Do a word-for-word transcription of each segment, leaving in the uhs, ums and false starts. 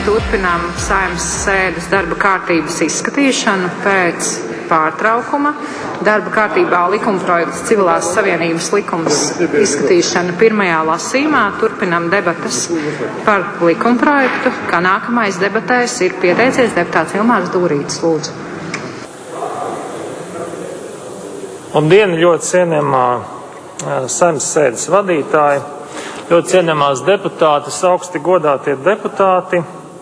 turpinām Saeimas sēdes darba kārtības izskatīšanu pēc pārtraukuma. Darba kārtībā likumprojekts Civilās savienības likums izskatīšana pirmajā lasījumā. Turpinām debatas par likumprojektu, kā nākamais debatēs ir pieteicies deputāts Ilmārs Dūrītis. Lūdzu. Labdien, ļoti cienījamā Saeimas sēdes vadītāji, ļoti cienījamās deputātes, augsti godātie deputāti.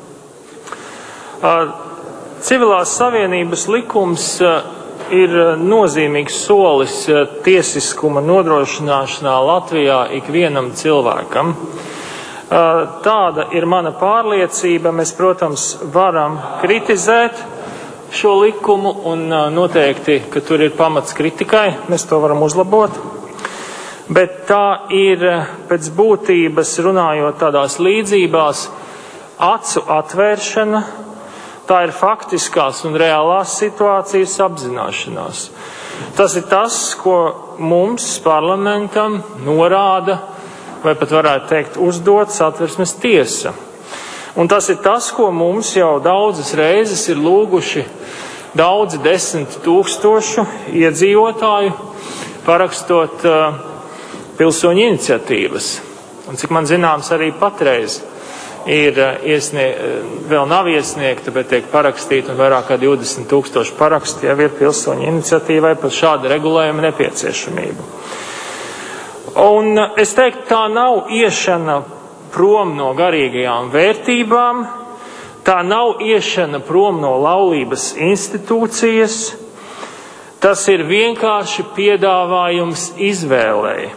Civilās savienības likums ir nozīmīgs solis tiesiskuma nodrošināšanā Latvijā ikvienam cilvēkam. Tāda ir mana pārliecība. Mēs, protams, varam kritizēt šo likumu un noteikti, ka tur ir pamats kritikai, mēs to varam uzlabot. Bet tā ir pēc būtības, runājot tādās līdzībās, acu atvēršana, tā ir faktiskās un reālās situācijas apzināšanās. Tas ir tas, ko mums, parlamentam, norāda, vai pat varētu teikt, uzdod Satversmes tiesa. Un tas ir tas, ko mums jau daudzas reizes ir lūguši daudzi desmit tūkstošu iedzīvotāju, parakstot uh, pilsoņu iniciatīvas. Un cik man zināms, arī patreiz ir iesnie, vēl nav iesniegta, bet tiek parakstīta un vairāk kā divdesmit tūkstoši paraksti jau ir pilsoņu iniciatīvai par šādu regulējumu nepieciešamību. Un es teiktu, tā nav iešana prom no garīgajām vērtībām, tā nav iešana prom no laulības institūcijas, tas ir vienkārši piedāvājums izvēlei.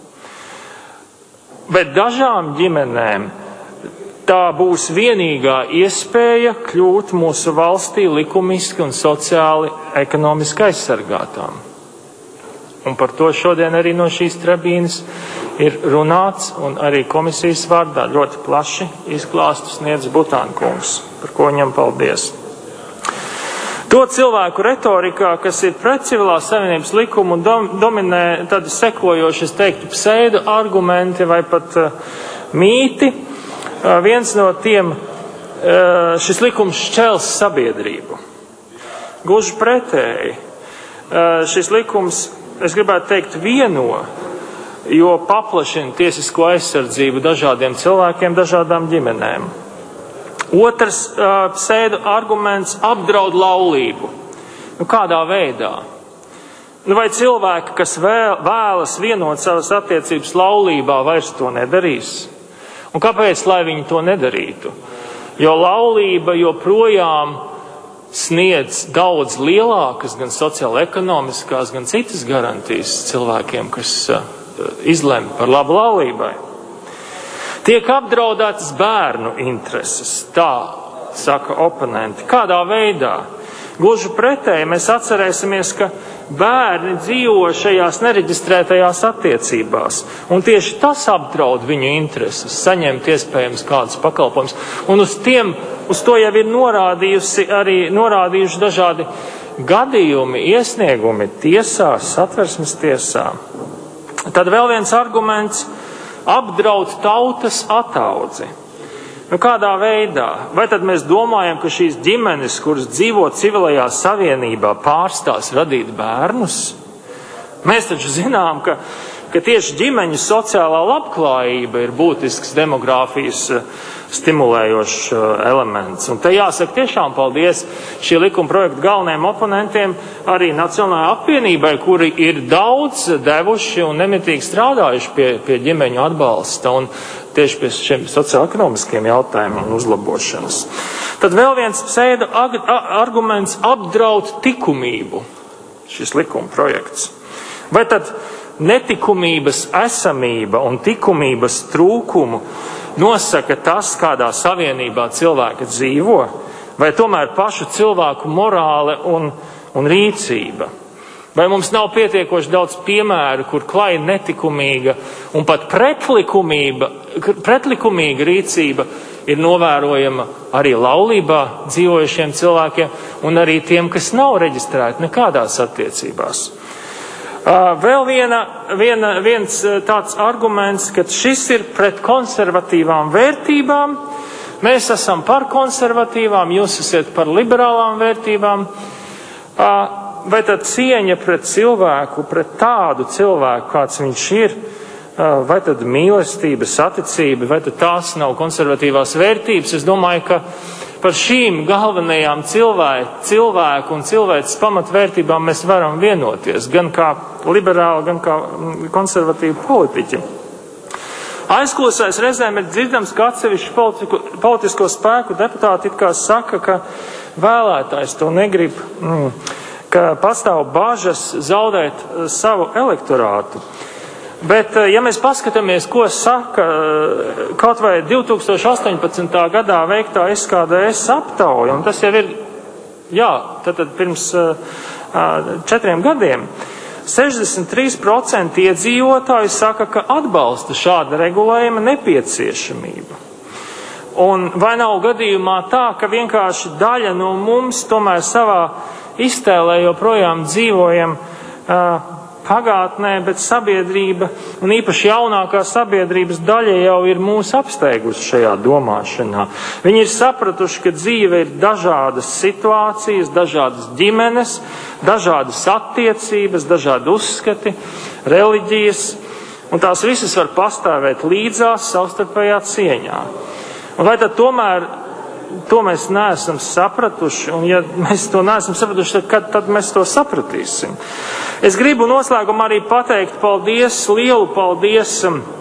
Bet dažām ģimenēm tā būs vienīgā iespēja kļūt mūsu valstī likumiski un sociāli ekonomiski aizsargātām. Un par to šodien arī no šīs tribīnes ir runāts, un arī komisijas vārdā ļoti plaši izklāstu sniedz Butāna kungs, par ko viņam paldies. To cilvēku retorikā, kas ir pret Civilās savienības likumu un dom, dominē tādi sekojoši, es teiktu, pseido argumenti vai pat uh, mīti, uh, viens no tiem uh, šis likums šķels sabiedrību. Gluži pretēji. Uh, šis likums, es gribētu teikt, vieno, jo paplašina tiesisko aizsardzību dažādiem cilvēkiem, dažādām ģimenēm. Otrs uh, pseido arguments apdraud laulību. Nu, kādā veidā? Nu, vai cilvēki, kas vēl, vēlas vienot savas attiecības laulībā, vairs to nedarīs? Un kāpēc, lai viņi to nedarītu? Jo laulība joprojām sniedz daudz lielākas, gan sociāla-ekonomiskās, gan citas garantijas cilvēkiem, kas uh, izlemj par labu laulībai. Tiek apdraudētas bērnu intereses, tā saka oponenti. Kādā veidā? Gluži pretēji, mēs atcerēsimies, ka bērni dzīvo šajās nereģistrētajās attiecībās, un tieši tas apdraud viņu intereses, saņemt iespējams kādus pakalpojumus. Un uz tiem, uz to jau ir norādījusi arī norādījuši dažādi gadījumi, iesniegumi tiesās, Satversmes tiesā. Tad vēl viens arguments apdraud tautas ataudzi. Nu, kādā veidā? Vai tad mēs domājam, ka šīs ģimenes, kuras dzīvo civilajā savienībā, pārstās radīt bērnus? Mēs taču zinām, ka, ka tieši ģimeņu sociālā labklājība ir būtisks demogrāfijas stimulējošs elements. Un te jāsaka tiešām paldies šī likuma projekta galvenajiem oponentiem, arī Nacionālajai apvienībai, kuri ir daudz devuši un nemitīgi strādājuši pie, pie ģimeņu atbalsta un tieši pie šiem sociāla-ekonomiskiem jautājumiem un uzlabošanas. Tad vēl viens pseido arguments apdraud likumību, šis likuma projekts. Vai tad netikumības esamība un likumības trūkumu nosaka tas, kādā savienībā cilvēki dzīvo, vai tomēr pašu cilvēku morāle un, un rīcība? Vai mums nav pietiekoši daudz piemēru, kur klai netikumīga un pat pretlikumība, pretlikumīga rīcība ir novērojama arī laulībā dzīvojušiem cilvēkiem un arī tiem, kas nav reģistrēti nekādās attiecībās? Vēl viena, viena, viens tāds arguments, ka šis ir pret konservatīvām vērtībām, Mēs esam par konservatīvām, jūs esat par liberālām vērtībām. Vai tad cieņa pret cilvēku, pret tādu cilvēku, kāds viņš ir, vai tad mīlestība, saticība, vai tad tās nav konservatīvās vērtības? Es domāju, ka par šīm galvenajām cilvēku, cilvēku un cilvēces pamatvērtībām mēs varam vienoties, gan kā liberāli, gan kā konservatīvi politiķi. Aizklausēs reizēm ir dzirdams, ka atsevišķi politiku, politisko spēku deputāti it kā saka, ka vēlētājs to negrib, ka pastāv bažas zaudēt savu elektorātu. Bet, ja mēs paskatāmies, ko saka kaut vai divi tūkstoši astoņpadsmitā gadā veiktā S K D S aptauja, un tas jau ir, jā, tad pirms četriem gadiem, sešdesmit trīs procenti iedzīvotāji saka, ka atbalsta šāda regulējuma nepieciešamību. Un vai nav gadījumā tā, ka vienkārši daļa no mums tomēr savā iztēlē joprojām dzīvojam uh, pagātnē, bet sabiedrība, un īpaši jaunākā sabiedrības daļa jau ir mūs apsteigusi šajā domāšanā. Viņi ir sapratuši, ka dzīve ir dažādas situācijas, dažādas ģimenes, dažādas attiecības, dažādi uzskati, reliģijas, un tās visas var pastāvēt līdzās savstarpējā cieņā. Un vai tad tomēr to mēs neesam sapratuši, un ja mēs to neesam sapratuši, tad kad tad mēs to sapratīsim? Es gribu noslēgumā arī pateikt paldies, lielu paldies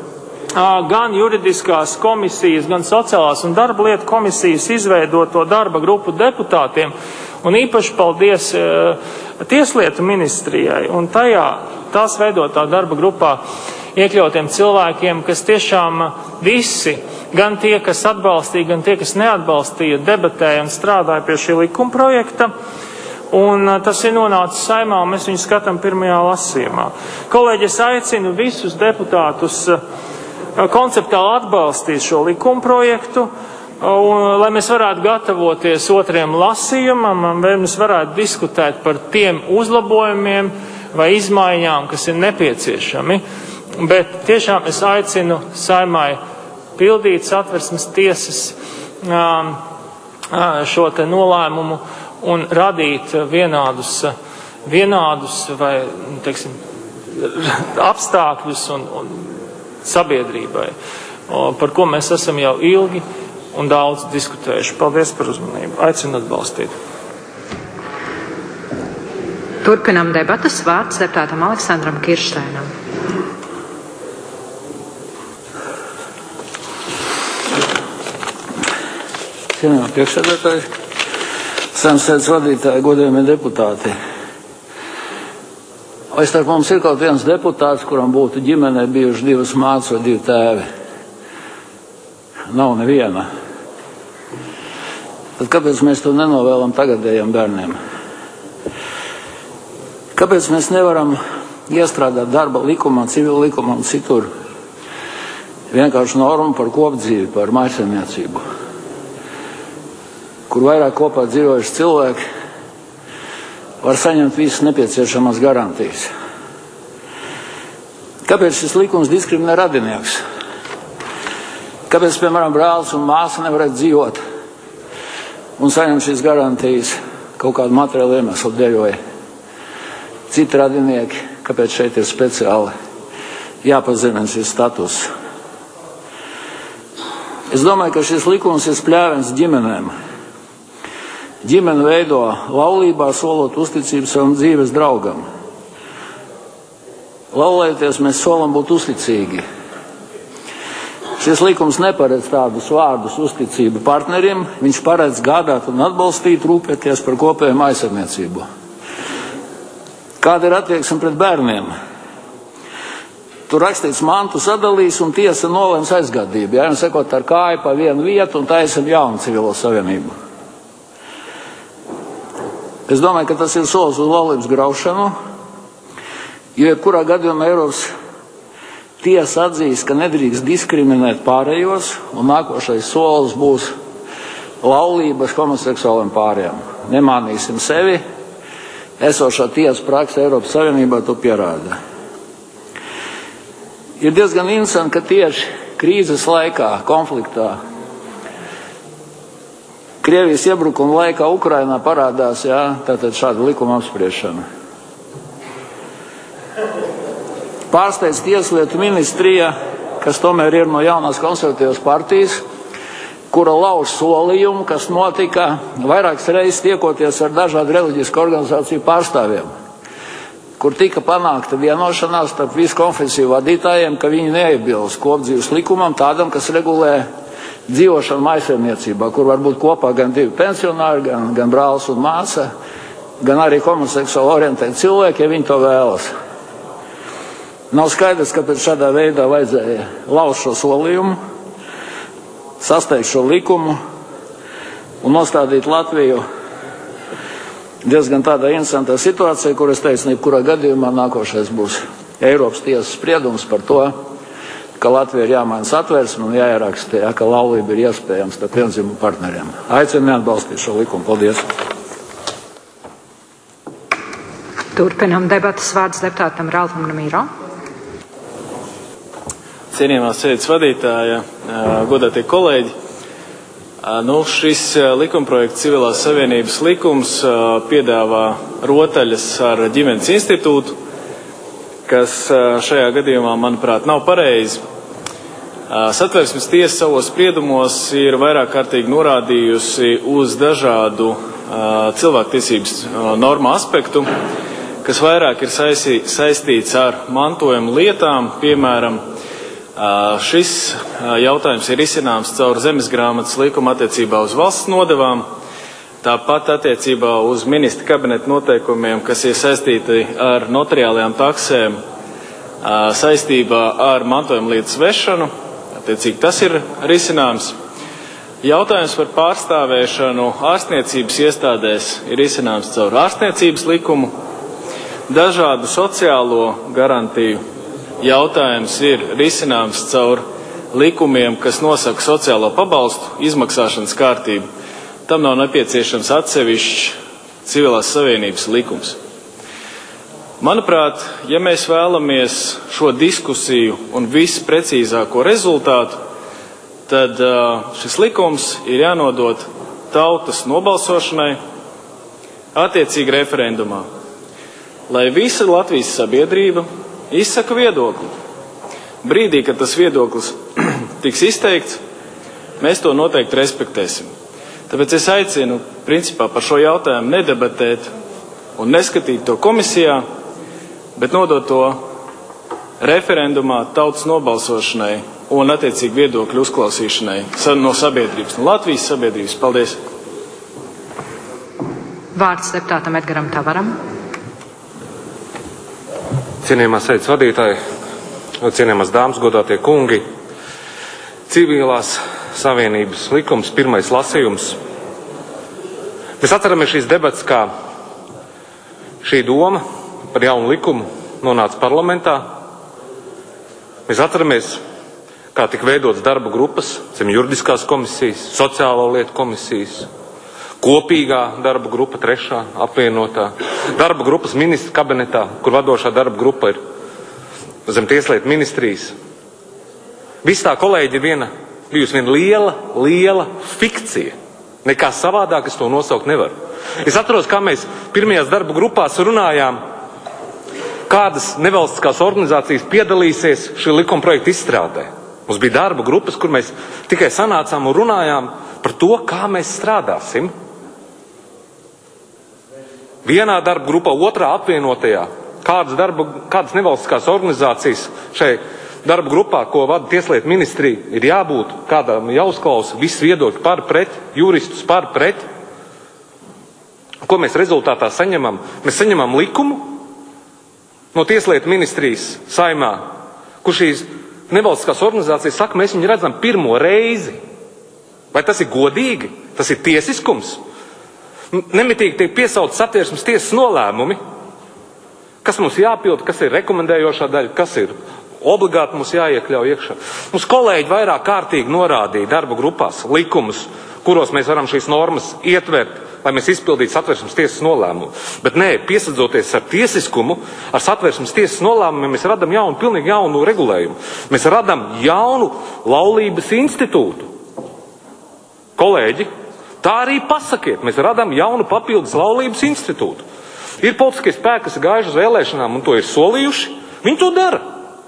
gan juridiskās komisijas, gan sociālās un darba lietu komisijas izveidoto darba grupu deputātiem, un īpaši paldies Tieslietu ministrijai un tajā tās veidotā darba grupā iekļautiem cilvēkiem, kas tiešām visi, gan tie, kas atbalstīja, gan tie, kas neatbalstīja, debatēja un strādāja pie šī likuma projekta. Un tas ir nonācis Saeimā, un mēs viņu skatām pirmajā lasījumā. Kolēģi, es aicinu visus deputātus konceptuāli atbalstīt šo likuma projektu, un, lai mēs varētu gatavoties otriem lasījumam, un mēs varētu diskutēt par tiem uzlabojumiem vai izmaiņām, kas ir nepieciešami. Bet tiešām es aicinu Saeimai pildīt Satversmes tiesas šo te nolēmumu un radīt vienādus, vienādus vai, teiksim, apstākļus un, un sabiedrībai, par ko mēs esam jau ilgi un daudz diskutējuši. Paldies par uzmanību. Aicinu atbalstīt. Turpinam debatas. Vārds deputātam Aleksandram Kiršteinam. Cienījamie priekšsēdētāji, Saeimas sēdes vadītāji, godējamie deputāti. Vai starp mums ir kaut viens deputāts, kuram būtu ģimenē bijuši divas mātes vai divi tēvi? Nav neviena. Tad kāpēc mēs to nenovēlam tagadējiem bērniem? Kāpēc mēs nevaram iestrādāt darba likumā, civila likumā un citur vienkārši normu par kopdzīvi, par mājsaimniecību, kur vairāk kopā dzīvojuši cilvēki var saņemt visas nepieciešamās garantijas? Kāpēc šis likums diskriminē radinieks? Kāpēc, piemēram, brālis un māsa nevarētu dzīvot un saņemt šīs garantijas kaut kādu materiālu iemeslu dēļ vai citi radinieki? Kāpēc šeit ir speciāli jāpazemina šis status? Es domāju, ka šis likums ir spļāviens ģimenēm. Ģimene veido laulībā, solot uzticību savam dzīves draugam. Laulēties mēs solam būt uzticīgi. Šis likums neparedz tādus vārdus uzticību partneriem, viņš paredz gādāt un atbalstīt, rūpēties par kopēju mājsaimniecību. Kāda ir attieksme pret bērniem? Tur rakstīts, mantu sadalīs un tiesa nolems aizgādību. Ja, un sekot ar kāju pa vienu vietu un taisam jaunu civilo savienību. Es domāju, ka tas ir solis uz laulības graušanu, jo jebkurā gadījumā Eiropas tiesa atzīst, ka nedrīkst diskriminēt pārējos, un nākošais solis būs laulības homoseksuāliem pāriem. Nemānīsim sevi, esošā tiesa praksa Eiropas Savienībā to pierāda. Ir diezgan interesanti, ka tieši krīzes laikā, konfliktā, Krievijas iebrukuma laikā Ukrainā parādās, jā, tātad šāda likuma apspriešana. Pārsteidz tieslietu ministrija, kas tomēr ir no jaunās konservatīvas partijas, kura lauž solījumu, kas notika vairākas reizes tiekoties ar dažādu reliģisku organizāciju pārstāvjiem, kur tika panākta vienošanās starp visu konfesiju vadītājiem, ka viņi neiebilst kopdzīves likumam tādam, kas regulē dzīvošanu maisaimniecībā, kur var būt kopā gan divi pensionāri, gan, gan brālis un māsa, gan arī homoseksuāli orientēti cilvēki, ja viņi to vēlas. Nav skaidrs, kāpēc šādā veidā vajadzēja lauzt šo solījumu, sasteigt šo likumu un nostādīt Latviju diezgan tādā interesantā situācijā, kur es teicu, kurā gadījumā nākošais būs Eiropas tiesas spriedums par to, ka Latvija ir jāmaina satversme un jāieraksta, ja, ka laulība ir iespējams starp vienzimumu partneriem. Aicinu neatbalstīt šo likumu. Paldies. Turpinām debatas. Vārds deputātam Ralfam Mīro. Cienījamā sēdes vadītāja, godātie kolēģi, nu, šis likumprojekts Civilās savienības likums piedāvā rotaļas ar ģimenes institūtu, kas šajā gadījumā, manuprāt, nav pareizi. Satversmes tiesa savos spriedumos ir vairāk kārtīgi norādījusi uz dažādu cilvēktiesības normu aspektu, kas vairāk ir saistīts ar mantojuma lietām, piemēram, šis jautājums ir izcināms caur zemesgrāmatas likumu attiecībā uz valsts nodevām, tāpat attiecībā uz ministra kabineta noteikumiem, kas ir saistīti ar notariālajām taksēm saistībā ar mantojuma lietas vešanu, attiecīgi tas ir risināms. Jautājums par pārstāvēšanu ārstniecības iestādēs ir risināms caur ārstniecības likumu, dažādu sociālo garantiju jautājums ir risināms caur likumiem, kas nosaka sociālo pabalstu izmaksāšanas kārtību. Tam nav nepieciešams atsevišķs Civilās savienības likums. Manuprāt, ja mēs vēlamies šo diskusiju un visprecīzāko rezultātu, tad šis likums ir jānodot tautas nobalsošanai attiecīgi referendumā, lai visa Latvijas sabiedrība izsaka viedokli. Brīdī, kad tas viedoklis tiks izteikts, mēs to noteikti respektēsim. Tāpēc es aicinu, principā, par šo jautājumu nedebatēt un neskatīt to komisijā, bet nodot to referendumā tautas nobalsošanai un attiecīgi viedokļu uzklausīšanai no sabiedrības, no Latvijas sabiedrības. Paldies! Vārds deputātam Edgaram Tavaram. Cienījamās sēdes vadītāji, cienījamās dāmas, godātie kungi, Civilās savienības likums, pirmais lasījums. Mēs atceramies šīs debatas, kā šī doma par jaunu likumu nonāca parlamentā. Mēs atceramies, kā tika veidotas darba grupas, zem juridiskās komisijas, sociālo lietu komisijas, kopīgā darba grupa, trešā, apvienotā, darba grupas ministra kabinetā, kur vadošā darba grupa ir zem tieslietu ministrijas. Viss tā, kolēģi, ir viena, bijusi viena liela, liela fikcija. Nekā savādāk es to nosaukt nevaru. Es atceros, kā mēs pirmajās darba grupās runājām, kādas nevalstiskās organizācijas piedalīsies šī likuma projekta izstrādē. Mums bija darba grupas, kur mēs tikai sanācām un runājām par to, kā mēs strādāsim. Vienā darba grupā, otrā apvienotajā, kādas, darba, kādas nevalstiskās organizācijas šai darba grupā, ko vada tieslietu ministrija, ir jābūt, kādām jāuzklausa, viss viedokļi par pret, juristus par pret. Ko mēs rezultātā saņemam? Mēs saņemam likumu no tieslietu ministrijas saimā, kur šīs nevalstiskās organizācijas saka, mēs viņu redzam pirmo reizi. Vai tas ir godīgi? Tas ir tiesiskums? Nemitīgi tiek piesaukt Satversmes tiesas nolēmumi, kas mums jāpild, kas ir rekomendējošā daļa, kas ir obligāti mums jāiekļauj iekšā. Mums kolēģi vairāk kārtīgi norādīja darba grupās likumus, kuros mēs varam šīs normas ietvert, lai mēs izpildītu Satversmes tiesas nolēmumu. Bet nē, piesadzoties ar tiesiskumu, ar Satversmes tiesas nolēmumiem, mēs radam jaunu, pilnīgi jaunu regulējumu. Mēs radam jaunu laulības institūtu. Kolēģi, Tā arī pasakiet, mēs radām jaunu papildus laulības institūtu. Ir politiskie spēki, kas ir gājuši uz vēlēšanām un to ir solījuši, viņi to dara.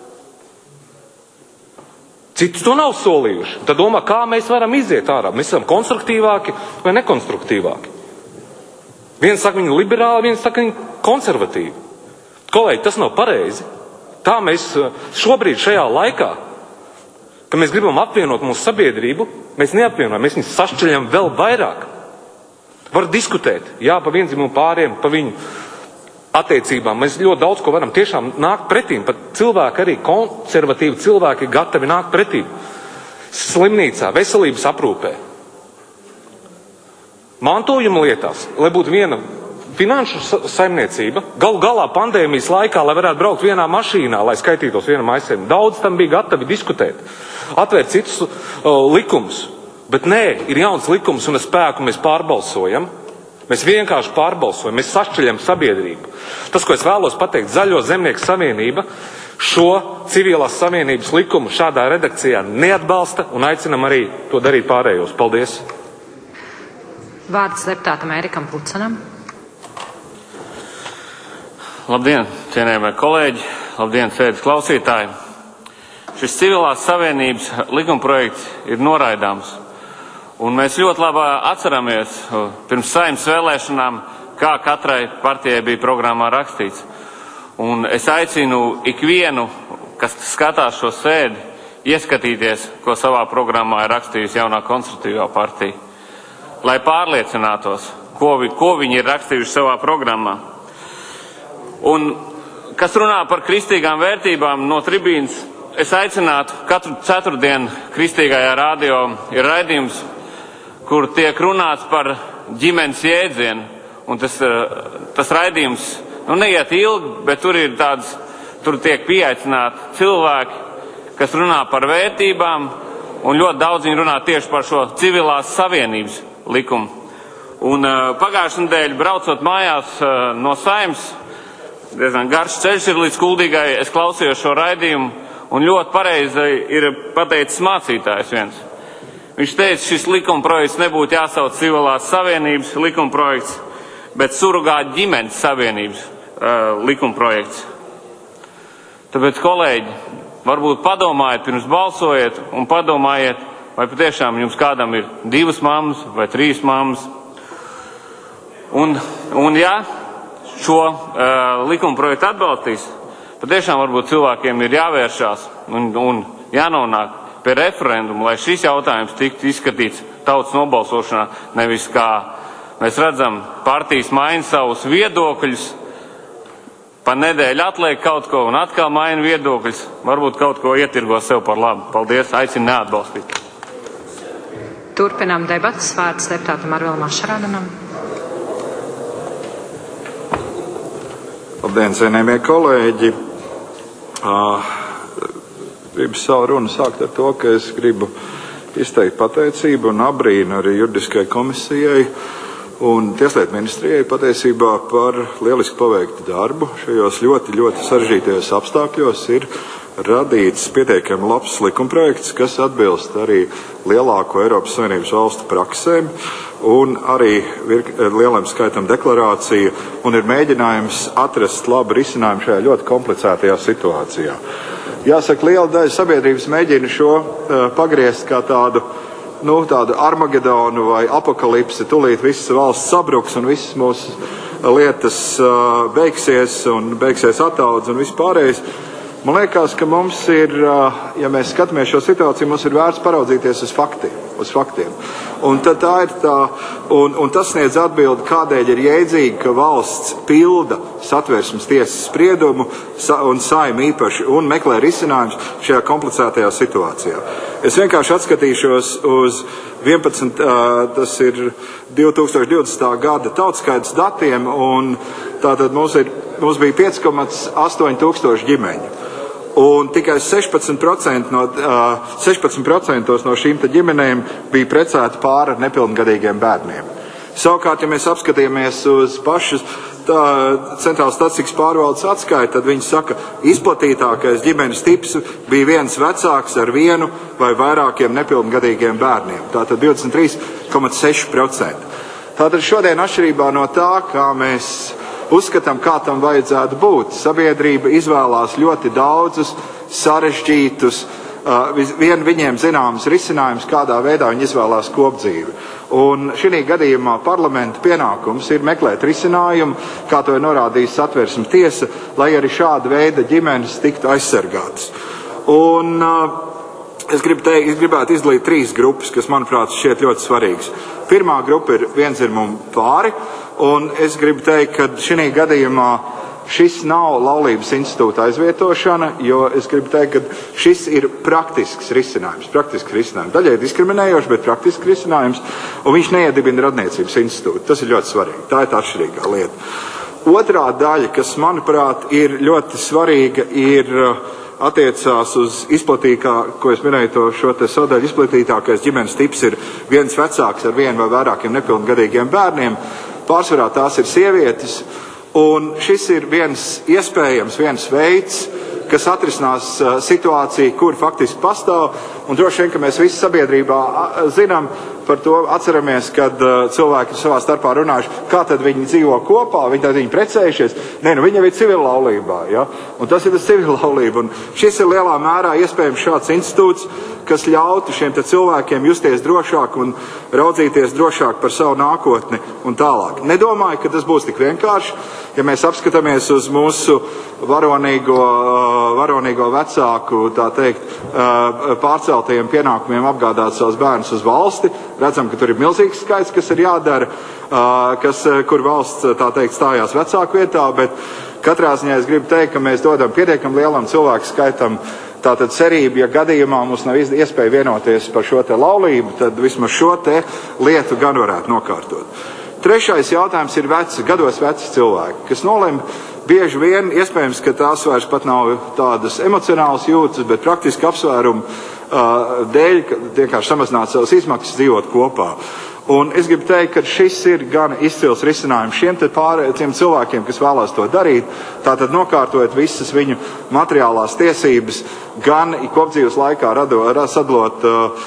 Citi to nav solījuši. Tad domā, kā mēs varam iziet ārā. Mēs esam konstruktīvāki vai nekonstruktīvāki. Viens saka, viņi liberāli, viens saka, viņi konservatīvi. Kolēģi, tas nav pareizi. Tā mēs šobrīd šajā laikā, ka mēs gribam apvienot mūsu sabiedrību, mēs neapvienojam, mēs viņus sašķeļam vēl vairāk. Var diskutēt, jā, pa viendzimumu pāriem, pa viņu attiecībām. Mēs ļoti daudz ko varam tiešām nākt pretīm. Pat cilvēki, arī konservatīvi cilvēki, gatavi nākt pretīm. Slimnīcā, veselības aprūpē. Mantojuma lietās, lai būtu viena finanšu saimniecība, galu galā pandēmijas laikā, lai varētu braukt vienā mašīnā, lai skaitītos vienam aizsēm. Daudz tam bija gatavi diskutēt, atvērt citus uh, likumus. Bet nē, ir jauns likums un ar spēku mēs pārbalsojam. Mēs vienkārši pārbalsojam, mēs sašķeļam sabiedrību. Tas, ko es vēlos pateikt, Zaļo zemnieku savienība šo civilās savienības likumu šādā redakcijā neatbalsta un aicinam arī to darīt pārējos. Paldies! Vārds deputātam Ērikam Pucanam. Labdien, cienējamie kolēģi, labdien, sēdes klausītāji. Šis civilās savienības likumprojekts ir noraidāms. Un mēs ļoti labi atceramies pirms Saeimas vēlēšanām, kā katrai partijai bija programmā rakstīts. Un es aicinu ikvienu, kas skatās šo sēdi, ieskatīties, ko savā programmā ir rakstījusi jaunā konservatīvā partija. Lai pārliecinātos, ko, vi, ko viņi ir rakstījuši savā programmā. Un, kas runā par kristīgām vērtībām no tribīnas, es aicinātu katru ceturtdienu kristīgajā radio ir raidījums, kur tiek runāts par ģimenes jēdzienu. Un tas, tas raidījums nu, neiet ilgi, bet tur ir tāds, tur tiek pieaicināti cilvēki, kas runā par vērtībām, un ļoti daudz viņi runā tieši par šo civilās savienības likumu. Un pagājušajā nedēļā braucot mājās no Saeimas, diezgan garš ceļš ir līdz Kuldīgai, es klausījos šo raidījumu, un ļoti pareizi ir pateicis mācītājs viens. Viņš teica, šis likumprojekts nebūtu jāsauc civilās savienības likumprojekts, bet surugāt ģimenes savienības uh, likumprojekts. Tāpēc, kolēģi, varbūt padomājiet pirms balsojiet un padomājiet, vai patiešām jums kādam ir divas mammas vai trīs mammas. Un, un ja šo uh, likumprojektu atbalstīs, patiešām varbūt cilvēkiem ir jāvēršās un, un jānonāk pie referendumu, lai šis jautājums tiktu izskatīts tautas nobalsošanā, nevis kā mēs redzam, partijas maina savus viedokļus, pa nedēļu atliek kaut ko un atkal maina viedokļus, varbūt kaut ko ietirgo sev par labu. Paldies, aicinu neatbalstīt. Turpinām debatas, vārds deputātam Arvilam Ašarānam. Labdien, cienījamie kolēģi! Uh, Gribu savu runu sākt ar to, ka es gribu izteikt pateicību un abrīnu arī juridiskajai komisijai un Tieslietu ministrijai patiesībā par lieliski paveiktu darbu. Šajos ļoti, ļoti sarežģītajos apstākļos ir radīts pietiekami labs likumprojekts, kas atbilst arī lielāko Eiropas Savienības valstu praksēm un arī lielam skaitam deklarāciju un ir mēģinājums atrast labu risinājumu šajā ļoti komplicētajā situācijā. Jāsaka, liela daļa sabiedrības mēģina šo uh, pagriezt kā tādu, nu, tādu Armagedonu vai apokalipsi, tūlīt visas valsts sabruks un visas mūsu lietas uh, beigsies un beigsies ataudz un viss pārējais. Man liekas, ka mums ir, ja mēs skatāmies šo situāciju, mums ir vērts paraudzīties uz faktiem. Uz faktiem. Un, tā ir tā, un, un tas sniedz atbildi, kādēļ ir jēdzīgi, ka valsts pilda Satversmes tiesas spriedumu un Saeima īpaši un meklē risinājumus šajā komplicētajā situācijā. Es vienkārši atskatīšos uz vienpadsmit, tas ir divi tūkstoši divdesmitā gada tautskaits datiem, un tātad mums, ir, mums bija pieci komats astoņi tūkstoši ģimeņu. Un tikai sešpadsmit procenti no, uh, sešpadsmit procenti no šīm ģimenēm bija precēti pāri ar nepilngadīgiem bērniem. Savukārt, ja mēs apskatāmies uz pašas tā, centrālās statistikas pārvaldes atskaita, tad viņi saka, izplatītākais ģimenes tips bija viens vecāks ar vienu vai vairākiem nepilngadīgiem bērniem. Tātad divdesmit trīs komats seši procenti. Tātad šodien atšķirībā no tā, kā mēs uzskatām, kā tam vajadzētu būt, sabiedrība izvēlās ļoti daudzus sarežģītus, Uh, vien viņiem zināms risinājums, kādā veidā viņi izvēlās kopdzīvi. Un šī gadījumā parlamenta pienākums ir meklēt risinājumu, kā to ir norādījis Satversmes tiesa, lai arī šāda veida ģimenes tiktu aizsargātas. Un uh, es, gribu teikt, es gribētu izdalīt trīs grupas, kas, manuprāt, šķiet ļoti svarīgas. Pirmā grupa ir viendzimumu pāri, un es gribu teikt, ka šī gadījumā šis nav laulības institūta aizvietošana, jo es gribu teikt, ka šis ir praktisks risinājums. Praktisks risinājums. Daļai diskriminējošs, bet praktisks risinājums, un viņš neiedibina radniecības institūtu. Tas ir ļoti svarīgi. Tā ir tā atšķirīgā lieta. Otrā daļa, kas, manuprāt, ir ļoti svarīga, ir attiecās uz izplatītā, ko es minēju, to šo te sadaļu, izplatītākais ģimenes tips ir viens vecāks ar vienu vai vairākiem nepilngadīgiem bērniem. Pārsvarā tās ir sievietes. Un šis ir viens iespējams, viens veids, kas atrisinās situāciju, kur faktiski pastāv, un droši vien, ka mēs visi sabiedrībā zinām par to, atceramies, kad cilvēki savā starpā runājuši, kā tad viņi dzīvo kopā, viņi tad viņi precējušies. Nē, nu viņi jau ir civila laulībā, ja? Un tas ir tas civila laulība, un šis ir lielā mērā iespējams šāds institūts, kas ļautu šiem te cilvēkiem justies drošāk un raudzīties drošāk par savu nākotni un tālāk. Nedomāju, ka tas būs tik vienkārši, ja mēs apskatāmies uz mūsu varonīgo, varonīgo vecāku, tā teikt, pārceltajiem pienākumiem apgādāt savus bērnus uz valsti. Redzam, ka tur ir milzīgs skaits, kas ir jādara, kas, kur valsts, tā teikt, stājās vecāku vietā, bet katrā ziņā es gribu teikt, ka mēs dodam pietiekam lielam cilvēku skaitam tātad cerību, ja gadījumā mums nav iespēja vienoties par šo te laulību, tad vismaz šo te lietu gan varētu nokārtot. Trešais jautājums ir veci, gados veci cilvēki, kas nolem bieži vien, iespējams, ka tās vairs pat nav tādas emocionālas jūtas, bet praktiski apsvērumu uh, dēļ, ka vienkārši samazināt savas izmaksas dzīvot kopā. Un es gribu teikt, ka šis ir gan izcils risinājums šiem te pārējiem cilvēkiem, kas vēlās to darīt, tātad nokārtojot visas viņu materiālās tiesības, gan kopdzīves laikā rado, sadalot, uh,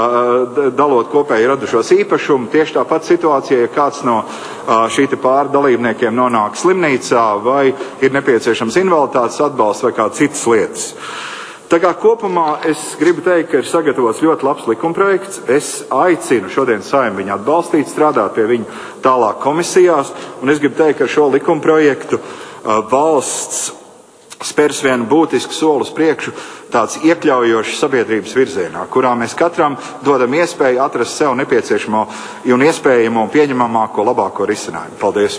uh, dalot kopēji radušos īpašumu. Tieši tāpat situācija, ja kāds no uh, šī te pāri dalībniekiem nonāk slimnīcā vai ir nepieciešams invaliditātes atbalsts vai kādas citas lietas. Tā kā kopumā es gribu teikt, ka ir sagatavots ļoti labs likumprojekts. Es aicinu šodien Saeimu viņu atbalstīt, strādāt pie viņu tālāk komisijās, un es gribu teikt, ka šo likumprojektu uh, valsts spērs vienu būtisku soli uz priekšu tāds iekļaujošs sabiedrības virzienā, kurā mēs katram dodam iespēju atrast sev nepieciešamo un iespējamo un pieņemamāko labāko risinājumu. Paldies!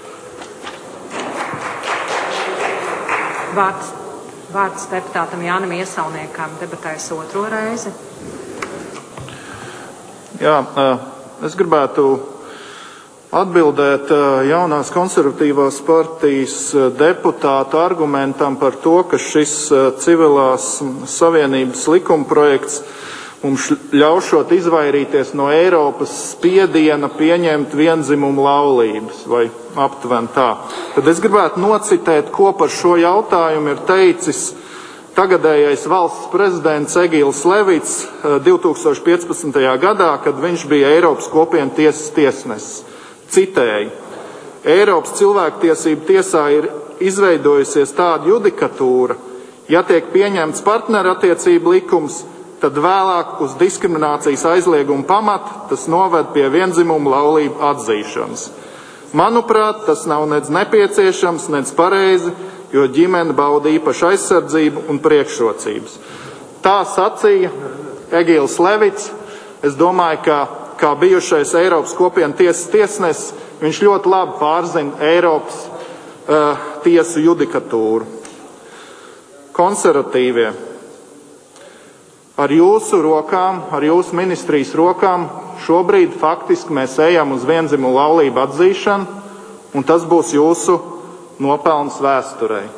Vārds. Vārds deputātam Jānim Iesaulniekam debatēs otro reizi. Jā, es gribētu atbildēt jaunās konservatīvās partijas deputāta argumentam par to, ka šis civilās savienības likumprojekts mums ļaušot izvairīties no Eiropas spiediena pieņemt viendzimumu laulības, vai aptuveni tā. Tad es gribētu nocitēt, ko par šo jautājumu ir teicis tagadējais valsts prezidents Egils Levits divi tūkstoši piecpadsmitajā gadā, kad viņš bija Eiropas kopienu tiesas tiesnesis. Citēju: Eiropas cilvēktiesību tiesā ir izveidojusies tāda judikatūra, ja tiek pieņemts partnerattiecību likums, tad vēlāk uz diskriminācijas aizliegumu pamata tas noved pie viendzimumu laulību atzīšanas. Manuprāt, tas nav nec nepieciešams, nec pareizi, jo ģimene bauda īpašu aizsardzību un priekšrocības. Tā sacīja Egils Levits. Es domāju, ka kā bijušais Eiropas kopienu tiesas tiesnesis, viņš ļoti labi pārzina Eiropas uh, tiesu judikatūru. Konservatīvie. Ar jūsu rokām, ar jūsu ministrijas rokām šobrīd faktiski mēs ejam uz viendzimumu laulību atzīšanu, un tas būs jūsu nopelns vēsturei.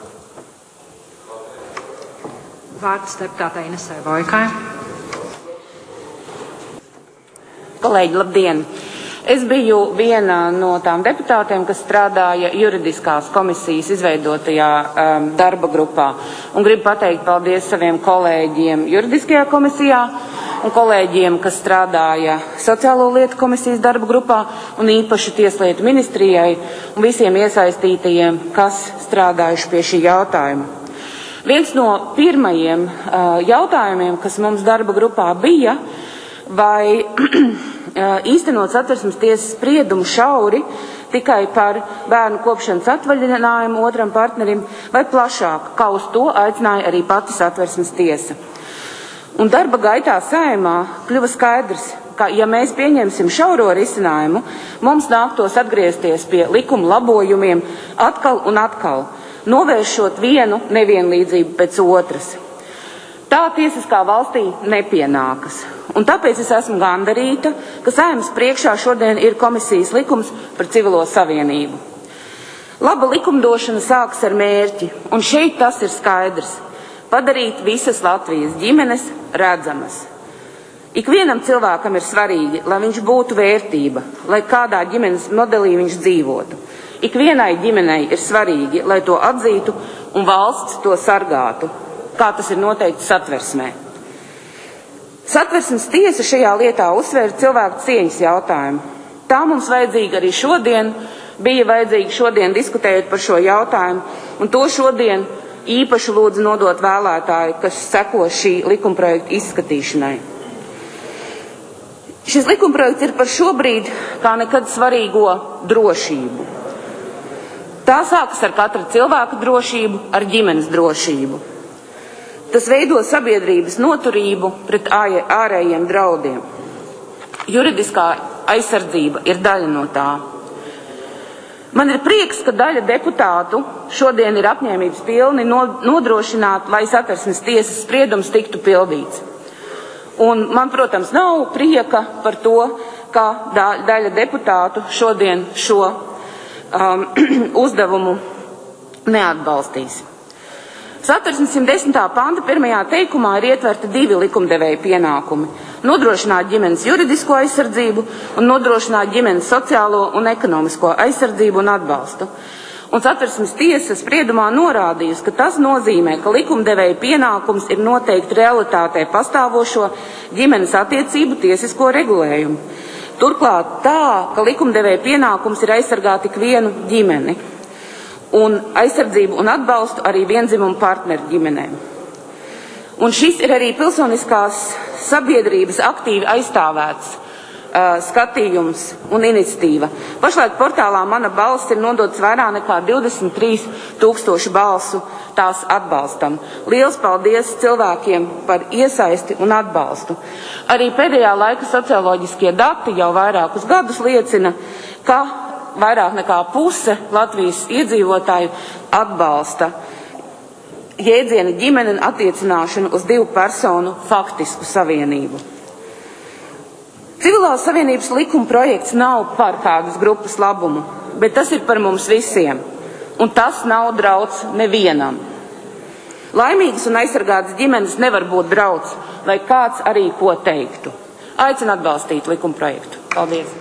Vārds deputātei Inesei Vojkai. Kolēģi, labdien! Es biju viena no tām deputātiem, kas strādāja juridiskās komisijas izveidotajā um, darba grupā. Un gribu pateikt paldies saviem kolēģiem juridiskajā komisijā un kolēģiem, kas strādāja sociālo lietu komisijas darba grupā un īpaši tieslietu ministrijai un visiem iesaistītajiem, kas strādājuši pie šī jautājuma. Viens no pirmajiem uh, jautājumiem, kas mums darba grupā bija, vai īstenot Satversmes tiesas spriedumu šauri tikai par bērnu kopšanas atvaļinājumu otram partnerim vai plašāk, kā uz to aicināja arī pati Satversmes tiesa. Un darba gaitā Saeimā kļuva skaidrs, ka ja mēs pieņemsim šauro risinājumu, mums nāktos atgriezties pie likuma labojumiem atkal un atkal, novēršot vienu nevienlīdzību pēc otras. Tā tiesiskā valstī nepienākas. Un tāpēc es esmu gandarīta, ka Saeimas priekšā šodien ir komisijas likums par civilo savienību. Laba likumdošana sākas ar mērķi, un šeit tas ir skaidrs – padarīt visas Latvijas ģimenes redzamas. Ikvienam cilvēkam ir svarīgi, lai viņš būtu vērtība, lai kādā ģimenes modelī viņš dzīvotu. Ikvienai ģimenei ir svarīgi, lai to atzītu un valsts to sargātu, kā tas ir noteikts Satversmē. Satversmes tiesa šajā lietā uzsvēra cilvēku cieņas jautājumu. Tā mums vajadzīga arī šodien, bija vajadzīga šodien diskutējot par šo jautājumu, un to šodien īpaši lūdzu nodot vēlētāju, kas seko šī likumprojekta izskatīšanai. Šis likumprojekts ir par šobrīd kā nekad svarīgo drošību. Tā sākas ar katra cilvēka drošību, ar ģimenes drošību. Tas veido sabiedrības noturību pret ārējiem draudiem. Juridiskā aizsardzība ir daļa no tā. Man ir prieks, ka daļa deputātu šodien ir apņēmības pilni nodrošināt, lai Satversmes tiesas spriedums tiktu pildīts. Un man, protams, nav prieka par to, ka daļa deputātu šodien šo um, uzdevumu neatbalstīs. Satversmes simt desmitā panta pirmajā teikumā ir ietverti divi likumdevēja pienākumi – nodrošināt ģimenes juridisko aizsardzību un nodrošināt ģimenes sociālo un ekonomisko aizsardzību un atbalstu. Un Satversmes tiesa spriedumā norādījusi, ka tas nozīmē, ka likumdevēja pienākums ir noteikt realitātē pastāvošo ģimenes attiecību tiesisko regulējumu. Turklāt tā, ka likumdevēja pienākums ir aizsargāt tik vienu ģimeni un aizsardzību un atbalstu arī viendzimumu partneru ģimenēm. Un šis ir arī pilsoniskās sabiedrības aktīvi aizstāvēts uh, skatījums un iniciatīva. Pašlaik portālā Mana balss ir nodots vairāk nekā divdesmit trīs tūkstoši balsu tās atbalstam. Liels paldies cilvēkiem par iesaisti un atbalstu. Arī pēdējā laika socioloģiskie dati jau vairākus gadus liecina, ka vairāk nekā puse Latvijas iedzīvotāju atbalsta jēdziena ģimene attiecināšanu uz divu personu faktisku savienību. Civilās savienības likuma projekts nav par kādas grupas labumu, bet tas ir par mums visiem, un tas nav drauds nevienam. Laimīgas un aizsargātas ģimenes nevar būt drauds, lai kāds arī ko teiktu. Aicinu atbalstīt likuma projektu. Paldies!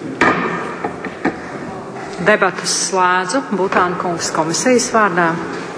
Debatas slēdzu. Butāna kungs komisijas vārdā.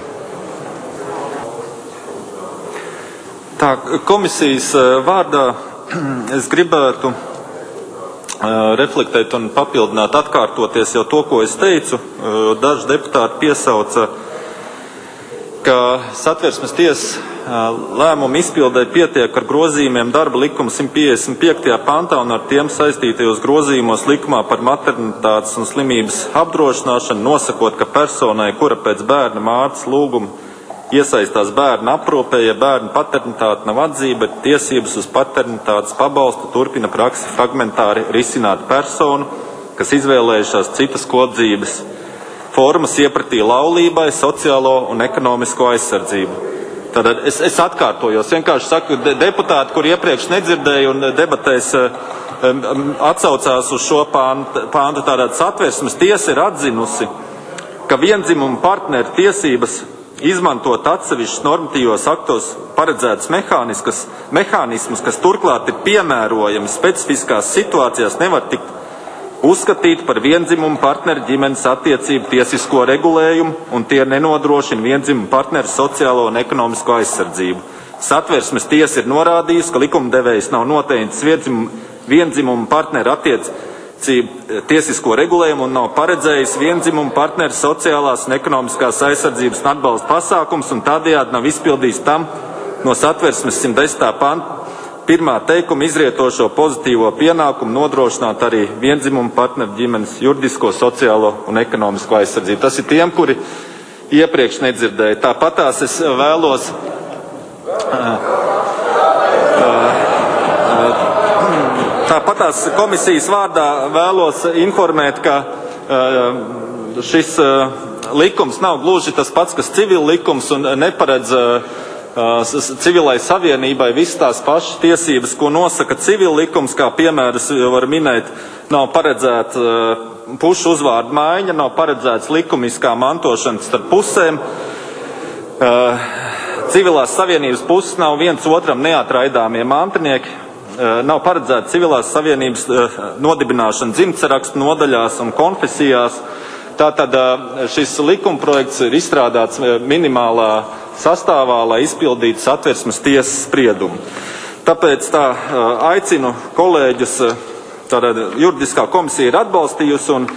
Tā, komisijas vārdā es gribētu reflektēt un papildināt, atkārtoties jau to, ko es teicu. Daži deputāti piesauca, ka Satversmes tiesas lēmumu izpildē pietiek ar grozījumiem darba likuma simt piecdesmit piektajā pantā un ar tiem saistītajos grozījumos likumā par maternitātes un slimības apdrošināšanu, nosakot, ka personai, kura pēc bērna mātes lūguma iesaistās bērna aprūpē, ja bērna paternitāte nav atzīta, bet tiesības uz paternitātes pabalstu turpina praksi fragmentāri risināt personu, kas izvēlējušās citas kopdzīves formas iepratīja laulībai, sociālo un ekonomisko aizsardzību. Tātad es, es atkārtojos, vienkārši saku, de, deputāti, kur iepriekš nedzirdēju un debatēs um, atsaucās uz šo pāntu, pāntu tātad Satversmes tiesa ir atzinusi, ka viendzimumu partneru tiesības izmantot atsevišķus normatīvos aktos paredzētas mehānismus, kas turklāt ir piemērojami specifiskās situācijās, nevar tikt uzskatīt par viendzimumu partneru ģimenes attiecību tiesisko regulējumu, un tie nenodrošina viendzimumu partneru sociālo un ekonomisko aizsardzību. Satversmes tiesa ir norādījusi, ka likumdevējs nav noteicis viendzimumu partneru attiecību tiesisko regulējumu un nav paredzējis viendzimumu partneru sociālās un ekonomiskās aizsardzības un atbalsta pasākums, un tādējādi nav izpildījis tam no Satversmes simt desmitā panta pirmā teikuma izrietošo pozitīvo pienākumu nodrošināt arī viendzimumu partneru ģimenes juridisko, sociālo un ekonomisko aizsardzību. Tas ir tiem, kuri iepriekš nedzirdēja. Tāpatās es vēlos Tāpatās komisijas vārdā vēlos informēt, ka šis likums nav gluži tas pats, kas civil likums, un neparedz civilai savienībai visas tās pašas tiesības, ko nosaka civil likums, kā piemērs var minēt, nav paredzēta pušu uzvārdu maiņa, nav paredzēts likumiskā mantošana starp pusēm. Civilās savienības puses nav viens otram neatraidāmie mantinieki, nav paredzēta civilās savienības nodibināšana dzimtsarakstu nodaļās un konfesijās. Tātad šis likumprojekts ir izstrādāts minimālā sastāvā, lai izpildītu Satversmes tiesas spriedumu. Tāpēc tā aicinu kolēģus, tātad juridiskā komisija ir atbalstījusi, un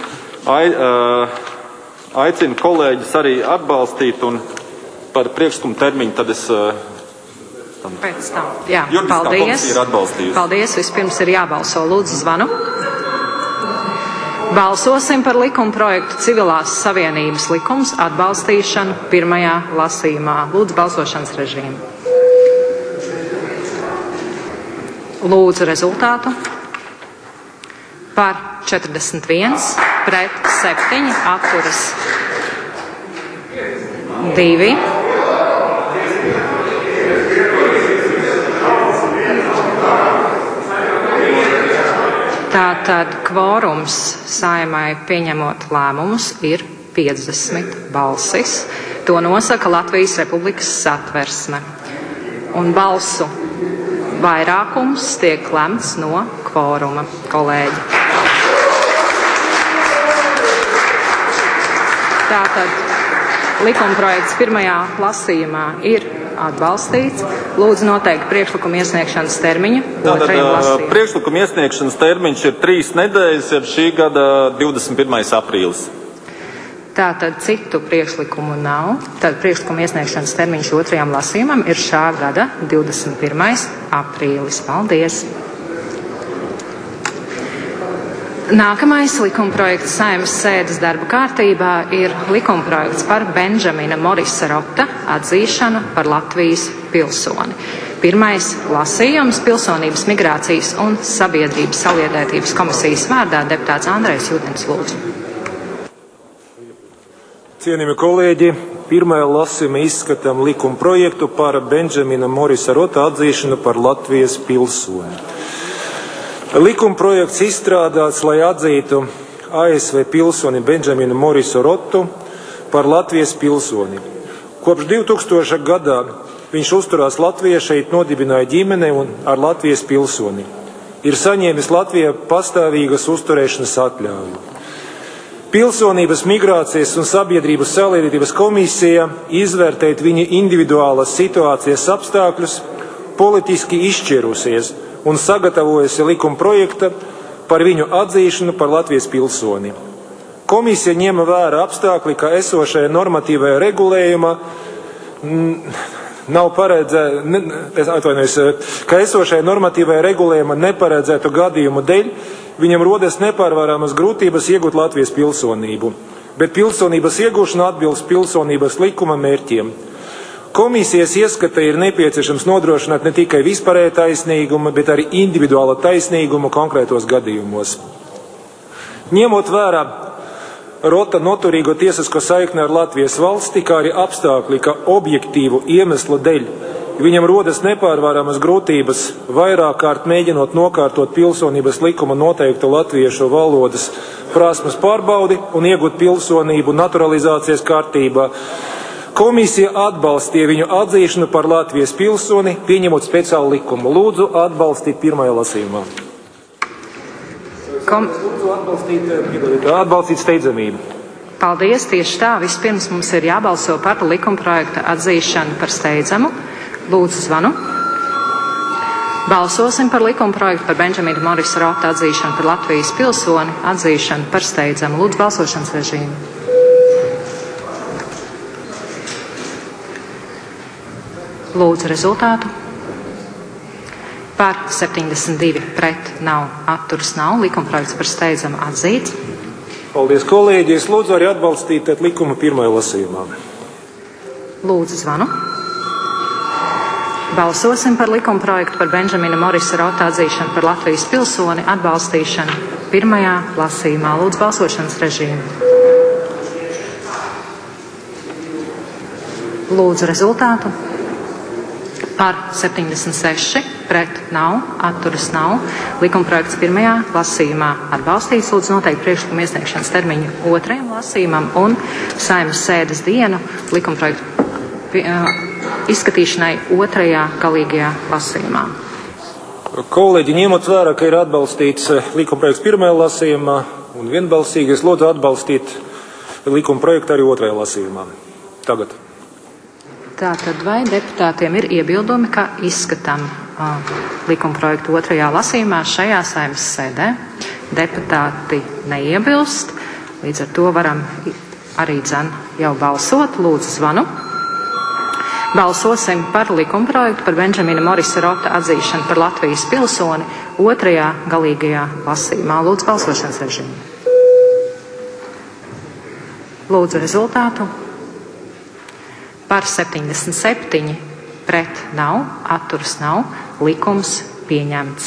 aicinu kolēģus arī atbalstīt, un par priekšlikumu termiņu tad es pēc tam. Jā, juridiskā paldies. Komisija ir atbalstījusi. Paldies. Vispirms ir jābalso. Lūdzu, zvanu. Balsosim par likuma projektu Civilās savienības likums atbalstīšanu pirmajā lasījumā. Lūdzu, balsošanas režīmu. Lūdzu rezultātu. Par četrdesmit viens, pret septiņi, atturas divi. Tātad kvorums Saeimai pieņemot lēmumus ir piecdesmit balsis. To nosaka Latvijas Republikas Satversme. Un balsu vairākums tiek lemts no kvoruma, kolēģi. Tātad likumprojekts pirmajā lasījumā ir atbalstīts. Lūdzu noteikt priekšlikuma iesniegšanas termiņu otrajam lasījumam. Priekšlikuma iesniegšanas termiņš ir trīs nedēļas, ir šī gada divdesmit pirmais aprīlis. Tātad citu priekšlikumu nav. Tad priekšlikuma iesniegšanas termiņš otrajam lasījumam ir šā gada divdesmit pirmais aprīlis. Paldies! Nākamais likumprojekts Saeimas sēdes darba kārtībā ir likumprojekts par Benžamina Morisa Rota atzīšanu par Latvijas pilsoni. Pirmais lasījums Pilsonības, migrācijas un sabiedrības saliedētības komisijas vārdā deputāts Andrejs Judins, lūdzu. Cienījami kolēģi, pirmajā lasījumā izskatām likumprojektu par Benžamina Morisa Rota atzīšanu par Latvijas pilsoni. Likumprojekts izstrādāts, lai atzītu A S V pilsoni Benžaminu Morisu Rotu par Latvijas pilsoni. Kopš divtūkstošā gadā viņš uzturās Latvijā, šeit nodibināja ģimene un ar Latvijas pilsoni. Ir saņēmis Latvijā pastāvīgas uzturēšanas atļauju. Pilsonības, migrācijas un sabiedrības saliedētības komisija izvērtēt viņa individuālas situācijas apstākļus, politiski izšķirusies un sagatavojusi likuma projekta par viņu atzīšanu par Latvijas pilsoni. Komisija ņēma vērā apstākļi, ka esošajā normatīvajā regulējumā nav paredzēta, atvainojos, ka esošajā normatīvajā regulējumā neparedzētu gadījumu dēļ viņam rodas nepārvaramas grūtības iegūt Latvijas pilsonību, bet pilsonības iegūšana atbilst pilsonības likuma mērķiem. Komisijas ieskata ir nepieciešams nodrošināt ne tikai vispārēju taisnīgumu, bet arī individuāla taisnīgumu konkrētos gadījumos. Ņemot vērā Rota noturīgo tiesisko saikni ar Latvijas valsti, kā arī apstākļi, ka objektīvu iemeslu dēļ viņam rodas nepārvaramas grūtības vairāk kārt mēģinot nokārtot pilsonības likuma noteiktu latviešu valodas prasmes pārbaudi un iegūt pilsonību naturalizācijas kārtībā, komisija atbalstīja viņu atzīšanu par Latvijas pilsoni, pieņemot speciālu likumu. Lūdzu atbalstīt pirmajā lasījumā. Kom... Atbalstīt, atbalstīt steidzamību. Paldies, tieši tā. Vispirms mums ir jābalso par likumprojekta atzīšanu par steidzamu. Lūdzu, zvanu. Balsosim par likumprojektu par Benžamina Morisa Rota atzīšanu par Latvijas pilsoni, atzīšanu par steidzamu. Lūdzu, balsošanas režīmu. Lūdzu, rezultātu. Par septiņdesmit divi pret nav, atturas nav, likumprojekts par steidzamu atzīts. Paldies, kolēģi. Es lūdzu arī atbalstīt likumu pirmajā lasījumā. Lūdzu, zvanu. Balsosim par likumprojektu par Benžamina Morisa Rota atzīšanu par Latvijas pilsoni, atbalstīšanu pirmajā lasījumā. Lūdzu, balsošanas režīmu. Lūdzu, rezultātu. Par septiņdesmit seši, pret nav, atturas nav. Likumprojekts pirmajā lasījumā atbalstīts. Lūdzu noteikt priekšlikumu iesniegšanas termiņu otrajam lasījumam un Saeimas sēdes dienu likumprojektu uh, izskatīšanai otrajā galīgajā lasījumā. Kolēģi, ņemot vērā, ka ir atbalstīts likumprojekts pirmajā lasījumā un vienbalsīgi, es lūdzu atbalstīt likumprojektu arī otrajā lasījumā. Tagad. Tātad vai deputātiem ir iebildumi, ka izskatām uh, likumprojektu otrajā lasījumā šajā Saeimas sēdē? Deputāti neiebilst, līdz ar to varam arī dzen jau balsot. Lūdzu, zvanu. Balsosim par likumprojektu par Benžamina Morisa Rota atzīšanu par Latvijas pilsoni otrajā galīgajā lasījumā. Lūdzu, balsošanas režīmu. Lūdzu, rezultātu. Par septiņdesmit septiņi, pret nav, atturas nav, likums pieņemts.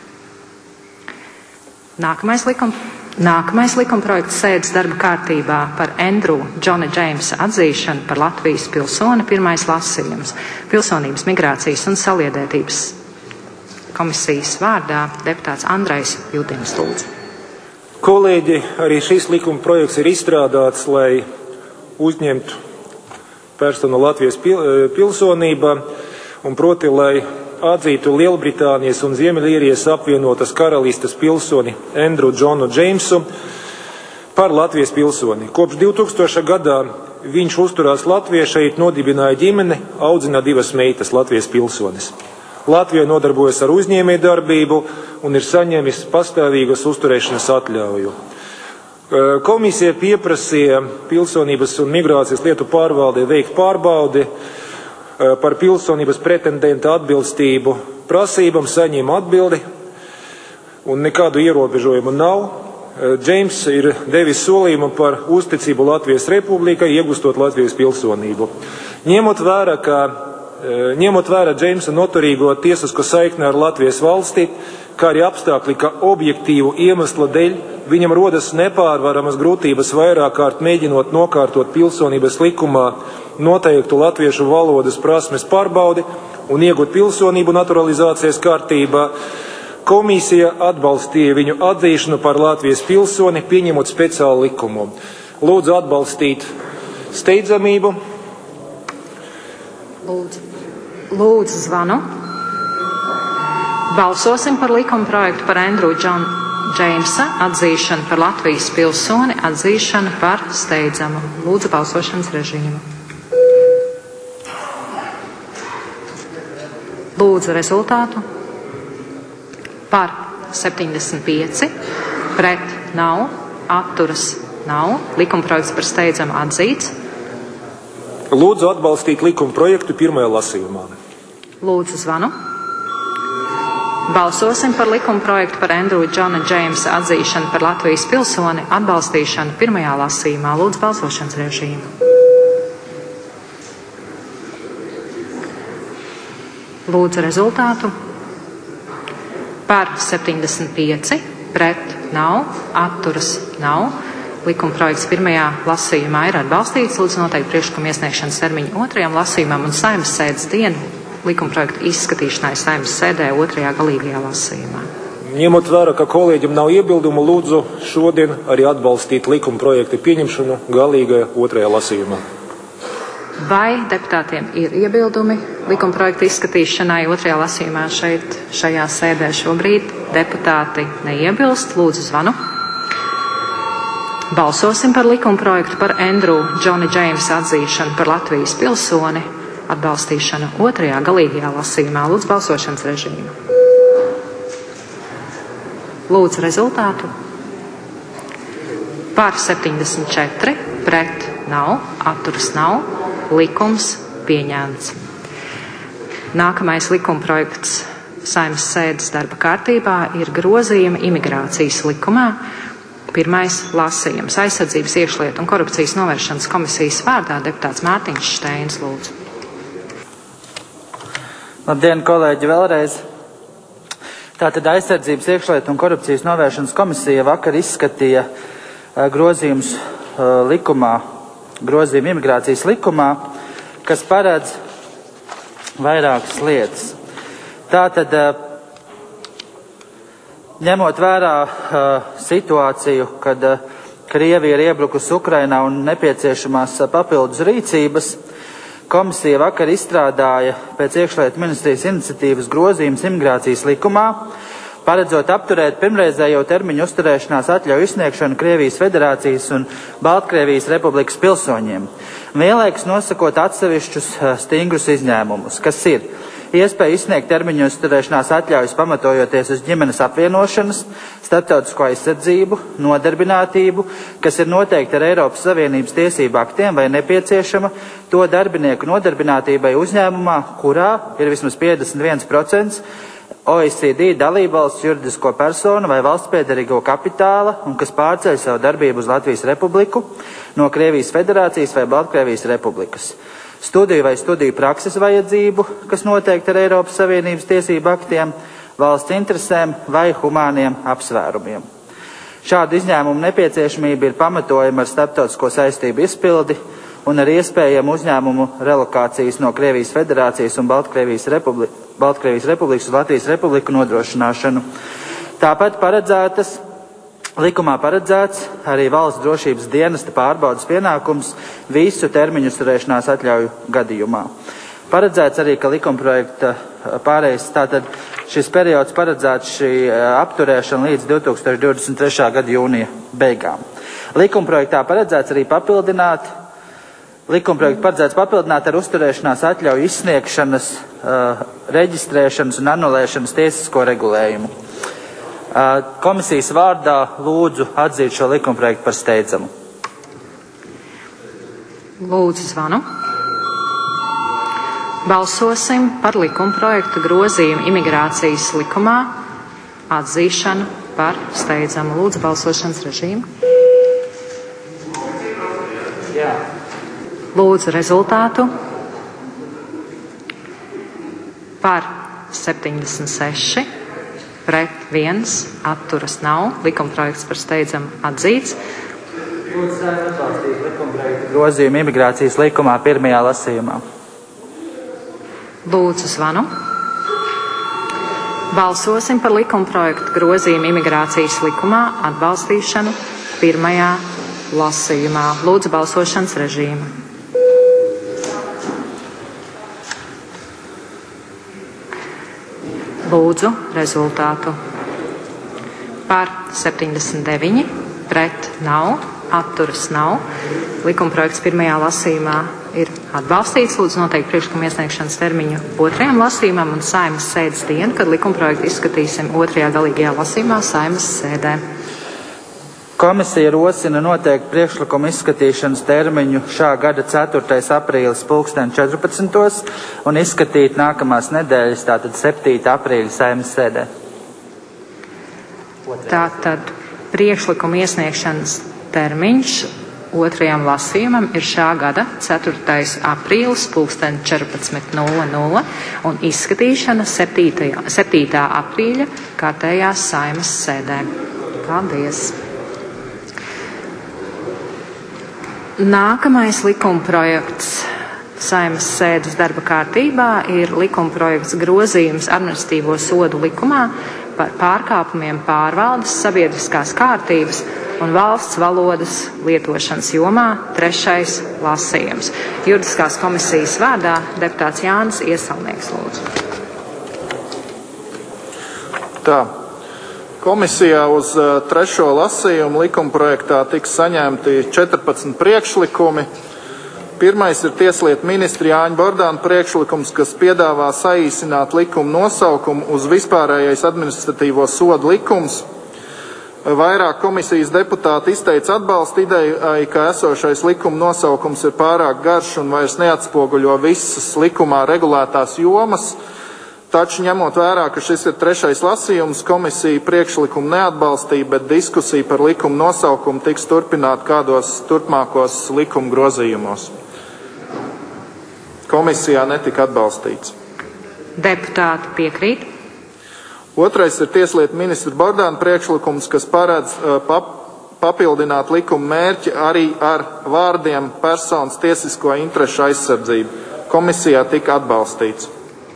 Nākamais, likum, nākamais likumprojekts sēdes darba kārtībā par Andrew Džona Džeimsa atzīšanu par Latvijas pilsoni, pirmais lasījums. Pilsonības, migrācijas un saliedētības komisijas vārdā deputāts Andrejs Judins, lūdzu. Kolēģi, arī šis likumprojekts ir izstrādāts, lai uzņemtu personu Latvijas pilsonībā, un proti, lai atzītu Lielbritānijas un Ziemeļīrijas apvienotas karalistes pilsoni Andrew Džonu Džeimsu par Latvijas pilsoni. Kopš divtūkstošā gadā viņš uzturās Latvijā, šeit nodibināja ģimeni, audzina divas meitas Latvijas pilsonis. Latvijā nodarbojas ar uzņēmējdarbību un ir saņēmis pastāvīgas uzturēšanas atļauju. Komisija pieprasīja pilsonības un migrācijas lietu pārvaldē veikt pārbaudi par pilsonības pretendenta atbilstību prasībām, saņēma atbildi un nekādu ierobežojumu nav. Džeims ir devis solījumu par uzticību Latvijas Republikai, iegūstot Latvijas pilsonību. Ņemot vērā, ka, ņemot vērā Džeimsa noturīgo tiesisko saikni ar Latvijas valsti, kā arī apstākļi, ka objektīvu iemeslu dēļ viņam rodas nepārvaramas grūtības vairāk kārt mēģinot nokārtot pilsonības likumā noteiktu latviešu valodas prasmes pārbaudi un iegūt pilsonību naturalizācijas kārtībā, komisija atbalstīja viņu atzīšanu par Latvijas pilsoni, pieņemot speciālu likumu. Lūdzu atbalstīt steidzamību. Lūdzu, Lūdzu zvanu. Balsosim par likumprojektu par Andrew Džonu Džeimsa atzīšanu par Latvijas pilsoni, atzīšanu par steidzamu. Lūdzu, balsošanas režīmu. Lūdzu, rezultātu. Par septiņdesmit pieci, pret nav, atturas nav, likumprojekts par steidzamu atzīts. Lūdzu atbalstīt likumprojektu pirmajā lasījumā. Lūdzu, zvanu. Balsosim par likumprojektu par Andrew Džona Džeimsa atzīšanu par Latvijas pilsoni, atbalstīšanu pirmajā lasījumā. Lūdzu, balsošanas režīmu. Lūdzu, rezultātu. Par septiņdesmit pieci, pret nav, atturas nav. Likumprojekts pirmajā lasījumā ir atbalstīts. Lūdzu, noteikti priekšlikumu iesniegšanas termiņu otrajam lasījumam un Saeimas sēdes dienu likumprojektu izskatīšanai Saeimas sēdē otrajā galīgajā lasījumā. Ņemot vērā, ka kolēģim nav iebildumu, lūdzu šodien arī atbalstīt likumprojektu pieņemšanu galīgajā otrajā lasījumā. Vai deputātiem ir iebildumi likumprojektu izskatīšanai otrajā lasījumā šeit, šajā sēdē šobrīd? deputāti neiebilst. Lūdzu, zvanu. Balsosim par likumprojektu par Andrew Džoni Džeimsa atzīšanu par Latvijas pilsoni, atbalstīšanu otrajā galīgajā lasījumā. Lūdzu, balsošanas režīmu. Lūdzu, rezultātu. Par septiņdesmit četri, pret nav, atturas nav, likums pieņemts. Nākamais likumprojekts Saeimas sēdes darba kārtībā ir grozījumi imigrācijas likumā. Pirmais lasījums aizsardzības iekšlietu un korupcijas novēršanas komisijas vārdā deputāts Mārtiņš Šteins, lūdzu. Labdien, kolēģi, vēlreiz. Tātad aizsardzības iekšlietu un korupcijas novēršanas komisija vakar izskatīja uh, grozījums uh, likumā, grozījumu imigrācijas likumā, kas paredz vairākas lietas. Tātad, uh, ņemot vērā uh, situāciju, kad uh, Krievija ir iebrukusi Ukrainā un nepieciešamās uh, papildus rīcības, komisija vakar izstrādāja pēc iekšlietu ministrijas iniciatīvas grozījums imigrācijas likumā, paredzot apturēt pirmreizējo termiņu uzturēšanās atļauju izsniegšanu Krievijas Federācijas un Baltkrievijas Republikas pilsoņiem, vienlaikus nosakot atsevišķus uh, stingrus izņēmumus, kas ir iespēja izsniegt termiņu uzturēšanās atļaujas pamatojoties uz ģimenes apvienošanas, starptautisko aizsardzību, nodarbinātību, kas ir noteikti ar Eiropas Savienības tiesību aktiem vai nepieciešama to darbinieku nodarbinātībai uzņēmumā, kurā ir vismaz piecdesmit viens procents O E C D dalībvalsts juridisko personu vai valsts piederīgo kapitāla un kas pārceļ savu darbību uz Latvijas Republiku no Krievijas Federācijas vai Baltkrievijas Republikas. Studiju vai studiju prakses vajadzību, kas noteikti ar Eiropas Savienības tiesību aktiem, valsts interesēm vai humāniem apsvērumiem. Šāda izņēmuma nepieciešamība ir pamatojama ar starptautisko saistību izpildi un ar iespējamu uzņēmumu relokācijas no Krievijas Federācijas un Baltkrievijas, Republi Baltkrievijas Republikas uz Latvijas Republiku nodrošināšanu. Tāpat paredzētas Likumā paredzēts arī valsts drošības dienesta pārbaudas pienākums visu termiņu uzturēšanās atļauju gadījumā. Paredzēts arī, ka likumprojekta pārējais, tātad šis periods paredzēts šī apturēšana līdz divi tūkstoši divdesmit trešā gada jūnija beigām. Likumprojektā paredzēts arī papildināt, likumprojektu paredzēts papildināt ar uzturēšanās atļauju izsniegšanas, uh, reģistrēšanas un anulēšanas tiesisko regulējumu. Komisijas vārdā lūdzu atzīt šo likumprojektu par steidzamu. Lūdzu, zvanu. Balsosim par likumprojektu grozījumu imigrācijas likumā atzīšanu par steidzamu. Lūdzu, balsošanas režīmu. Jā. Lūdzu, rezultātu. Par septiņdesmit seši. Pret viens, atturas nav, likumprojekts par steidzamu atzīts. Lūdzu, atbalstīt likumprojektu grozījumu imigrācijas likumā pirmajā lasījumā. Lūdzu, zvanu. Balsosim par likumprojektu grozījumu imigrācijas likumā atbalstīšanu pirmajā lasījumā. Lūdzu, balsošanas režīmu. Lūdzu, rezultātu. Par septiņdesmit deviņi, pret nav, atturas nav. Likumprojekts pirmajā lasījumā ir atbalstīts. Lūdzu, noteikti priekšlikuma iesniegšanas termiņu otrajam lasījumam un Saeimas sēdes dienu, kad likumprojektu izskatīsim otrajā galīgajā lasījumā Saeimas sēdē. Komisija rosina noteikti priekšlikuma izskatīšanas termiņu šā gada ceturtais aprīlis pulksten četrpadsmitos un izskatīt nākamās nedēļas, tātad septītā aprīļa Saeimas sēdē. Tātad priekšlikuma iesniegšanas termiņš otrajam lasījumam ir šā gada ceturtais aprīlis pulksten četrpadsmit nulle nulle un izskatīšana septītā aprīļa kārtējā Saeimas sēdē. Paldies! Nākamais likumprojekts Saeimas sēdes darba kārtībā ir likumprojekts grozījums administratīvo sodu likumā par pārkāpumiem pārvaldes, sabiedriskās kārtības un valsts valodas lietošanas jomā trešais lasījums. Juridiskās komisijas vārdā deputāts Jānis Iesalnieks, lūdzu. Tā. Komisijā uz trešo lasījumu likumprojektā tika saņemti četrpadsmit priekšlikumi. Pirmais ir Tieslietu ministra Jāņa Bordāna priekšlikums, kas piedāvā saīsināt likuma nosaukumu uz vispārējais administratīvo sodu likums. Vairāk komisijas deputāti izteica atbalstu idejai, ka esošais likuma nosaukums ir pārāk garš un vairs neatspoguļo visas likumā regulētās jomas, taču ņemot vērā, ka šis ir trešais lasījums, komisija priekšlikumu neatbalstīja, bet diskusija par likuma nosaukumu tiks turpināt kādos turpmākos likuma grozījumos. Komisijā netika atbalstīts. Deputāti piekrīt. Otrais ir Tieslietu ministra Bordāna priekšlikums, kas paredz pap, papildināt likuma mērķi arī ar vārdiem personas tiesisko interešu aizsardzību. Komisijā tika atbalstīts.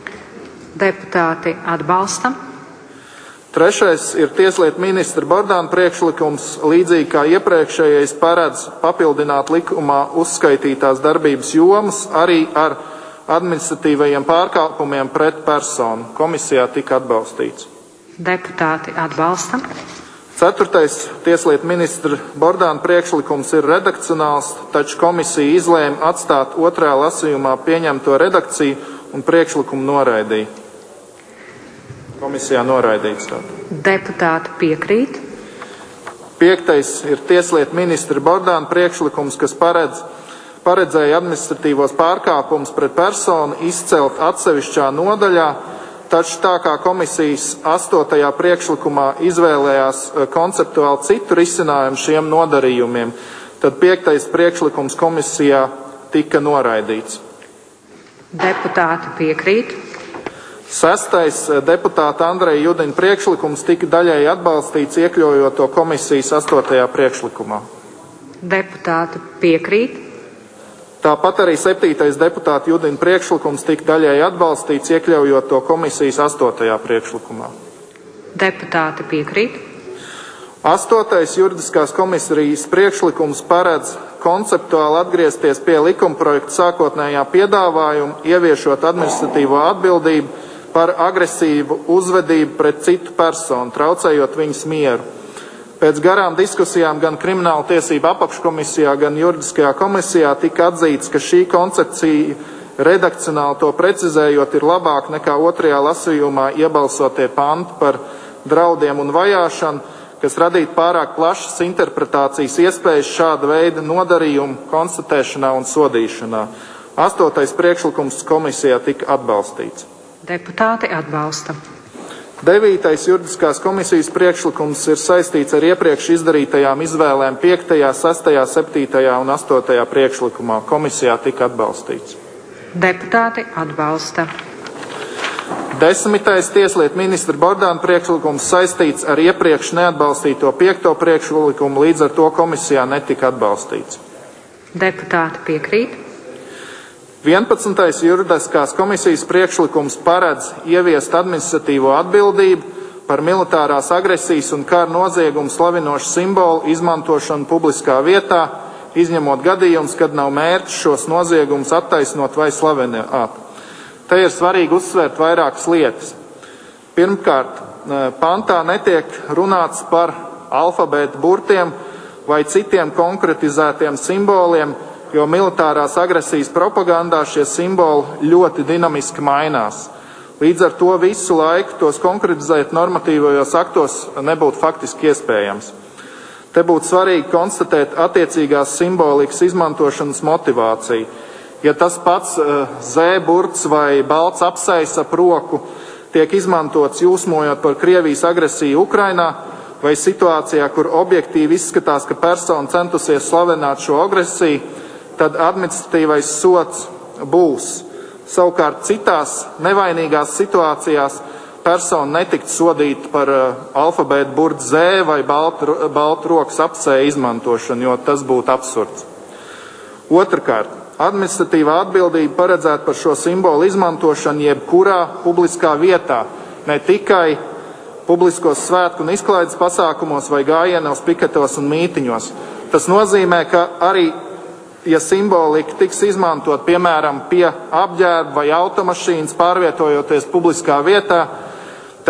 Deputāti atbalsta. Trešais ir Tieslietu ministra Bordāna priekšlikums, līdzīgi kā iepriekšējais, paredz papildināt likumā uzskaitītās darbības jomas arī ar administratīvajiem pārkāpumiem pret personu. Komisijā tika atbalstīts. Deputāti atbalsta. Ceturtais Tieslietu ministra Bordāna priekšlikums ir redakcionāls, taču komisija izlēma atstāt otrajā lasījumā pieņemto redakciju un priekšlikumu noraidīja. Komisijā noraidīts tātad. Deputāti piekrīt. Piektais ir Tieslietu ministra Bordāna priekšlikums, kas paredz paredzēja administratīvos pārkāpumus pret personu izcelt atsevišķā nodaļā, taču tā kā komisijas astotajā priekšlikumā izvēlējās konceptuāli citu risinājumu šiem nodarījumiem, tad piektais priekšlikums komisijā tika noraidīts. Deputāti piekrīt. Sestais deputāta Andreja Judina priekšlikums tika daļēji atbalstīts, iekļaujot to komisijas astotajā priekšlikumā. Deputāti piekrīt. Tāpat arī septītais deputāta Judina priekšlikums tika daļēji atbalstīts, iekļaujot to komisijas astotajā priekšlikumā. Deputāti piekrīt. Astotais juridiskās komisijas priekšlikums paredz konceptuāli atgriezties pie likumprojekta sākotnējā piedāvājuma, ieviešot administratīvo atbildību par agresīvu uzvedību pret citu personu, traucējot viņas mieru. Pēc garām diskusijām gan Krimināla tiesība apakškomisijā, gan juridiskajā komisijā tika atzīts, ka šī koncepcija redakcionāli to precizējot ir labāk nekā otrajā lasījumā iebalsotie panti par draudiem un vajāšanu, kas radītu pārāk plašas interpretācijas iespējas šāda veida nodarījumu konstatēšanā un sodīšanā. Astotais priekšlikums komisijā tika atbalstīts. Deputāti atbalsta. Devītais juridiskās komisijas priekšlikums ir saistīts ar iepriekš izdarītajām izvēlēm piektajā, sestajā, septītajā un astotajā priekšlikumā. Komisijā tika atbalstīts. Deputāti atbalsta. Desmitais Tieslietu ministra Bordāna priekšlikums saistīts ar iepriekš neatbalstīto piekto priekšlikumu, līdz ar to komisijā netika atbalstīts. Deputāti piekrīt. vienpadsmitais juridiskās komisijas priekšlikums paredz ieviest administratīvo atbildību par militārās agresijas un kara noziegumu slavinošu simbolu izmantošanu publiskā vietā, izņemot gadījumus, kad nav mērķis šos noziegumus attaisnot vai slavenāt. Te ir svarīgi uzsvērt vairākas lietas. Pirmkārt, pantā netiek runāts par alfabēta burtiem vai citiem konkretizētiem simboliem, jo militārās agresijas propagandā šie simboli ļoti dinamiski mainās. Līdz ar to visu laiku tos konkretizēt normatīvajos aktos nebūtu faktiski iespējams. Te būtu svarīgi konstatēt attiecīgās simbolikas izmantošanas motivāciju. Ja tas pats Z burts vai balts apsejs ap roku tiek izmantots jūsmojot par Krievijas agresiju Ukrainā, vai situācijā, kur objektīvi izskatās, ka persona centusies slavenāt šo agresiju, tad administratīvais sods būs. Savukārt citās nevainīgās situācijās persona netikt sodīta par alfabēta burtu Z vai baltu, baltu rokas apsēju izmantošanu, jo tas būtu absurds. Otrakārt, administratīvā atbildība paredzēta par šo simbolu izmantošanu jebkurā publiskā vietā, ne tikai publiskos svētku un izklaides pasākumos vai gājienos, piketos un mītiņos. Tas nozīmē, ka arī, ja simbolika tiks izmantot, piemēram, pie apģērba vai automašīnas pārvietojoties publiskā vietā, tad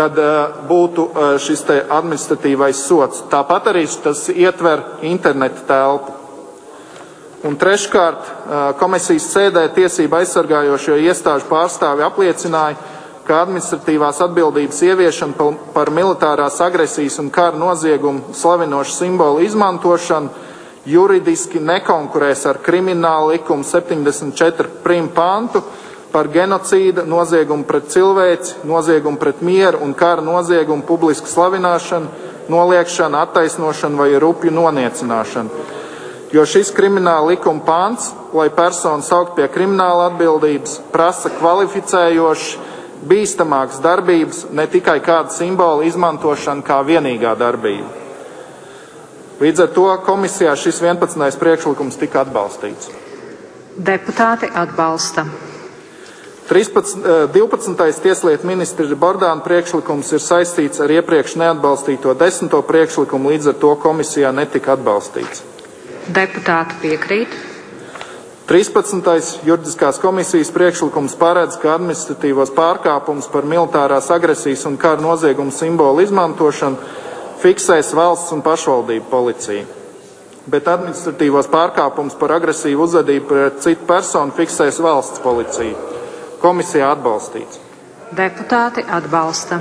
tad būtu šis te administratīvais sods. Tāpat arī tas ietver interneta telpu. Un treškārt, komisijas sēdē tiesību aizsargājošo iestāžu pārstāvi apliecināja, ka administratīvās atbildības ieviešana par militārās agresijas un kara noziegumu slavinošu simbolu izmantošanu juridiski nekonkurēs ar kriminālu likumu septiņdesmit četri prim pantu par genocīda, noziegumu pret cilvēci, noziegumu pret mieru un kara noziegumu publisku slavināšanu, noliekšanu, attaisnošanu vai rupju noniecināšanu. Jo šis krimināla likuma pants, lai personu saukt pie krimināla atbildības, prasa kvalificējoši bīstamākas darbības, ne tikai kāda simbola izmantošana kā vienīgā darbība. Līdz ar to komisijā šis vienpadsmitais priekšlikums tika atbalstīts. Deputāti atbalsta. divpadsmitais Tieslietu ministra Bordāna priekšlikums ir saistīts ar iepriekš neatbalstīto desmito priekšlikumu, līdz ar to komisijā netika atbalstīts. Deputāti piekrīt. trīspadsmitais Juridiskās komisijas priekšlikums paredz, ka administratīvos pārkāpumus par militārās agresijas un kara noziegumu simbolu izmantošanu fiksēs valsts un pašvaldību policija. Bet administratīvos pārkāpumus par agresīvu uzvedību pret citu personu fiksēs valsts policija. Komisijā atbalstīts. Deputāti atbalsta.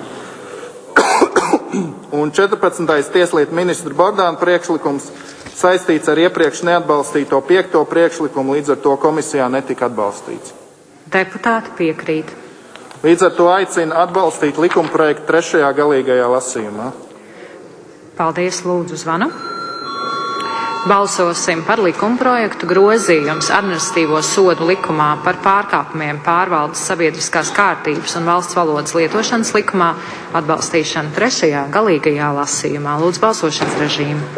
Un četrpadsmitais Tieslietu ministra Bordāna priekšlikums saistīts ar iepriekš neatbalstīto piekto priekšlikumu, līdz ar to komisijā netika atbalstīts. Deputāti piekrīt. Līdz ar to aicina atbalstīt likumprojektu trešajā galīgajā lasījumā. Paldies, lūdzu zvanu. Balsosim par likumprojektu grozījums administratīvo sodu likumā par pārkāpumiem pārvaldes sabiedriskās kārtības un valsts valodas lietošanas likumā atbalstīšanu trešajā galīgajā lasījumā. Lūdzu balsošanas režīmu.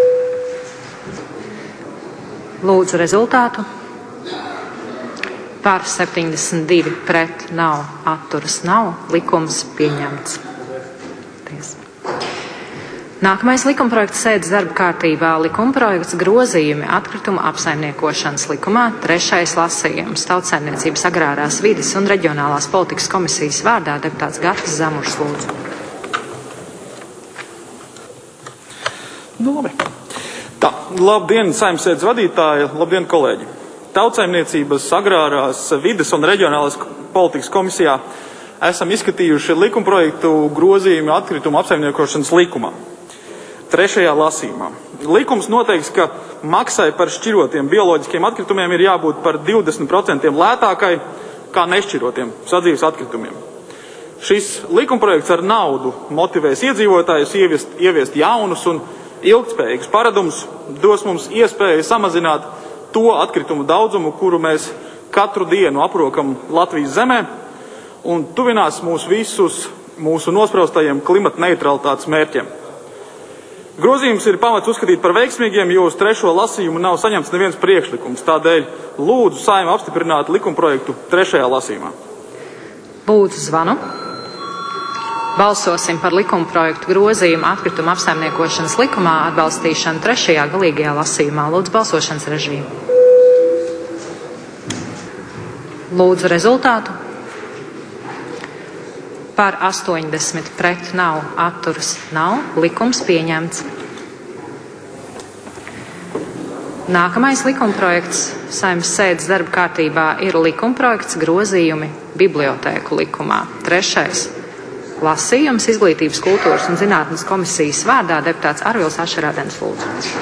Lūdzu rezultātu. Par septiņdesmit divi pret nav, atturas nav, likums pieņemts. Ties. Nākamais likumprojekts sēdes darba kārtībā likumprojekts grozījumi atkritumu apsaimniekošanas likumā, trešais lasījums, Tautsaimniecības agrārās vides un reģionālās politikas komisijas vārdā deputāts Gatis Zamurs, lūdzu. Nu, labi. Tā, labdien, saimsēdes vadītāji, labdien, kolēģi. Tautsaimniecības agrārās vides un reģionālās politikas komisijā esam izskatījuši likumprojektu grozījumu atkritumu apsaimniekošanas likumā. Trešajā lasījumā. Likums noteiks, ka maksai par šķirotiem bioloģiskiem atkritumiem ir jābūt par divdesmit procentiem lētākai kā nešķirotiem sadzīves atkritumiem. Šis likumprojekts ar naudu motivēs iedzīvotājus ieviest, ieviest jaunus un ilgtspējīgus paradumus, dos mums iespēju samazināt to atkritumu daudzumu, kuru mēs katru dienu aprokam Latvijas zemē, un tuvinās mūs visus mūsu nospraustajiem klimata neutralitātes mērķiem. Grozījums ir pamats uzskatīt par veiksmīgiem, jo uz trešo lasījumu nav saņemts neviens priekšlikums. Tādēļ lūdzu Saeimu apstiprināt likumprojektu trešajā lasījumā. Lūdzu zvanu. Balsosim par likumprojektu grozījumu atkritumu apsaimniekošanas likumā atbalstīšanu trešajā galīgajā lasījumā. Lūdzu balsošanas režīmu. Lūdzu rezultātu. Par astoņdesmit pret nav, atturas nav, likums pieņemts. Nākamais likumprojekts Saeimas sēdes darba kārtībā ir likumprojekts grozījumi bibliotēku likumā. Trešais lasījums Izglītības, kultūras un zinātnes komisijas vārdā deputāts Arvils Ašerādens, lūdzu.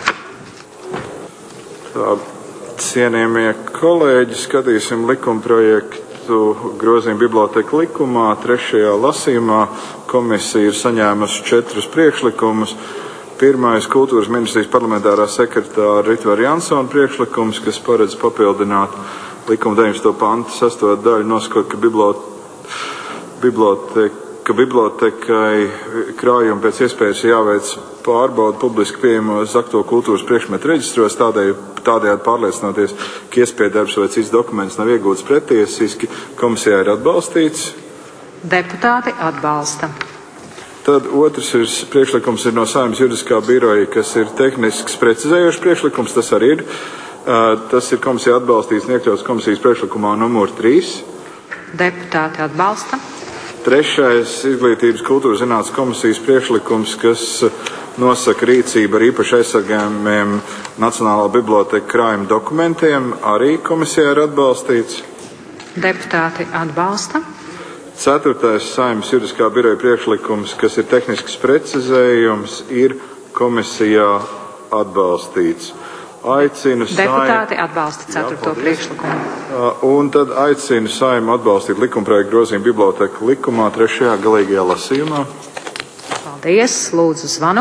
Tā, cienījamie kolēģi, skatīsim likumprojektu grozījumu bibliotēku likumā. Trešajā lasījumā komisija ir saņēmusi četrus priekšlikumus. Pirmais kultūras ministrijas parlamentārā sekretāra Ritvaru Jansona priekšlikums, kas paredz papildināt likuma deviņdesmito pantu sesto daļu, nosakot, ka biblioteka ka bibliotekai krājumi pēc iespējas jāveic pārbauda publiski pieejamos aktuālo kultūras priekšmetu reģistros, tādējādi pārliecinoties, ka iespēja darbs vai cits dokuments nav iegūts pretiesiski. Komisijā ir atbalstīts. Deputāti atbalsta. Tad otrs ir, priekšlikums ir no Saeimas juridiskā biroja, kas ir tehnisks precizējošs priekšlikums, tas arī ir. Tas ir komisijā atbalstīts un iekļauts komisijas priekšlikumā numur trīs. Deputāti atbalsta. Trešais - Izglītības kultūras zinātnes komisijas priekšlikums, kas nosaka rīcību ar īpaši aizsargājumiem Nacionālā biblioteka krājuma dokumentiem, arī komisijā ir atbalstīts. Deputāti atbalsta. Ceturtais - Saeimas juridiskā biroja priekšlikums, kas ir tehnisks precizējums, ir komisijā atbalstīts. Aicinu Deputāti atbalsta ceturto priekšlikumu. Un tad aicinu Saimu atbalstīt likumprojektu grozījumu biblioteka likumā trešajā galīgajā lasījumā. Paldies, lūdzu zvanu.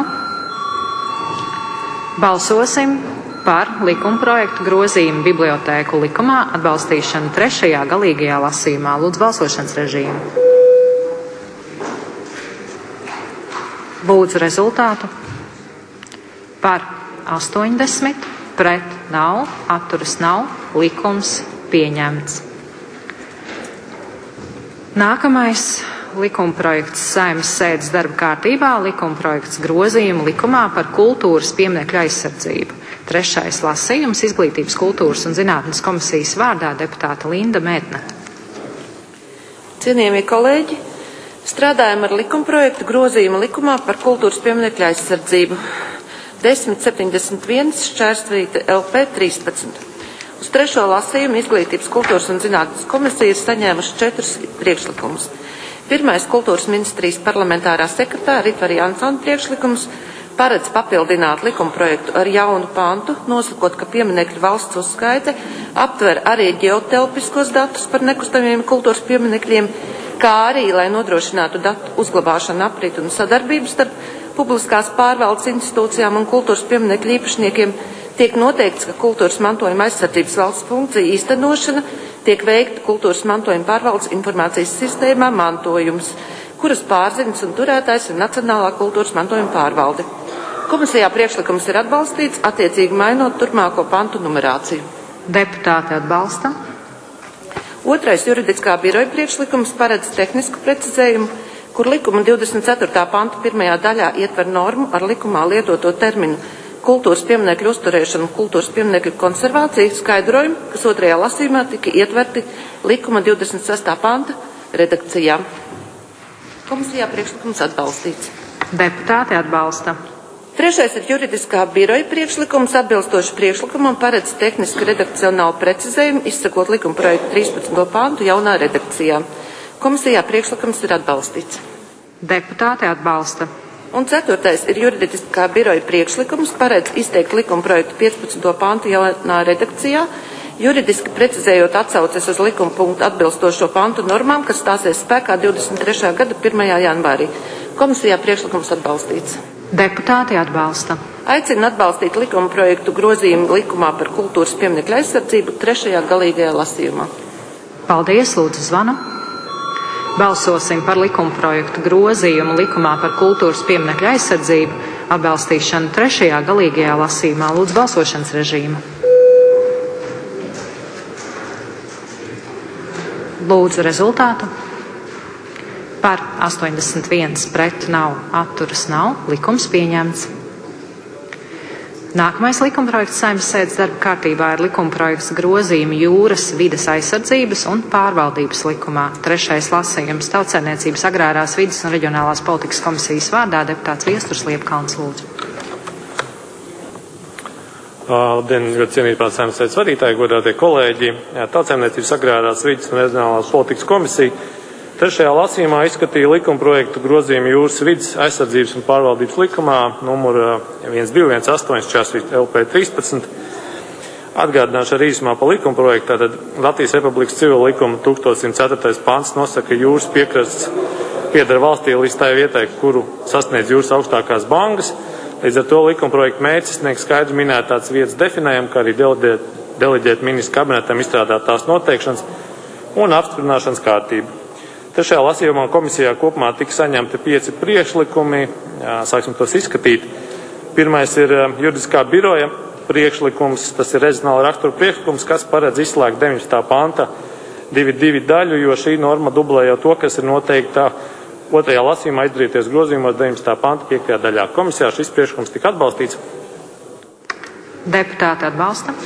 Balsosim par likumprojektu grozījumu bibliotēku likumā atbalstīšanu trešajā galīgajā lasījumā. Lūdzu balsošanas režīmu. Lūdzu rezultātu. Par astoņdesmit, pret nav, atturas nav, likums pieņemts. Nākamais likumprojekts Saeimas sēdes darba kārtībā - likumprojekts grozījumu likumā par kultūras pieminekļu aizsardzību. Trešais lasījums - Izglītības, kultūras un zinātnes komisijas vārdā deputāte Linda Mētne. Cienījamie kolēģi, strādājam ar likumprojektu grozījumu likumā par kultūras pieminekļu aizsardzību. desmit septiņdesmit viens šķērsvīta L P trīspadsmit. Uz trešo lasījumu Izglītības, kultūras un zinātnes komisija ir saņēmuši četrus priekšlikumus. Pirmais - kultūras ministrijas parlamentārā sekretārā Ritvari Jansona priekšlikums paredz papildināt likumprojektu ar jaunu pantu, nosakot, ka pieminekļu valsts uzskaite aptver arī ģeotelpiskos datus par nekustamiem kultūras pieminekļiem, kā arī, lai nodrošinātu datu uzglabāšanu, apriti un sadarbību starp publiskās pārvaldes institūcijām un kultūras pieminekļu īpašniekiem, tiek noteikts, ka kultūras mantojuma aizsardzības valsts funkcija īstenošana tiek veikta kultūras mantojuma pārvaldes informācijas sistēmā mantojums, kuras pārziņas un turētājs ir Nacionālā kultūras mantojuma pārvalde. Komisijā priekšlikums ir atbalstīts, attiecīgi mainot turpmāko pantu numerāciju. Deputāti atbalsta. Otrais juridiskā biroja priekšlikums paredz tehnisku precizējumu, kur likuma divdesmit ceturtā panta pirmajā daļā ietver normu ar likumā lietoto terminu kultūras pieminekļu uzturēšanu un kultūras pieminekļu konservāciju skaidrojumu, kas otrajā lasījumā tika ietverti likuma divdesmit sestā panta redakcijā. Komisijā priekšlikums atbalstīts. Deputāti atbalsta. Trešais ir juridiskā biroja priekšlikums, atbilstoši priekšlikumam paredz tehnisku redakcionālu precizējumu, izsakot likumprojektu trīspadsmito pantu jaunā redakcijā. Komisijā priekšlikums ir atbalstīts. Deputāti atbalsta. Un ceturtais ir juridiskā biroja priekšlikums, paredz izteikt likumprojektu piecpadsmito pantu jaunā redakcijā, juridiski precizējot atsauces uz likuma punktu atbilstošo pantu normām, kas stāsies spēkā divdesmit trešā gada pirmajā janvārī. Komisijā priekšlikums atbalstīts. Deputāti atbalsta. Aicinu atbalstīt likumprojektu grozījumu likumā par kultūras pieminekļu aizsardzību trešajā galīgajā lasījumā. Paldies, lūdzu zvanu. Balsosim par likumprojektu grozījumu likumā par kultūras pieminekļu aizsardzību atbalstīšanu trešajā galīgajā lasījumā. Lūdzu balsošanas režīmu. Lūdzu rezultātu. Par astoņdesmit viens, pret nav, atturas nav, likums pieņemts. Nākamais likumprojekts Saeimas sēdes darba kārtībā ir likumprojekts grozījumi jūras vides aizsardzības un pārvaldības likumā. Trešais lasījums Tautsaimniecības agrārās vides un reģionālās politikas komisijas vārdā deputāts Viesturs Liepkalns lūdzu. Labdien, ļoti cienītā Saeimas sēdes vadītāji, godātie kolēģi. Tautsaimniecības agrārās vides un reģionālās politikas komisija trešajā lasījumā izskatīja likumprojektu grozījumu jūras vides aizsardzības un pārvaldības likumā numur viens divi viens astoņi šķērsvīta L P trīspadsmit. Atgādināšu arī īsumā par likumprojektu. Tātad Latvijas Republikas civila likuma tūkstoš simt ceturtais pants nosaka, ka jūras piekrasts pieder valstī līdz tai vietai, kuru sasniedz jūras augstākās bangas. Līdz ar to likumprojekta mērķis sniegt skaidri minētāts vietas definējumu, kā arī deleģēt, deleģēt ministru kabinetam izstrādāt tās noteikšanas un apstiprināšanas kārtību. Trešajā lasījumā komisijā kopumā tika saņemti pieci priekšlikumi, sāksim tos izskatīt. Pirmais ir juridiskā biroja priekšlikums, tas ir reģionāla rakstura priekšlikums, kas paredz izslēgt deviņpadsmitā panta divi divi daļu, jo šī norma dublē jau to, kas ir noteikta otrajā lasījumā izdarīties grozījumos deviņpadsmitā panta piektajā daļā. Komisijā šis priekšlikums tika atbalstīts. Deputāti atbalsta.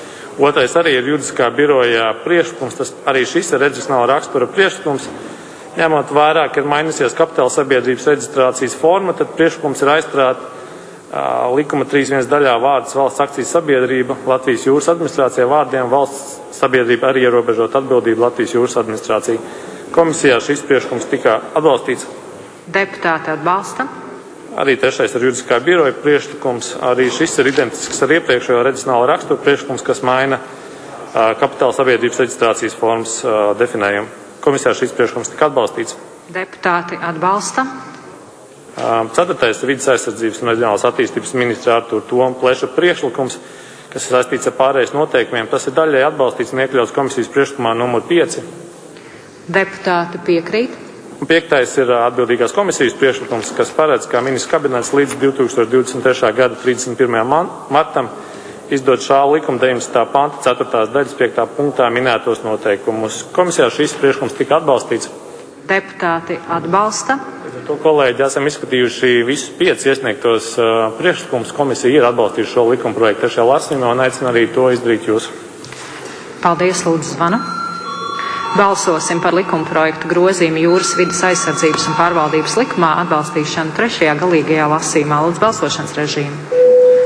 Otrais arī ir juridiskā biroja priekšlikums, tas arī šis ir reģionāla rakstura priekšlikums, ņemot vērā, ka ir mainījusies kapitāla sabiedrības reģistrācijas forma, tad priekšlikums ir aizstrādāt uh, likuma trīs vienas daļā vārdus valsts akcijas sabiedrība Latvijas jūras administrācijā vārdiem valsts sabiedrība arī ierobežot atbildību Latvijas jūras administrācija. Komisijā šis priekšlikums tika atbalstīts. Deputāti atbalsta. Arī trešais ir juridiskā biroja priekšlikums. Arī šis ir identisks ar iepriekšējo reģionāla rakstura priekšlikums, kas maina uh, kapitāla sabiedrības reģistrācijas formas uh, definējumu. Komisijā šis priekšlikums tika atbalstīts. Deputāti atbalsta. Uh, ceturtais ir vides aizsardzības un reģionālās attīstības ministra Artūra Toma Pleša priekšlikums, kas ir saistīts ar pārējais noteikumiem. Tas ir daļai atbalstīts un iekļauts komisijas priekšlikumā numur pieci. Deputāti piekrīt. Piektais ir atbildīgās komisijas priekšlikums, kas paredz, ka ministrs kabinets līdz divtūkstoš divdesmit trešā gada trīsdesmit pirmajam martam izdod šā likuma deviņdesmitā panta ceturtās daļas piektā punktā minētos noteikumus. Komisijā šis priekšlikums tika atbalstīts. Deputāti atbalsta. To kolēģi esam izskatījuši visus pieci iesniegtos uh, priekšlikumus. Komisija ir atbalstījuši šo likuma projektu trešajā lasījumā un aicina arī to izdarīt jūs. Paldies, lūdzu, zvanu. Balsosim par likuma projektu grozījumu jūras vides aizsardzības un pārvaldības likumā atbalstīšanu trešajā galīgajā lasījumā. Lūdzu, balsošanas režīmu.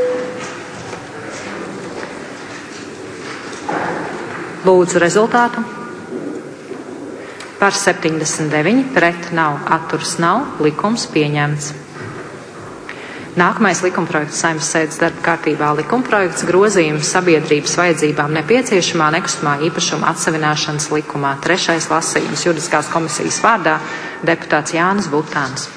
Lūdzu rezultātu. Par septiņdesmit deviņi, pret nav, atturs nav, likums pieņemts. Nākamais likumprojekts Saeimas sēdes darba kārtībā likumprojekts grozījums sabiedrības vajadzībām nepieciešamā nekustamā īpašuma atsavināšanas likumā. Trešais lasījums juridiskās komisijas vārdā deputāts Jānis Butāns.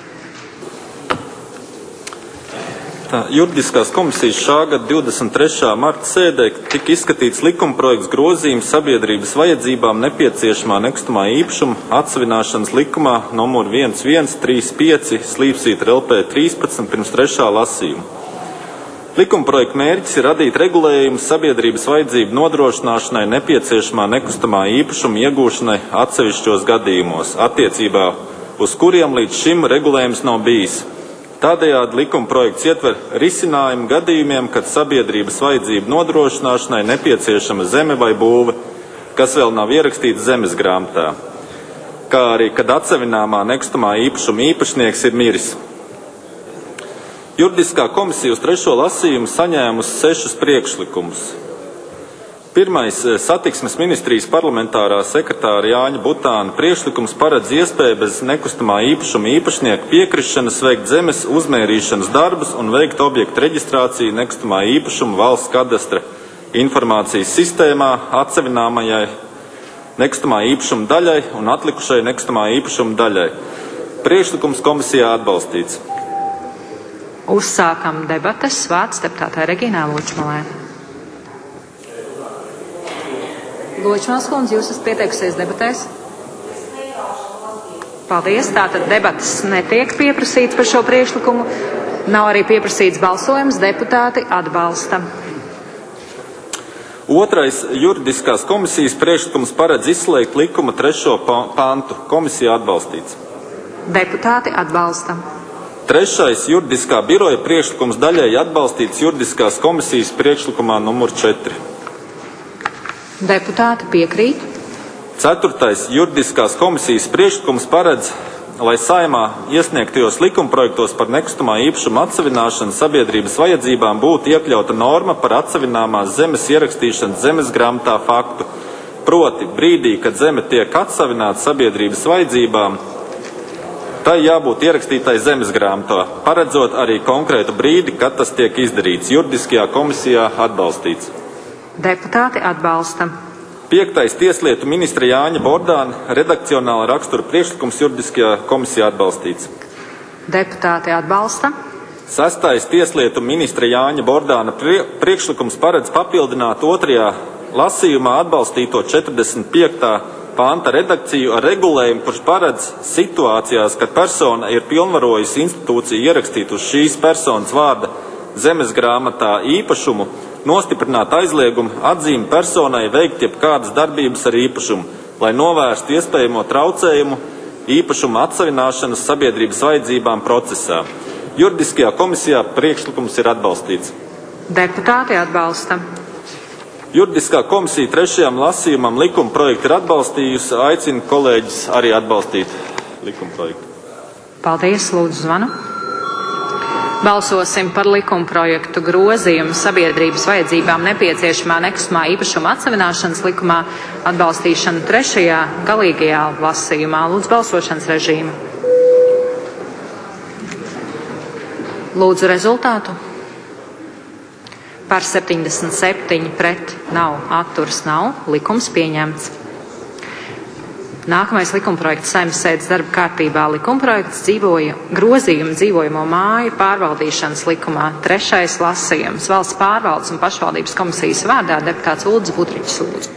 Tā, juridiskās komisijas šā gada divdesmit trešā marta sēdē tika izskatīts likumprojekts grozījums sabiedrības vajadzībām nepieciešamā nekustamā īpašuma atsavināšanas likumā numur viens viens trīs pieci slīpsvītra L P trīspadsmit pirms trešā lasījuma. Likumprojekta mērķis ir radīt regulējumu sabiedrības vajadzību nodrošināšanai nepieciešamā nekustamā īpašuma iegūšanai atsevišķos gadījumos, attiecībā uz kuriem līdz šim regulējums nav bijis. Tādējādi likumprojekts ietver risinājumu gadījumiem, kad sabiedrības vajadzību nodrošināšanai nepieciešama zeme vai būve, kas vēl nav ierakstīta zemes grāmatā, kā arī, kad atsavināmā nekustamā īpašuma īpašnieks ir miris. Juridiskā komisija uz trešo lasījumu saņēmusi sešus priekšlikumus. Pirmais - satiksmes ministrijas parlamentārā sekretāra Jāņa Butāna priekšlikums paredz iespēju bez nekustamā īpašuma īpašnieka piekrišanas veikt zemes uzmērīšanas darbus un veikt objektu reģistrāciju nekustamā īpašuma valsts kadastra informācijas sistēmā atsavināmajai nekustamā īpašuma daļai un atlikušai nekustamā īpašuma daļai. Priekšlikums komisijā atbalstīts. Uzsākam debates. Vārds deputātai Regīnai Ločmalē. Ločmals kundze, jūs esat pieteikusies debatēs? Paldies. Tātad debatas netiek pieprasīts par šo priekšlikumu. Nav arī pieprasīts balsojums. Deputāti atbalsta. Otrais juridiskās komisijas priekšlikums paredz izslēgt likuma trešo pantu. Komisija atbalstīts. Deputāti atbalsta. Trešais juridiskā biroja priekšlikums daļēji atbalstīts juridiskās komisijas priekšlikumā numur četri. Deputāti piekrīt. Ceturtais juridiskās komisijas priekšlikums paredz, lai Saeimā iesniegtajos likumprojektos par nekustamā īpašuma atsavināšanu sabiedrības vajadzībām būtu iekļauta norma par atsavināmās zemes ierakstīšanu zemes grāmatā faktu. Proti, brīdī, kad zeme tiek atsavināta sabiedrības vajadzībām, tai jābūt ierakstītai zemes grāmatā, paredzot arī konkrētu brīdi, kad tas tiek izdarīts. Juridiskajā komisijā atbalstīts. Deputāti atbalsta. Piektais tieslietu ministra Jāņa Bordāna redakcionāla rakstura priekšlikums juridiskajā komisijā atbalstīts. Deputāti atbalsta. Sastais tieslietu ministra Jāņa Bordāna priekšlikums paredz papildināt otrajā lasījumā atbalstīto četrdesmit piektā panta redakciju ar regulējumu, kurš paredz situācijās, kad persona ir pilnvarojusi institūciju ierakstīt uz šīs personas vārda zemes grāmatā īpašumu, nostiprināt aizliegumu atzīmi personai veikt jebkādas darbības ar īpašumu, lai novērstu iespējamo traucējumu īpašuma atsavināšanas sabiedrības vajadzībām procesā. Juridiskajā komisijā priekšlikums ir atbalstīts. Deputāti atbalsta. Juridiskā komisija trešajam lasījumam likuma projektu ir atbalstījusi. Aicinu kolēģis arī atbalstīt likuma projektu. Paldies, lūdzu zvanu. Balsosim par likuma projektu grozījumu sabiedrības vajadzībām nepieciešamā nekustamā īpašuma atsevināšanas likumā atbalstīšanu trešajā galīgajā lasījumā. Lūdzu balsošanas režīmu. Lūdzu rezultātu. Par septiņdesmit septiņi pret nav, atturs nav, likums pieņemts. Nākamais likumprojekts Saeimas sēdes darba kārtībā likumprojekts dzīvoja, grozījuma dzīvojamo māju pārvaldīšanas likumā. Trešais lasījums. Valsts pārvaldes un pašvaldības komisijas vārdā deputāts Uldis Budriņš lūdzu.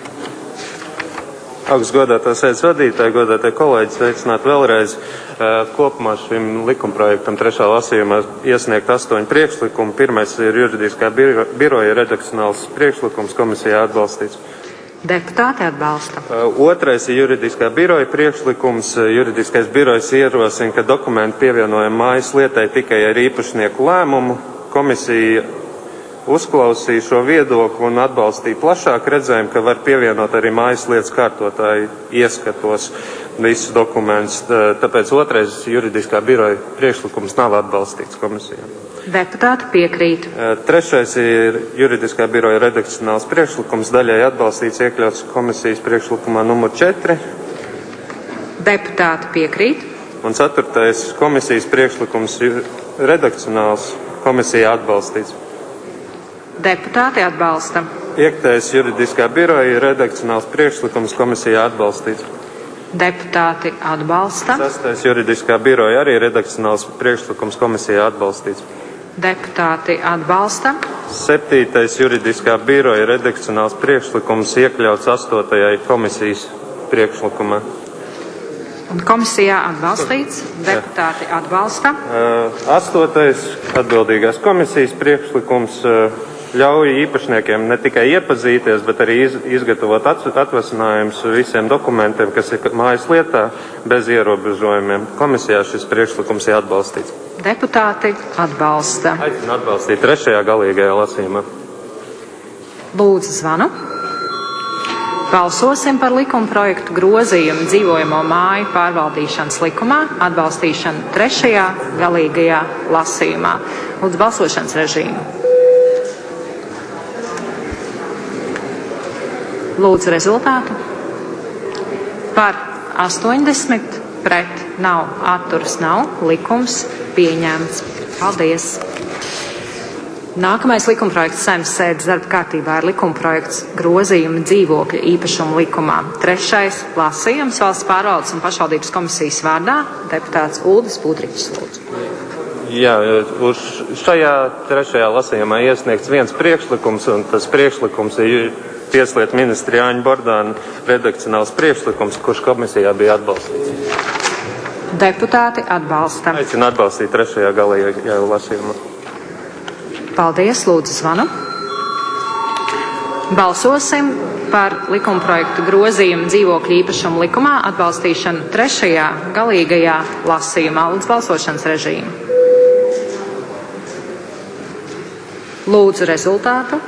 Augsts godātā sēdes vadītāji, godātie kolēģi, sveicināt vēlreiz. Kopumā šim likumprojektam trešā lasījumā iesniegt astoņi priekšlikumi. Pirmais ir juridiskā biroja redakcionāls priekšlikums, komisijā atbalstīts. Deputāti atbalsta. Otrais ir juridiskā biroja priekšlikums. Juridiskais birojs ierosina, ka dokumenti pievienojam mājas lietai tikai ar īpašnieku lēmumu. Komisija uzklausīja šo viedokli un atbalstīja plašāk redzējumu, ka var pievienot arī mājas lietas kārtotāju ieskatos visus dokumentus. Tāpēc otrais juridiskā biroja priekšlikums nav atbalstīts komisijā. Deputāti piekrīt. Trešais ir juridiskā biroja redakcionāls priekšlikums, daļai atbalstīts, iekļauts komisijas priekšlikumā numur četri. Deputāti piekrīt. Un ceturtais komisijas priekšlikums redakcionāls, komisijā atbalstīts. Deputāti atbalsta. Piektais juridiskā biroja redakcionāls priekšlikums, komisijā atbalstīts. Deputāti atbalsta. Sestais juridiskā biroja arī redakcionāls priekšlikums, komisijā atbalstīts. Deputāti atbalsta. Septītais juridiskā biroja redakcionāls priekšlikums iekļauts astotajai komisijas priekšlikumā. Un komisijā atbalstīts. Deputāti atbalsta. Astotais atbildīgās komisijas priekšlikums ļauj īpašniekiem ne tikai iepazīties, bet arī izgatavot atvasinājumus visiem dokumentiem, kas ir mājas lietā, bez ierobežojumiem. Komisijā šis priekšlikums ir atbalstīts. Deputāti atbalsta. Aicinu atbalstīt trešajā galīgajā lasījumā. Lūdzu zvanu. Balsosim par likuma projektu grozījumu dzīvojamo māju pārvaldīšanas likumā atbalstīšanu trešajā galīgajā lasījumā. Lūdzu balsošanas režīmu. Lūdzu rezultātu. Par astoņdesmit pret nav, atturas nav, likums pieņemts. Paldies! Nākamais likumprojekts Saeimas sēdes darba kārtībā ir likumprojekts grozījumi dzīvokļa īpašuma likumā. Trešais lasījums Valsts pārvaldes un pašvaldības komisijas vārdā deputāts Uldis Budriņš lūdzu. Jā, uz šajā trešajā lasījumā iesniegts viens priekšlikums, un tas priekšlikums ir Tieslietu ministra Jāņa Bordāna redakcionāls priekšlikums, kurš komisijā bija atbalstīts. Deputāti atbalsta. Aicinu atbalstīt trešajā galīgajā lasījumā. Paldies, lūdzu zvanu. Balsosim par likumprojektu grozījumu dzīvokļu īpašumu likumā atbalstīšanu trešajā galīgajā lasījumā. Lūdzu balsošanas režīmu. Lūdzu rezultātu.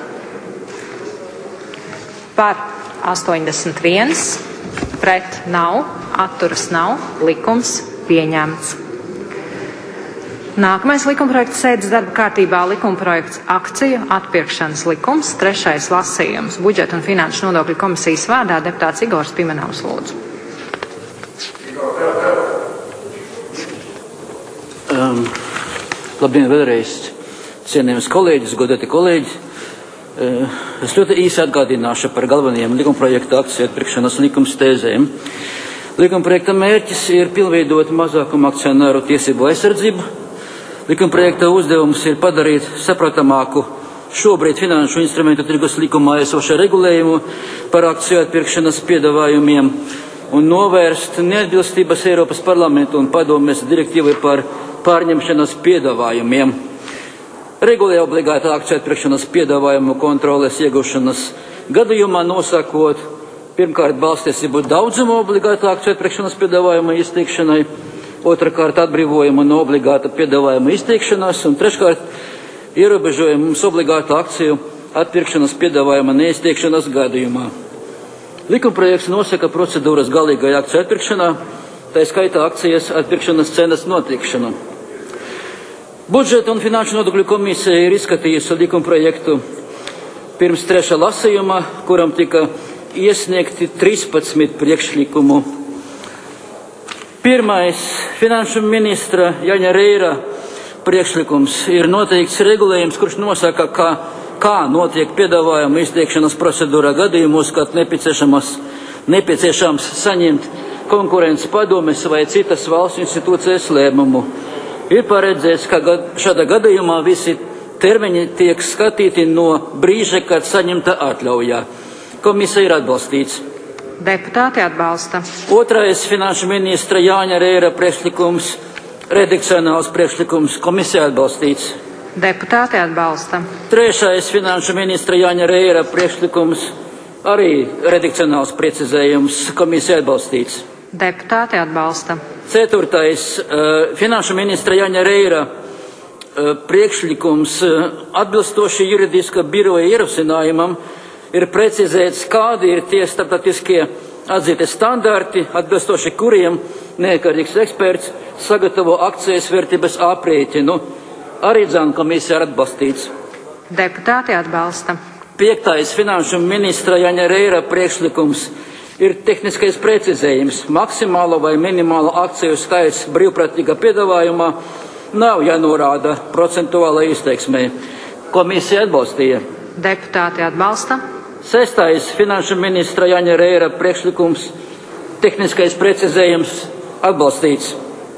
Par astoņdesmit viens, pret nav, atturas nav, likums pieņemts. Nākamais likumprojekts sēdes darba kārtībā likumprojekts akciju atpirkšanas likums, trešais lasījums. Budžeta un finanšu nodokļu komisijas vārdā deputāts Igors Pimenovs lūdzu. Um, labdien vēlreiz, cienījams kolēģis, godāti kolēģi. Es ļoti īsi atgādināšu par galvenajiem likumprojekta akciju atpirkšanas likums tēzēm. Likumprojekta mērķis ir pilnveidot mazākuma akcionāru tiesību aizsardzību. Likumprojekta uzdevums ir padarīt saprotamāku šobrīd finanšu instrumentu tirgus likumā esošo regulējumu par akciju atpirkšanas piedāvājumiem un novērst neatbilstības Eiropas parlamentu un padomes direktīvai par pārņemšanas piedāvājumiem. Regulē obligāta akciju atpirkšanas piedāvājumu kontroles iegūšanas gadījumā nosakot pirmkārt balstiesību daudzumu obligāta akciju atpirkšanas piedāvājuma izteikšanai, otrkārt atbrīvojumu no obligāta piedāvājuma izteikšanās un treškārt ierobežojumus obligāta akciju atpirkšanas piedāvājuma neizteikšanas gadījumā. Likumprojekts nosaka procedūras galīgai akciju atpirkšanā, tā skaitā akcijas atpirkšanas cenas noteikšanu. Budžeta un finanšu nodokļu komisija ir izskatījusi likumprojektu pirms trešā lasījuma, kuram tika iesniegti trīspadsmit priekšlikumu. Pirmais finanšu ministra Jaņa Reira priekšlikums ir noteikts regulējums, kurš nosaka, kā, kā notiek piedāvājuma izteikšanas procedūrā gadījumos, kad nepieciešams saņemt konkurences padomes vai citas valsts institūcijas lēmumu. Ir paredzēts, ka šādā gadījumā visi termiņi tiek skatīti no brīža, kad saņemta atļaujā. Komisija ir atbalstīts. Deputāti atbalsta. Otrais finanšu ministra Jāņa Reira priekšlikums, redakcionāls priekšlikums, komisija atbalstīts. Deputāti atbalsta. Trešais finanšu ministra Jāņa Reira priekšlikums, arī redakcionāls precizējums, komisija atbalstīts. Deputāti atbalsta. Ceturtais uh, finanšu ministra Jāņa Reira uh, priekšlikums uh, atbilstoši juridiska biroja ierosinājumam ir precizēts, kādi ir tie starptautiskie atzīti standarti, atbilstoši kuriem neatkarīgs eksperts sagatavo akcijas vērtības aprēķinu. Arī dzan komisija ir atbalstīts. Deputāti atbalsta. Piektais finanšu ministra Jāņa Reira priekšlikums ir tehniskais precizējums. Maksimālo vai minimālo akciju skaits brīvprātīgā piedāvājumā nav jānorāda procentuālā izteiksmē. Komisija atbalstīja. Deputāti atbalsta. Sestais finanšu ministra Jāņa Reira priekšlikums, tehniskais precizējums, atbalstīts.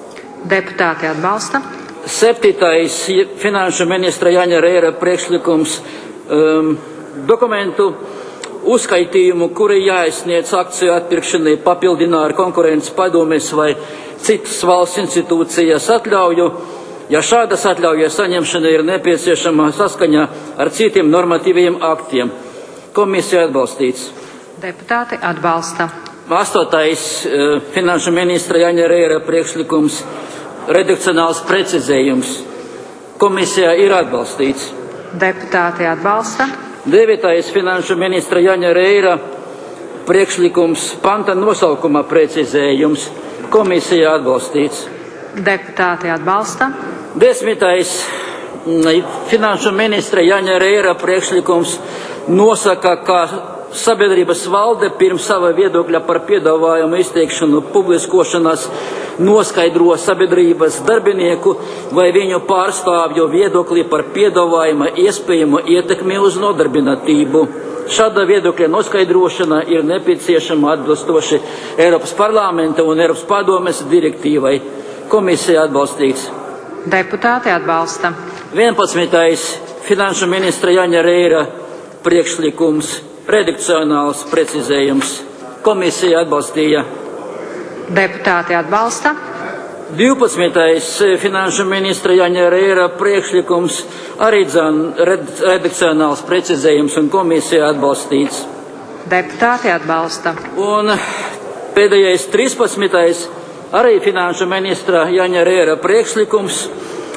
Deputāti atbalsta. Septītais finanšu ministra Jāņa Reira priekšlikums, um, dokumentu uzskaitījumu, kuri jāizsniedz akciju atpirkšanai, papildinā ar konkurences padomes vai citas valsts institūcijas atļauju, ja šādas atļaujas saņemšana ir nepieciešama saskaņā ar citiem normatīviem aktiem. Komisija atbalstīts. Deputāti atbalsta. Astotais uh, finanšu ministra Jāņa Reira priekšlikums, redakcionāls precizējums. Komisijā ir atbalstīts. Deputāti atbalsta. Devītais finanšu ministra Jāņa Reira priekšlikums, panta nosaukuma precizējums. Komisijā atbalstīts. Deputāti atbalsta. Desmitais finanšu ministra Jāņa Reira priekšlikums nosaka, ka sabiedrības valde pirms sava viedokļa par piedāvājumu izteikšanu publiskošanas noskaidro sabiedrības darbinieku vai viņu pārstāvju viedokli par piedāvājuma iespējamu ietekmi uz nodarbinātību. Šāda viedokļa noskaidrošana ir nepieciešama atbilstoši Eiropas parlamenta un Eiropas padomes direktīvai. Komisija atbalstīts. Deputāti atbalsta. vienpadsmitais finanšu ministra Jāņa Reira priekšlikums, redakcionāls precizējums. Komisija atbalstīja. Deputāti atbalsta. divpadsmitais finanšu ministra Jāņa Reira priekšlikums, arī dzan redakcionāls precizējums un komisija atbalstīts. Deputāti atbalsta. Un pēdējais trīspadsmitais arī finanšu ministra Jāņa Reira priekšlikums.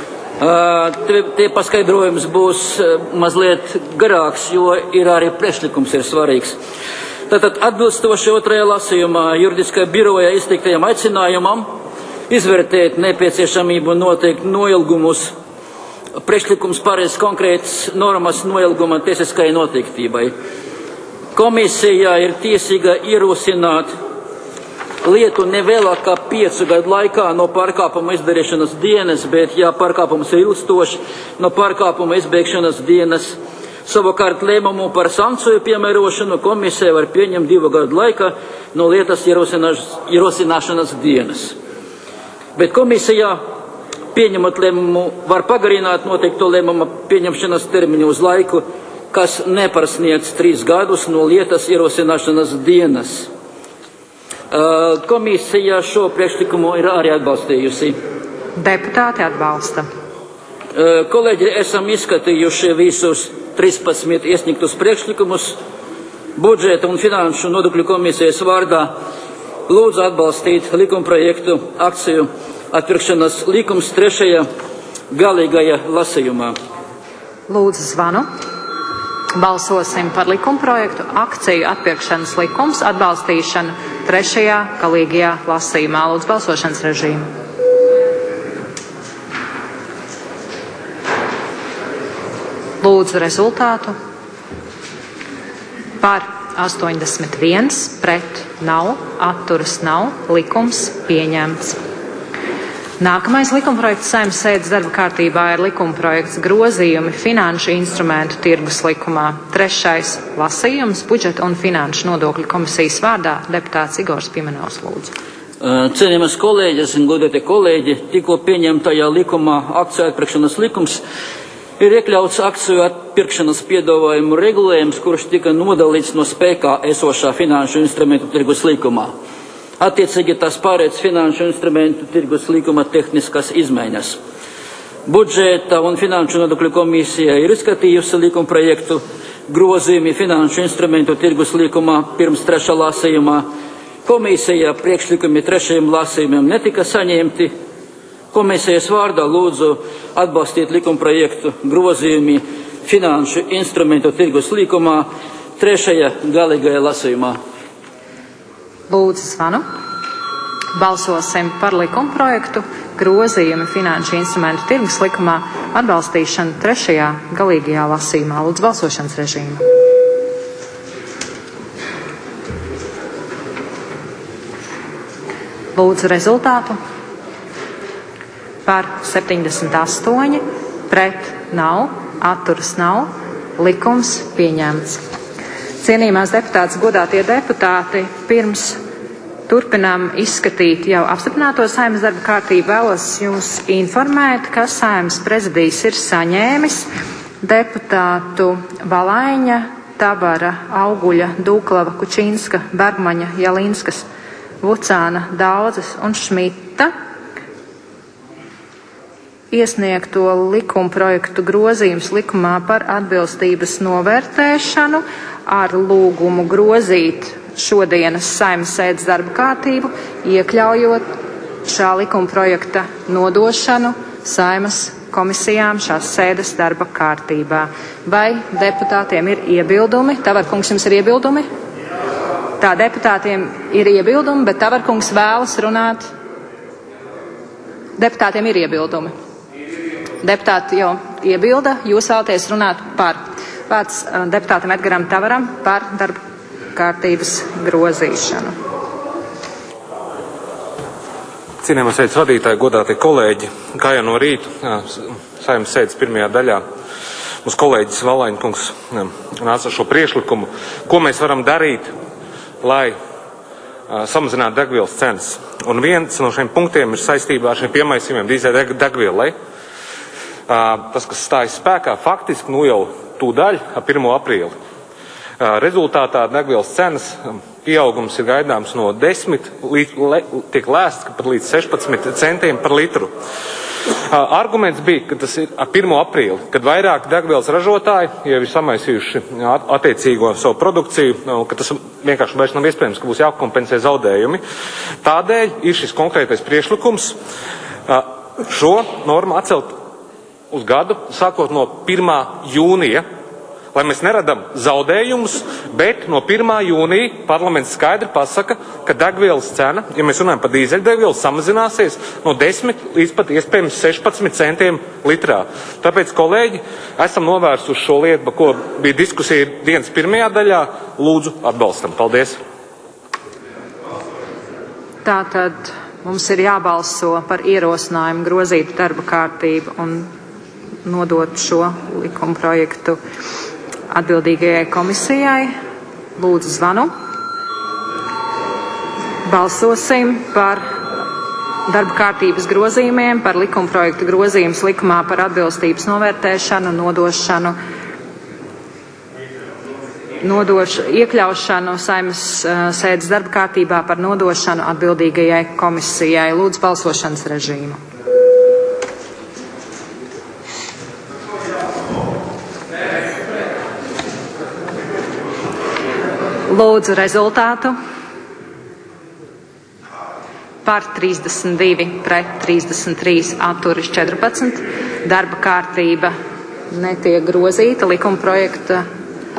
Te, te paskaidrojums būs mazliet garāks, jo ir arī priekšlikums ir svarīgs. Tātad atbilstoši otrajā lasījumā juridiskā biroja izteiktajam aicinājumam izvērtēt nepieciešamību noteikt noilgumus. Priekšlikums paredz konkrētas normas noilguma tiesiskai noteiktībai. Komisija ir tiesīga ierosināt lietu nevēlāk kā piecu gadu laikā no pārkāpuma izdarīšanas dienas, bet, ja pārkāpums ir ilgstošs, no pārkāpuma izbeigšanas dienas. Savukārt lēmumu par sankciju piemērošanu komisija var pieņemt divu gadu laikā no lietas ierosināšanas dienas. Bet komisijā pieņemot lēmumu var pagarināt noteikto lēmuma pieņemšanas termiņu uz laiku, kas nepārsniedz trīs gadus no lietas ierosināšanas dienas. Komisija šo priekšlikumu ir arī atbalstījusi. Deputāti atbalsta. Kolēģi, esam izskatījuši visus trīspadsmit iesniegtus priekšlikumus. Budžeta un finanšu nodokļu komisijas vārdā lūdzu atbalstīt likumprojektu akciju atpirkšanas likums trešajā galīgajā lasījumā. Lūdzu zvanu. Balsosim par likumprojektu akciju atpirkšanas likums atbalstīšanu trešajā galīgajā lasījumā. Lūdzu, balsošanas režīmu. Lūdzu rezultātu. Par astoņdesmit viens, pret nav, atturas nav, likums pieņemts. Nākamais likumprojekts Saeimas sēdes darba kārtībā ir likumprojekts grozījumi finanšu instrumentu tirgus likumā. Trešais lasījums budžeta un finanšu nodokļu komisijas vārdā deputāts Igors Pimenovs, lūdzu. Cienījamies kolēģis un godētie kolēģi, tikko pieņemtajā likumā akciju atpirkšanas likums ir iekļauts akciju atpirkšanas piedāvājumu regulējums, kurš tika nodalīts no spēkā esošā finanšu instrumentu tirgus likumā. Attiecīgi tas pārēc finanšu instrumentu tirgus likuma tehniskas izmaiņas. Budžeta un finanšu nodokļu komisija ir izskatījusi likuma projektu grozījumi finanšu instrumentu tirgus likumā pirms trešā lasījumā. Komisija priekšlikumi trešajam lasījumam netika saņemti. Komisijas vārdā lūdzu atbalstīt likuma projektu grozījumi finanšu instrumentu tirgus likumā trešajā galīgajā lasījumā. Lūdzu zvanu. Balsosim par likumprojektu grozījumi finanšu instrumentu tirgus likumā atbalstīšanu trešajā galīgajā lasījumā. Lūdzu balsošanas režīmu. Lūdzu rezultātu. Par septiņdesmit astoņi, pret nav, atturas nav, likums pieņemts. Cienījamās deputātes, godātie deputāti, pirms turpinām izskatīt jau apstiprināto Saeimas darba kārtību, vēlos jūs informēt, ka Saeimas prezidijs ir saņēmis deputātu Valaiņa, Tabara, Auguļa, Dūklava, Kučinska, Bergmaņa, Jalinskas, Vucāna, Daudzes un Šmita iesniegto likumprojektu grozījums likumā par atbilstības novērtēšanu ar lūgumu grozīt šodienas Saeimas sēdes darba kārtību, iekļaujot šā likumprojekta nodošanu Saeimas komisijām šās sēdes darba kārtībā. Vai deputātiem ir iebildumi? Tavarkungs, jums ir iebildumi? Tā, deputātiem ir iebildumi, bet Tavarkungs vēlas runāt. Deputātiem ir iebildumi. Deputāti jau iebilda, jūs vēlaties runāt par. Vārds deputātam Edgaram Tavaram par darba kārtības grozīšanu. Cienījamās sēdes vadītāji, godātie kolēģi, kā jau no rīta Saeimas sēdes pirmajā daļā mums kolēģis Valaiņkungs nāca šo priekšlikumu, ko mēs varam darīt, lai samazinātu degvielas cenas. Un viens no šiem punktiem ir saistībā ar šiem piemaisījumiem dīzeļa degvielai. Tas, kas stājas spēkā, faktiski nu jau tūdaļ ap pirmo aprīli. Rezultātā degvielas cenas pieaugums ir gaidāms no desmit, tiek lēsts pat līdz sešpadsmit centiem par litru. Arguments bija, ka tas ir ap pirmo aprīli, kad vairāk degvielas ražotāji jau ir samaisījuši attiecīgo savu produkciju, ka tas vienkārši vairs nav iespējams, ka būs jākompensē zaudējumi. Tādēļ ir šis konkrētais priekšlikums šo normu atcelt uz gadu, sākot no pirmā jūnija, lai mēs neradam zaudējumus, bet no pirmā jūnija parlaments skaidri pasaka, ka degvielas cena, ja mēs runājam par dīzeļdegvielu, samazināsies no desmit līdz pat iespējams sešpadsmit centiem litrā. Tāpēc, kolēģi, esam novērsuši šo lietu, par ko bija diskusija dienas pirmajā daļā. Lūdzu, atbalstam. Paldies. Tātad mums ir jābalso par ierosinājumu grozīt darba kārtību un nodot šo likumprojektu atbildīgajai komisijai. Lūdzu zvanu. Balsosim par darba kārtības grozījumiem, par likumprojektu grozījumus likumā par atbilstības novērtēšanu, nodošanu, nodoš, iekļaušanu Saeimas uh, sēdes darba kārtībā par nodošanu atbildīgajai komisijai. Lūdzu balsošanas režīmu. Lūdzu rezultātu. Par trīsdesmit divi, pret trīsdesmit trīs, atturis četrpadsmit. Darba kārtība netiek grozīta, likuma projekta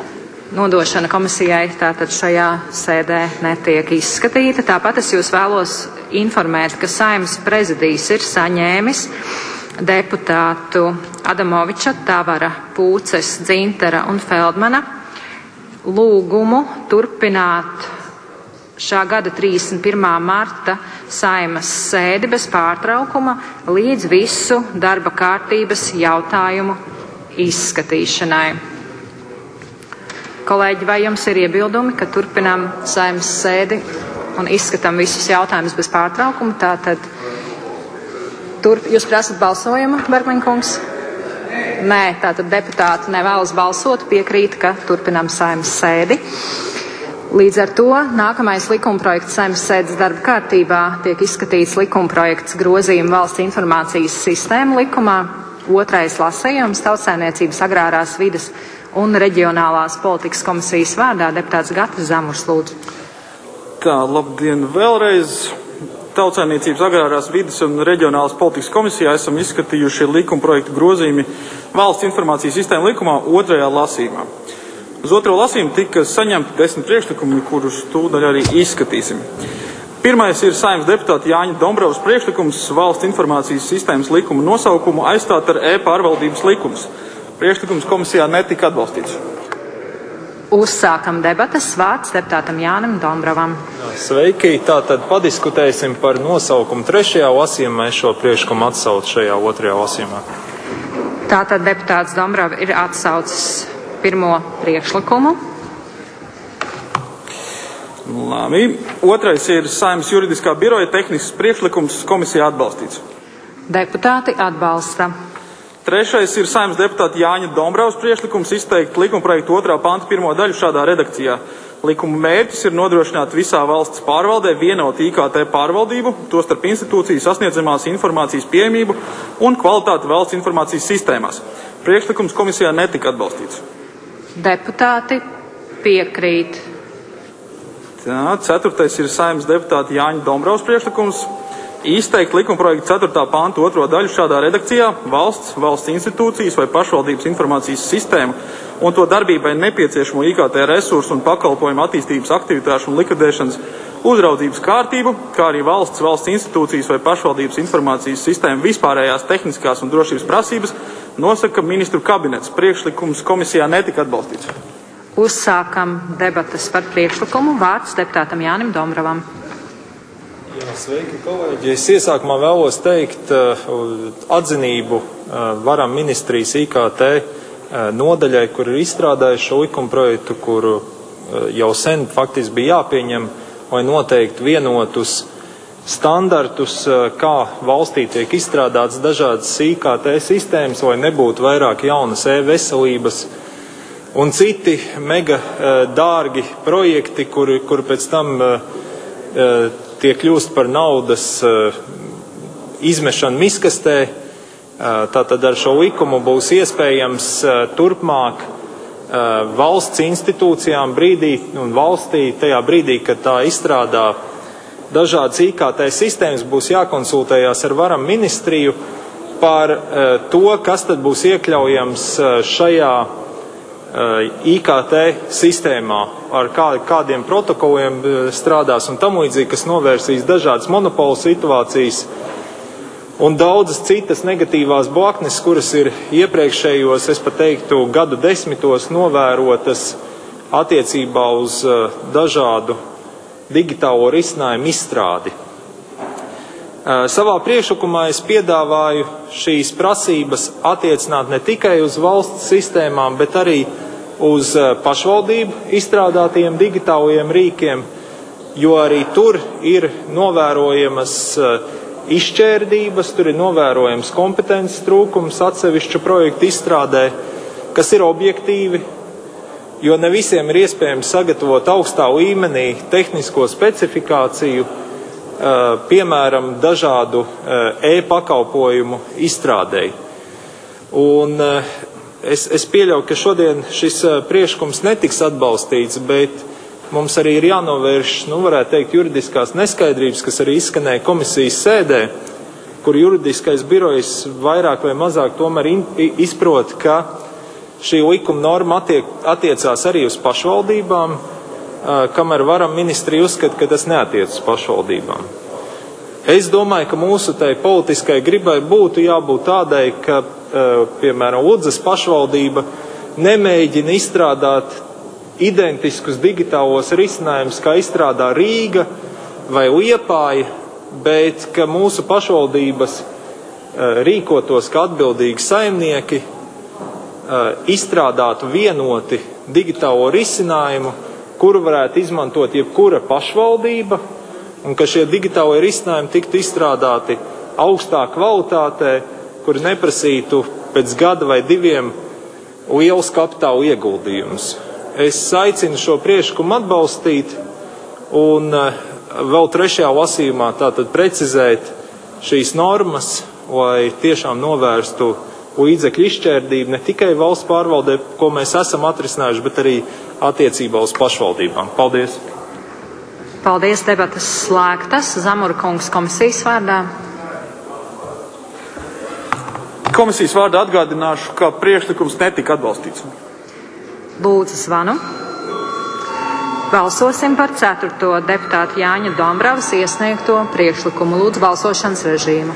nodošana komisijai tātad šajā sēdē netiek izskatīta. Tāpat es jūs vēlos informēt, ka Saeimas prezidijs ir saņēmis deputātu Adamoviča, Tavara, Pūces, Dzintara un Feldmana lūgumu turpināt šā gada trīsdesmit pirmā marta Saeimas sēdi bez pārtraukuma līdz visu darba kārtības jautājumu izskatīšanai. Kolēģi, vai jums ir iebildumi, ka turpinām Saeimas sēdi un izskatām visus jautājumus bez pārtraukuma? Tātad, turp, jūs prasat balsojumu, Bergmaņkungs? Nē, tātad deputāti nevēlas balsot, piekrīt, ka turpinām Saeimas sēdi. Līdz ar to nākamais likumprojekts Saeimas sēdes darba kārtībā tiek izskatīts likumprojekts grozījuma valsts informācijas sistēmu likumā, otrais lasījums, Tautsaimniecības agrārās vides un reģionālās politikas komisijas vārdā deputāts Gatris Zamurs, lūdzu. Tā, labdien vēlreiz. Tautsaimniecības agrārās vides un reģionālās politikas komisijā esam izskatījuši likumprojektu grozījumi valsts informācijas sistēmu likumā otrajā lasījumā. Uz otro lasījumu tika saņemti desmit priekšlikumi, kurus tūdaļ arī izskatīsim. Pirmais ir Saeimas deputāta Jāņa Dombrovas priekšlikums valsts informācijas sistēmas likuma nosaukumu aizstāt ar e-pārvaldības likums. Priekšlikums komisijā netika atbalstīts. Uzsākam debatas, vārds deputātam Jānim Dombrovam. Sveiki, tātad padiskutēsim par nosaukumu trešajā lasījumā, es šo priekšlikumu atsaucu šajā otrajā lasījumā. Tātad deputāts Dombrova ir atsaucis pirmo priekšlikumu. Labi. Otrais ir Saeimas juridiskā biroja tehnisks priekšlikums, komisijā atbalstīts. Deputāti atbalsta. Trešais ir Saeimas deputāta Jāņa Dombrovas priekšlikums izteikt likumprojektu otrā panta pirmo daļu šādā redakcijā. Likuma mērķis ir nodrošināt visā valsts pārvaldē vienotu I K T pārvaldību, tostarp institūciju sasniedzamās informācijas pieejamību un kvalitāti valsts informācijas sistēmās. Priekšlikums komisijā netika atbalstīts. Deputāti piekrīt. Tā, ceturtais ir Saeimas deputāta Jāņa Dombrovas priekšlikums. Izteikt likumprojektu ceturtā panta otro daļu šādā redakcijā - valsts, valsts institūcijas vai pašvaldības informācijas sistēmu un to darbībai nepieciešamo I K T resursu un pakalpojumu attīstības aktivitāšu un likvidēšanas uzraudzības kārtību, kā arī valsts, valsts institūcijas vai pašvaldības informācijas sistēmu vispārējās tehniskās un drošības prasības nosaka ministru kabinets. Priekšlikums komisijā netika atbalstīts. Uzsākam debatas par priekšlikumu. Vārds deputātam Jānim Dombrovam. Jā, sveiki, kolēģi. Es iesākumā vēlos teikt uh, atzinību uh, varam ministrijas I K T uh, nodaļai, kur ir izstrādājuši šo likumprojektu, kuru uh, jau sen faktiski bija jāpieņem, lai noteikti vienotus standartus, uh, kā valstī tiek izstrādāts dažādas I K T sistēmas, lai nebūtu vairāk jaunas e-veselības un citi mega uh, dārgi projekti, kuri, kuri pēc tam uh, uh, tie kļūst par naudas uh, izmešanu miskastē. Uh, tātad ar šo likumu būs iespējams uh, turpmāk uh, valsts institūcijām brīdī un valstī tajā brīdī, kad tā izstrādā dažādas I K T sistēmas, būs jākonsultējās ar varam ministriju par uh, to, kas tad būs iekļaujams uh, šajā I K T sistēmā, ar kā, kādiem protokoliem strādās un tam līdzīgi, kas novērsīs dažādas monopolu situācijas un daudzas citas negatīvās blaknes, kuras ir iepriekšējos, es pat teiktu, gadu desmitos novērotas attiecībā uz dažādu digitālo risinājumu izstrādi. Savā priekšlikumā es piedāvāju šīs prasības attiecināt ne tikai uz valsts sistēmām, bet arī uz pašvaldību izstrādātiem digitālajiem rīkiem, jo arī tur ir novērojamas izšķērdības, tur ir novērojams kompetences trūkums atsevišķu projektu izstrādē, kas ir objektīvi, jo ne visiem ir iespējams sagatavot augstā līmenī tehnisko specifikāciju, piemēram, dažādu e-pakalpojumu izstrādēji. Un es, es pieļauju, ka šodien šis priekšlikums netiks atbalstīts, bet mums arī ir jānovērš, nu, varētu teikt, juridiskās neskaidrības, kas arī izskanēja komisijas sēdē, kur juridiskais birojs vairāk vai mazāk tomēr izprot, ka šī likuma norma attiek, attiecās arī uz pašvaldībām, kamēr varam ministrija uzskata, ka tas neatiec uz pašvaldībām. Es domāju, ka mūsu tai politiskai gribai būtu jābūt tādai, ka, piemēram, Ludzas pašvaldība nemēģina izstrādāt identiskus digitālos risinājumus, kā izstrādā Rīga vai Liepāja, bet ka mūsu pašvaldības rīkotos kā atbildīgi saimnieki, izstrādātu vienoti digitālo risinājumu, kuru varētu izmantot jebkura pašvaldība, un ka šie digitālie risinājumi tiktu izstrādāti augstā kvalitātē, kuri neprasītu pēc gada vai diviem liels kapitāla ieguldījumus. Es aicinu šo priekšlikumu atbalstīt un vēl trešajā lasījumā tātad precizēt šīs normas, lai tiešām novērstu līdzekļu izšķērdību ne tikai valsts pārvaldē, ko mēs esam atrisinājuši, bet arī attiecībā uz pašvaldībām. Paldies! Paldies, debatas slēgtas. Zamura kungs komisijas vārdā. Komisijas vārdā atgādināšu, ka priekšlikums netika atbalstīts. Lūdzu zvanu. Balsosim par ceturto deputātu Jāņa Dombravas iesniegto priekšlikumu. Lūdzu balsošanas režīmu.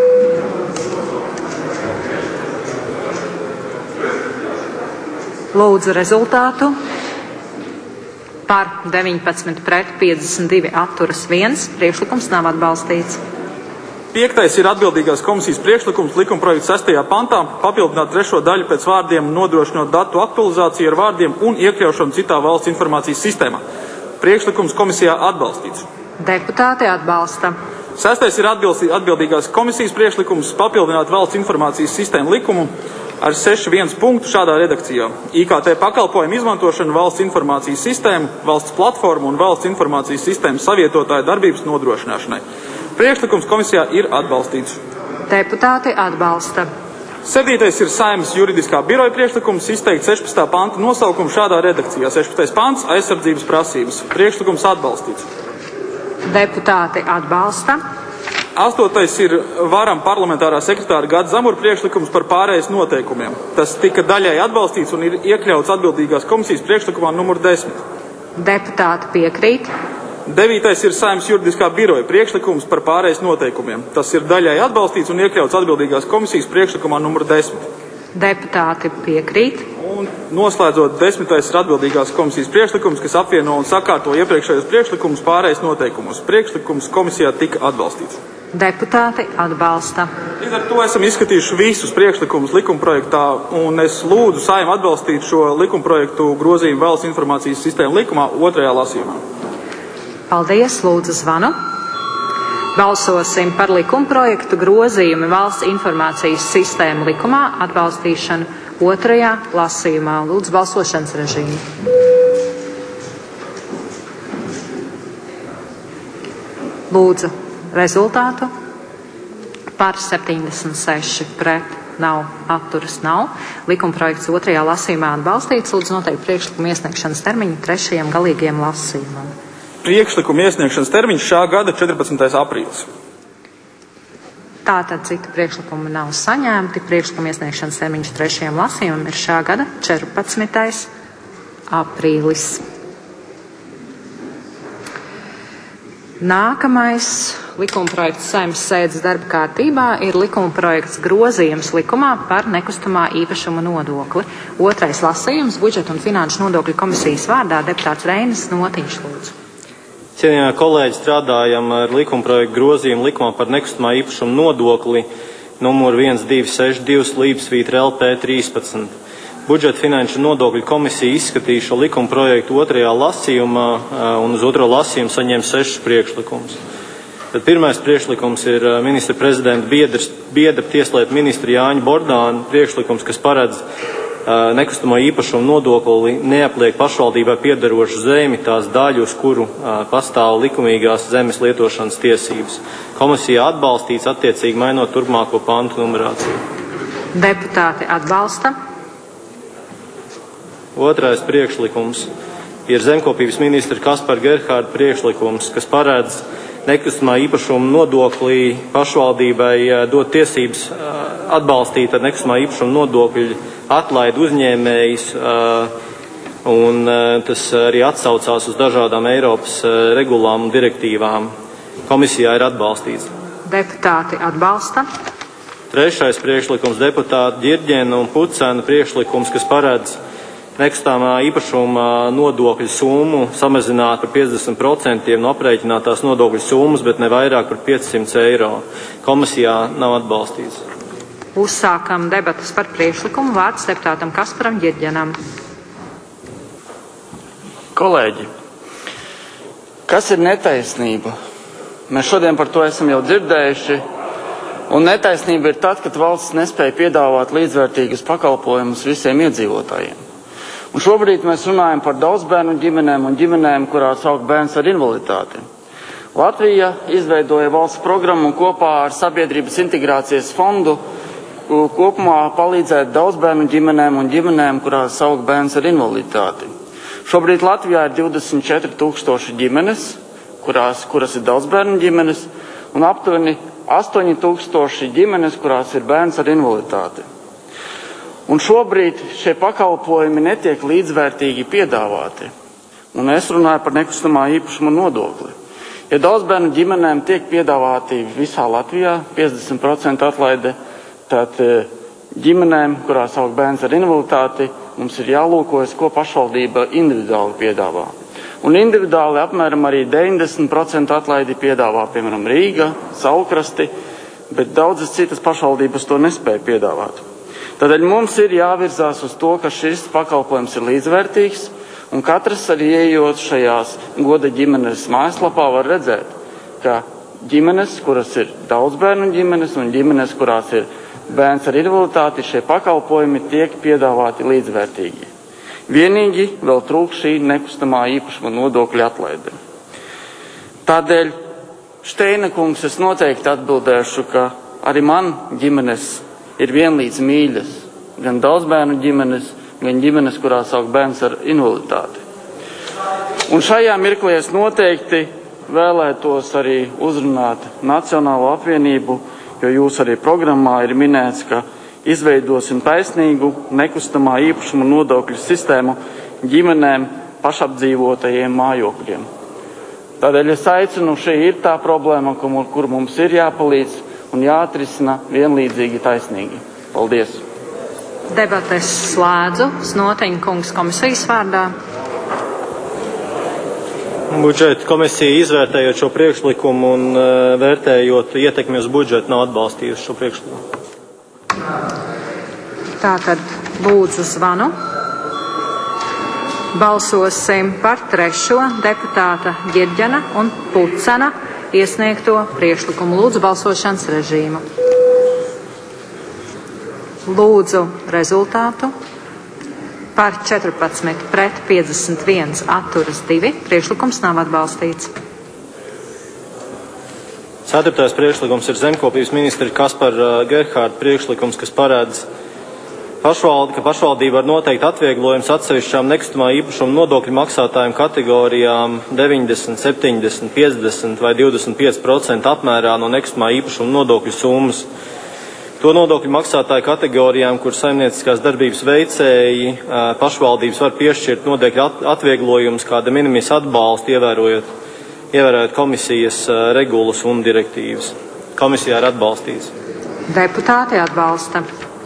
Lūdzu rezultātu. Par deviņpadsmit pret piecdesmit divi atturas viens. Priekšlikums nav atbalstīts. Piektais ir atbildīgās komisijas priekšlikums likumprojekta sestajā pantā papildināt trešo daļu pēc vārdiem nodrošinot datu aktualizāciju ar vārdiem un iekļaušanu citā valsts informācijas sistēmā. Priekšlikums komisijā atbalstīts. Deputāti atbalsta. Sestais ir atbildīgās komisijas priekšlikums papildināt valsts informācijas sistēmu likumu ar seši viens punktu šādā redakcijā. I K T pakalpojumu izmantošanu, valsts informācijas sistēmu, valsts platformu un valsts informācijas sistēmu savietotāju darbības nodrošināšanai. Priekšlikums komisijā ir atbalstīts. Deputāti atbalsta. Septītais ir Saeimas juridiskā biroja priekšlikums izteikt sešpadsmitā panta nosaukumu šādā redakcijā. sešpadsmitais pants aizsardzības prasības. Priekšlikums atbalstīts. Deputāti atbalsta. Astotais ir varam parlamentārā sekretāra Gada Zamura priekšlikums par pārējas noteikumiem. Tas tika daļai atbalstīts un ir iekļauts atbildīgās komisijas priekšlikumā numur desmit. Deputāti piekrīt. Devītais ir Saeimas juridiskā biroja priekšlikums par pārējas noteikumiem. Tas ir daļai atbalstīts un iekļauts atbildīgās komisijas priekšlikumā numur desmit. Deputāti piekrīt. Un noslēdzot, desmitais ir atbildīgās komisijas priekšlikums, kas apvieno un sakārto iepriekšējos priekšlikumus pārējas noteikumos. Priekšlikums komisijā tika atbalstīts. Deputāti atbalsta. Līdz ar to esam izskatījuši visus priekšlikumus likumprojektā, un es lūdzu Saeimu atbalstīt šo likumprojektu grozījumu valsts informācijas sistēmu likumā otrajā lasījumā. Paldies, lūdzu zvanu. Balsosim par likumprojektu grozījumu valsts informācijas sistēmu likumā atbalstīšanu otrajā lasījumā. Lūdzu balsošanas režīmu. Lūdzu rezultātu. Par septiņdesmit seši pret nav, atturas nav. Likumprojekts otrajā lasījumā atbalstīts. Lūdzu noteikti priekšlikumu iesniegšanas termiņu trešajam galīgajam lasījumam. Priekšlikuma iesniegšanas termiņš šā gada četrpadsmitais aprīlis. Tātad citu priekšlikumu nav saņemti. Priekšlikuma iesniegšanas termiņš trešajam lasījumam ir šā gada četrpadsmitais aprīlis. Nākamais likumprojekts Saeimas sēdes darba kārtībā ir likumprojekts grozījums likumā par nekustamā īpašuma nodokli. Otrais lasījums budžeta un finanšu nodokļu komisijas vārdā deputāts Reinis Notiņš lūdzu. Cienījamie kolēģi, strādājam ar likumprojektu grozījumu likumā par nekustamā īpašuma nodokli numur viens divi seši divi slīpsvītra L P trīspadsmit. Budžeta finanšu nodokļu komisija izskatīja šo likumprojektu otrajā lasījumā un uz otro lasījumu saņēma sešus priekšlikumus. Tad pirmais priekšlikums ir ministra prezidenta biedrs, biedra tieslietu ministra Jāņa Bordāna priekšlikums, kas paredz nekustamo īpašumu nodokli neapliek pašvaldībai piederošu zemi tās daļu, uz kuru pastāv likumīgās zemes lietošanas tiesības. Komisija atbalstīts attiecīgi mainot turpmāko pantu numerāciju. Deputāti atbalsta. Otrais priekšlikums ir zemkopības ministra Kaspara Gerhārda priekšlikums, kas paredz nekustamā īpašuma nodoklī pašvaldībai dot tiesības atbalstīt ar nekustamā īpašuma nodokļu atlaidu uzņēmējus, un tas arī atsaucās uz dažādām Eiropas regulām un direktīvām. Komisijā ir atbalstīts. Deputāti atbalsta. Trešais priekšlikums deputāta Ģirģena un Pucena priekšlikums, kas paredz nekustamā īpašuma nodokļu summu samazināt par piecdesmit procentiem no aprēķinātās nodokļu summas, bet ne vairāk par piecsimt eiro. Komisijā nav atbalstīts. Uzsākam debatas par priekšlikumu. Vārds deputātam Kasparam Ģirģenam. Kolēģi, kas ir netaisnība? Mēs šodien par to esam jau dzirdējuši. Un netaisnība ir tad, kad valsts nespēja piedāvāt līdzvērtīgus pakalpojumus visiem iedzīvotājiem. Un šobrīd mēs runājam par daudzbērnu ģimenēm un ģimenēm, kurās aug bērns ar invaliditāti. Latvija izveidoja valsts programmu kopā ar Sabiedrības integrācijas fondu kopumā palīdzēt daudzbērnu ģimenēm un ģimenēm, kurās aug bērns ar invaliditāti. Šobrīd Latvijā ir divdesmit četri tūkstoši ģimenes, kurās, kuras ir daudzbērnu ģimenes, un aptuveni astoņi tūkstoši ģimenes, kurās ir bērns ar invaliditāti. Un šobrīd šie pakalpojumi netiek līdzvērtīgi piedāvāti. Un es runāju par nekustamā īpašuma nodokli. Ja daudzbērnu ģimenēm tiek piedāvāti visā Latvijā piecdesmit procenti atlaide, tad ģimenēm, kurās aug bērns ar invaliditāti, mums ir jālūkojas, ko pašvaldība individuāli piedāvā. Un individuāli apmēram arī deviņdesmit procenti atlaidi piedāvā, piemēram, Rīga, Saulkrasti, bet daudzas citas pašvaldības to nespēja piedāvāt. Tādēļ mums ir jāvirzās uz to, ka šis pakalpojums ir līdzvērtīgs, un katrs arī ejot šajās goda ģimenes mājaslapā var redzēt, ka ģimenes, kuras ir daudzbērnu ģimenes un ģimenes, kurās ir bērns ar invaliditāti, šie pakalpojumi tiek piedāvāti līdzvērtīgi. Vienīgi vēl trūk šī nekustamā īpašuma nodokļa atlaide. Tādēļ, Šteina kungs, es noteikti atbildēšu, ka arī man ģimenes ir vienlīdz mīļas, gan daudzbērnu ģimenes, gan ģimenes, kurās aug bērns ar invaliditāti. Un šajā mirklī es noteikti vēlētos arī uzrunāt Nacionālo apvienību, jo jūs arī programmā ir minēts, ka izveidosim taisnīgu nekustamā īpašuma nodokļu sistēmu ģimenēm pašapdzīvotajiem mājokļiem. Tādēļ es aicinu, šī ir tā problēma, kur mums ir jāpalīdz un jāatrisina vienlīdzīgi taisnīgi. Paldies! Debates slēdzu. Snoteņa kungs komisijas vārdā. Budžeta komisija izvērtējot šo priekšlikumu un uh, vērtējot ietekmi uz budžetu nav atbalstījusi šo priekšlikumu. Tātad lūdzu zvanu. Balsosim par trešo deputāta Ģirģena un Pucena iesniegto priekšlikumu. Lūdzu balsošanas režīmu. Lūdzu rezultātu. Par četrpadsmit pret piecdesmit viens atturas divi. Priekšlikums nav atbalstīts. Ceturtais priekšlikums ir zemkopības ministra Kaspara Gerhārda priekšlikums, kas parādz, pašvald, ka pašvaldība var noteikt atvieglojums atsevišķām nekustamā īpašuma nodokļu maksātājiem kategorijām deviņdesmit, septiņdesmit, piecdesmit vai divdesmit pieci procenti apmērā no nekustamā īpašuma nodokļu summas. To nodokļu maksātāju kategorijām, kur saimnieciskās darbības veicēji pašvaldības var piešķirt nodokļu atvieglojumus kā de minimis atbalstu, ievērojot, ievērojot komisijas regulas un direktīvas. Komisijā ir atbalstīts. Deputāti atbalsta.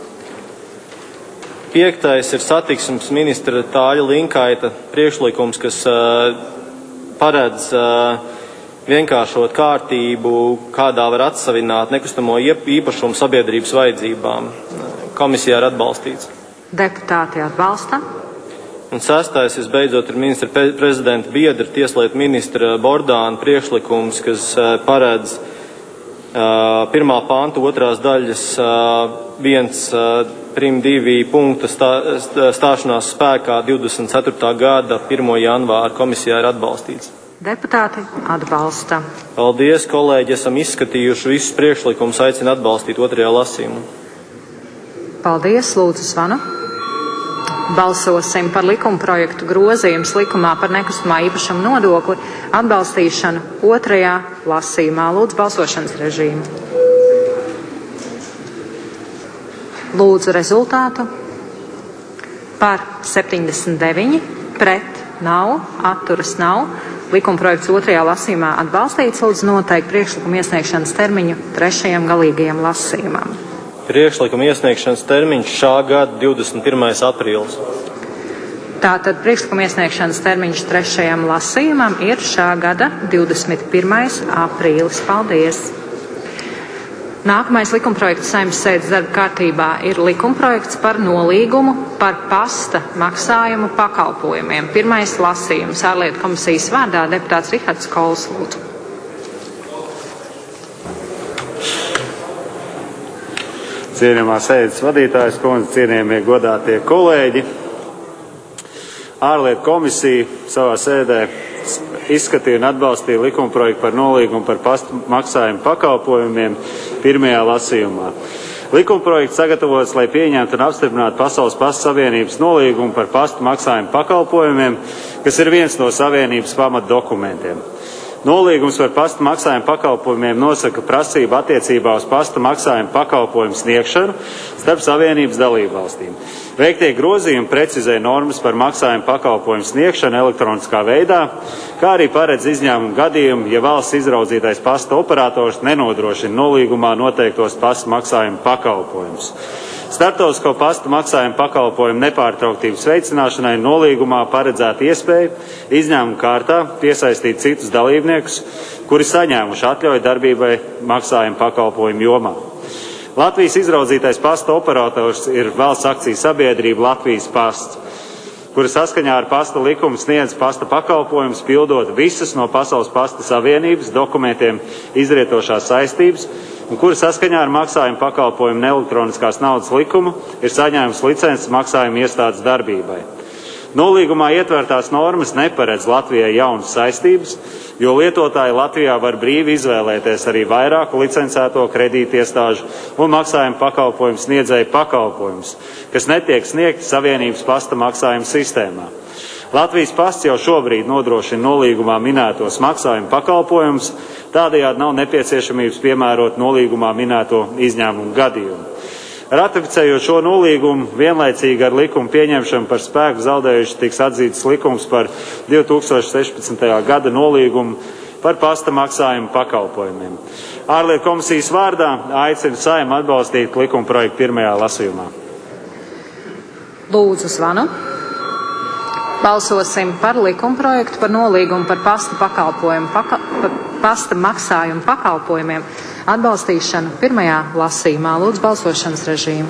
Piektais ir satiksmes ministra Tāļa Linkaita priekšlikums, kas uh, paredz uh, vienkāršot kārtību, kādā var atsavināt nekustamo īpašumu sabiedrības vajadzībām. Komisijā ir atbalstīts. Deputāti atbalsta. Un sestais, visbeidzot, ir ministra prezidenta biedra tieslietu ministra Bordāna priekšlikums, kas uh, paredz uh, pirmā panta otrās daļas uh, viens uh, prim divi punkta stā, stāšanās spēkā divdesmit ceturtā gada pirmā janvāra. Komisijā ir atbalstīts. Deputāti atbalsta. Paldies, kolēģi, esam izskatījuši visus priekšlikumus, aicinu atbalstīt otrajā lasījumā. Paldies, lūdzu zvanu. Balsosim par likumprojektu grozījums likumā par nekustamā īpašuma nodokli atbalstīšanu otrajā lasījumā. Lūdzu balsošanas režīmu. Lūdzu rezultātu. Par septiņdesmit deviņi, pret nav, atturas nav. Likumprojekts otrajā lasījumā atbalstīts. Lūdzu noteikt priekšlikuma iesniegšanas termiņu trešajam galīgajam lasījumam. Priekšlikuma iesniegšanas termiņš šā gada divdesmit pirmais aprīlis. Tātad priekšlikuma iesniegšanas termiņš trešajam lasījumam ir šā gada divdesmit pirmais aprīlis. Paldies! Nākamais likumprojekts Saeimas sēdes darba kārtībā ir likumprojekts par nolīgumu par pasta maksājumu pakalpojumiem. Pirmais lasījums ārlietu komisijas vārdā deputāts Rihards Kols, lūdzu. Cienījamā sēdes vadītājas kundze, cienījamie godātie kolēģi, ārlietu komisija savā sēdē izskatīja un atbalstīja likumprojektu par nolīgumu par pastu maksājumu pakalpojumiem pirmajā lasījumā. Likumprojekts sagatavots, lai pieņemtu un apstiprinātu Pasaules pasta savienības nolīgumu par pastu maksājumu pakalpojumiem, kas ir viens no savienības pamatdokumentiem. Nolīgums par pasta maksājumu pakalpojumiem nosaka prasību attiecībā uz pasta maksājumu pakalpojumu sniegšanu starp Savienības dalībvalstīm. Veiktie grozījumi precizē normas par maksājumu pakalpojumu sniegšanu elektroniskā veidā, kā arī paredz izņēmumu gadījumu, ja valsts izraudzītais pasta operators nenodrošina nolīgumā noteiktos pasta maksājumu pakalpojumus. Startautisko pasta maksājumu pakalpojumu nepārtrauktības veicināšanai nolīgumā paredzēta iespēja izņēmuma kārtā piesaistīt citus dalībniekus, kuri saņēmuši atļauju darbībai maksājumu pakalpojumu jomā. Latvijas izraudzītais pasta operators ir valsts akciju sabiedrība Latvijas pasts, kura saskaņā ar pasta likumu sniedz pasta pakalpojumus, pildot visas no Pasaules pasta savienības dokumentiem izrietošās saistības, un kura saskaņā ar maksājumu pakalpojumu neelektroniskās naudas likumu ir saņēmusi licences maksājumu iestādes darbībai. Nolīgumā ietvertās normas neparedz Latvijai jaunas saistības, jo lietotāji Latvijā var brīvi izvēlēties arī vairāku licencēto kredītiestāžu un maksājumu pakalpojumu sniedzēju pakalpojumus, kas netiek sniegti Savienības pasta maksājumu sistēmā. Latvijas pasts jau šobrīd nodrošina nolīgumā minētos maksājumu pakalpojumus, tādējādi nav nepieciešamības piemērot nolīgumā minēto izņēmumu gadījumu. Ratificējot šo nolīgumu, vienlaicīgi ar likumu pieņemšanu par spēku zaudējuši tiks atzīts likums par divi tūkstoši sešpadsmitajā gada nolīgumu par pasta maksājumu pakalpojumiem. Ārlietu komisijas vārdā aicinu Saeimu atbalstīt likumprojektu pirmajā lasījumā. Lūdzu zvanu. Balsosim par likumprojektu par nolīgumu par pasta pakalpojumu, paka, par pasta maksājumu pakalpojumiem atbalstīšanu pirmajā lasījumā. Lūdzu balsošanas režīmu.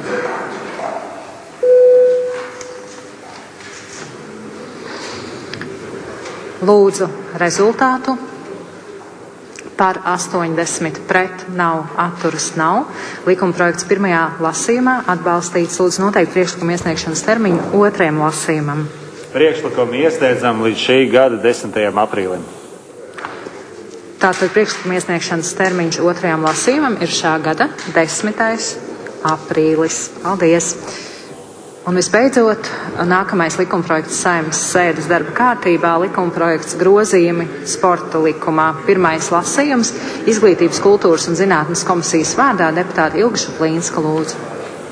Lūdzu rezultātu. Par astoņdesmit, pret nav, atturas nav. Likumprojekts pirmajā lasījumā atbalstīts. Lūdzu noteikt priekšlikuma iesniegšanas termiņu otrajam lasījumam. Priekšlikumu iesniedzam līdz šī gada desmitajam aprīlim. Tātad priekšlikuma iesniegšanas termiņš otrajam lasījumam ir šā gada desmitais aprīlis. Paldies! Un visbeidzot, nākamais likumprojekts Saeimas sēdes darba kārtībā likumprojekts grozījumi sporta likumā. Pirmais lasījums Izglītības, kultūras un zinātnes komisijas vārdā deputāta Ilga Šaplīnska, lūdzu.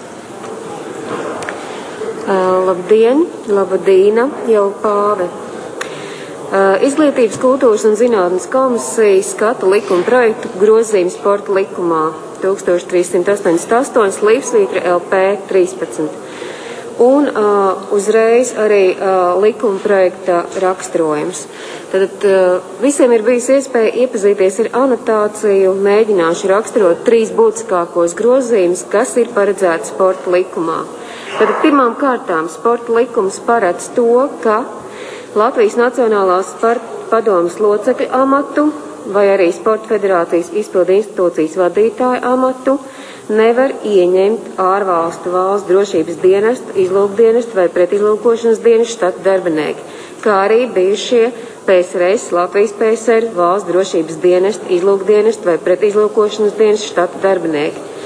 Uh, labdien, labadīna, jau pāve. Uh, Izglītības, kultūras un zinātnes komisija skata likuma projektu grozījumu sporta likumā trīsdesmit trīs astoņdesmit astoņi Līvsvītra L P trīspadsmit. Un uh, uzreiz arī uh, likuma projekta raksturojums. Tad uh, visiem ir bijis iespēja iepazīties ar anotāciju, mēģināšu raksturot trīs būtiskākos grozījumus, kas ir paredzēti sporta likumā. Tad pirmām kārtām sporta likums paredz to, ka Latvijas Nacionālās padomes locekļu amatu vai arī Sporta federācijas izpildu institūcijas vadītāju amatu nevar ieņemt ārvalstu valsts drošības dienestu, izlūkdienestu vai pretizlūkošanas dienestu štata darbinieki, kā arī bijušie P S R S, Latvijas P S R, valsts drošības dienestu, izlūkdienestu vai pretizlūkošanas dienestu štata darbinieki.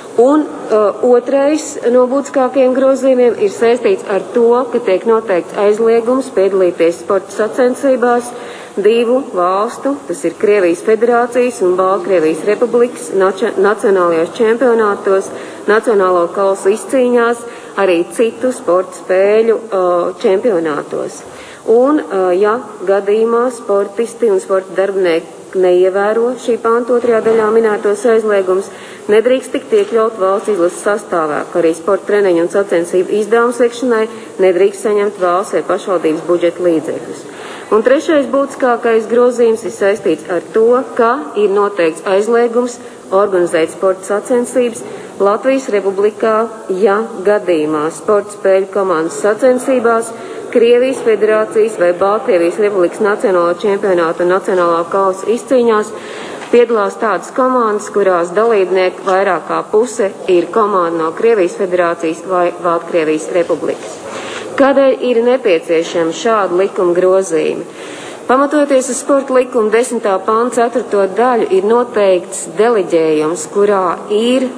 Un uh, otrais no būtiskākajiem grozījumiem ir saistīts ar to, ka tiek noteikts aizliegums piedalīties sporta sacensībās divu valstu, tas ir Krievijas Federācijas un Baltkrievijas Republikas nacionālajos čempionātos, nacionālo kausu izcīņās, arī citu sporta spēļu uh, čempionātos. Un, uh, ja gadījumā sportisti un sporta darbinieki neievēro šī panta otrajā daļā minētos aizliegums, nedrīkst tikt iekļaut valsts izlases sastāvā, kā arī sporta treniņu un sacensību izdevumu sekšanai nedrīkst saņemt valsts vai pašvaldības budžeta līdzekļus. Un trešais būtiskākais grozījums ir saistīts ar to, ka ir noteikts aizliegums organizēt sporta sacensības Latvijas Republikā, ja gadījumā sporta spēļu komandas sacensībās Krievijas Federācijas vai Baltkrievijas Republikas nacionālo čempionātu un nacionālā kausa izcīņās piedalās tādas komandas, kurās dalībnieki vairāk kā puse ir komanda no Krievijas Federācijas vai Baltkrievijas Republikas. Kādēļ ir nepieciešami šādi likuma grozījumi? Pamatoties uz sporta likuma desmitā panta ceturto daļu, ir noteikts deleģējums, kurā ir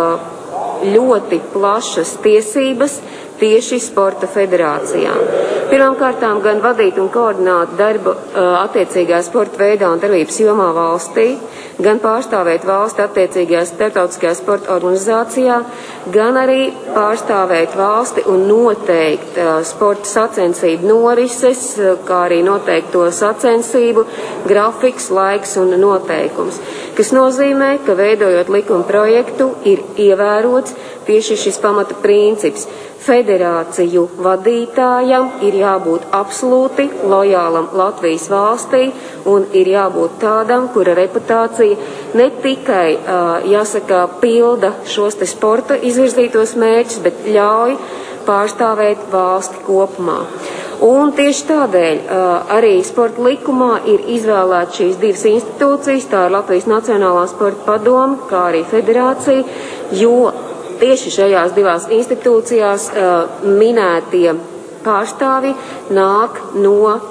uh, ļoti plašas tiesības tieši sporta federācijām. Pirmkārtām gan vadīt un koordinēt darbu uh, attiecīgā sporta veidā un darbības jomā valstī, gan pārstāvēt valsti attiecīgajā starptautiskajā sporta organizācijā, gan arī pārstāvēt valsti un noteikt uh, sporta sacensību norises, uh, kā arī noteikt to sacensību, grafiks, laiks un noteikums, kas nozīmē, ka veidojot likuma projektu ir ievērots tieši šis pamata princips. Federāciju vadītājam ir jābūt absolūti lojālam Latvijas valstī un ir jābūt tādam, kura reputācija ne tikai, jāsaka, pilda šos te sporta izvirzītos mērķus, bet ļauj pārstāvēt valsti kopumā. Un tieši tādēļ arī sporta likumā ir izvēlēts šīs divas institūcijas, tā ir Latvijas Nacionālā sporta padome, kā arī federācija, jo tieši šajās divās institūcijās uh, minētie pārstāvi nāk no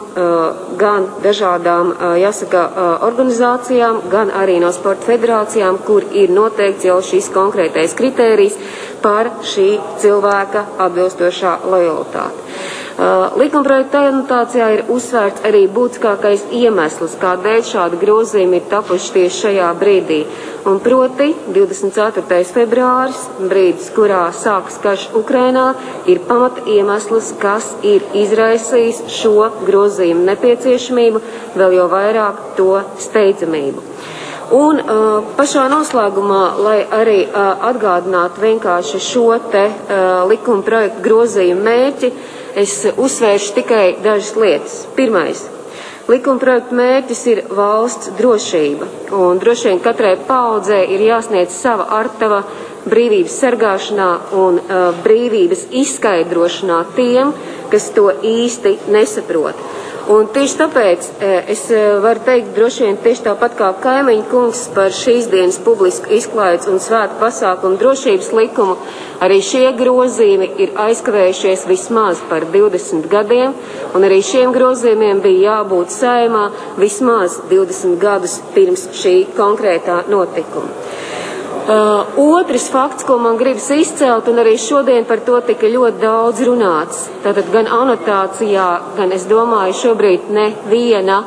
uh, gan dažādām, uh, jāsaka, uh, organizācijām, gan arī no sporta federācijām, kur ir noteikts jau šis konkrētais kritērijs par šī cilvēka atbilstošā lojalitāti. Uh, Likumprojekta anotācijā ir uzsvērts arī būtiskākais iemesls, kādēļ šādi grozījumi ir tapuši tieši šajā brīdī. Un proti divdesmit ceturtais februāris, brīdis, kurā sākas karš Ukrainā, ir pamata iemesls, kas ir izraisījis šo grozījumu nepieciešamību, vēl jau vairāk to steidzamību. Un uh, pašā noslēgumā, lai arī uh, atgādinātu vienkārši šo te uh, likuma projektu grozījumu mērķi, es uzsvēršu tikai dažas lietas. Pirmais. Likuma projekta mērķis ir valsts drošība, un droši vien katrai paaudzē ir jāsniedz sava artava brīvības sargāšanā un uh, brīvības izskaidrošanā tiem, kas to īsti nesaprot. Un tieši tāpēc es varu teikt droši vien tieši tāpat kā kaimiņu kungs par šīs dienas publisku izklaides un svētku pasākumu drošības likumu, arī šie grozījumi ir aizkavējušies vismaz par divdesmit gadiem, un arī šiem grozījumiem bija jābūt Saeimā vismaz divdesmit gadus pirms šī konkrētā notikuma. Uh, otrs fakts, ko man gribas izcelt, un arī šodien par to tika ļoti daudz runāts, tātad gan anotācijā, gan es domāju šobrīd neviena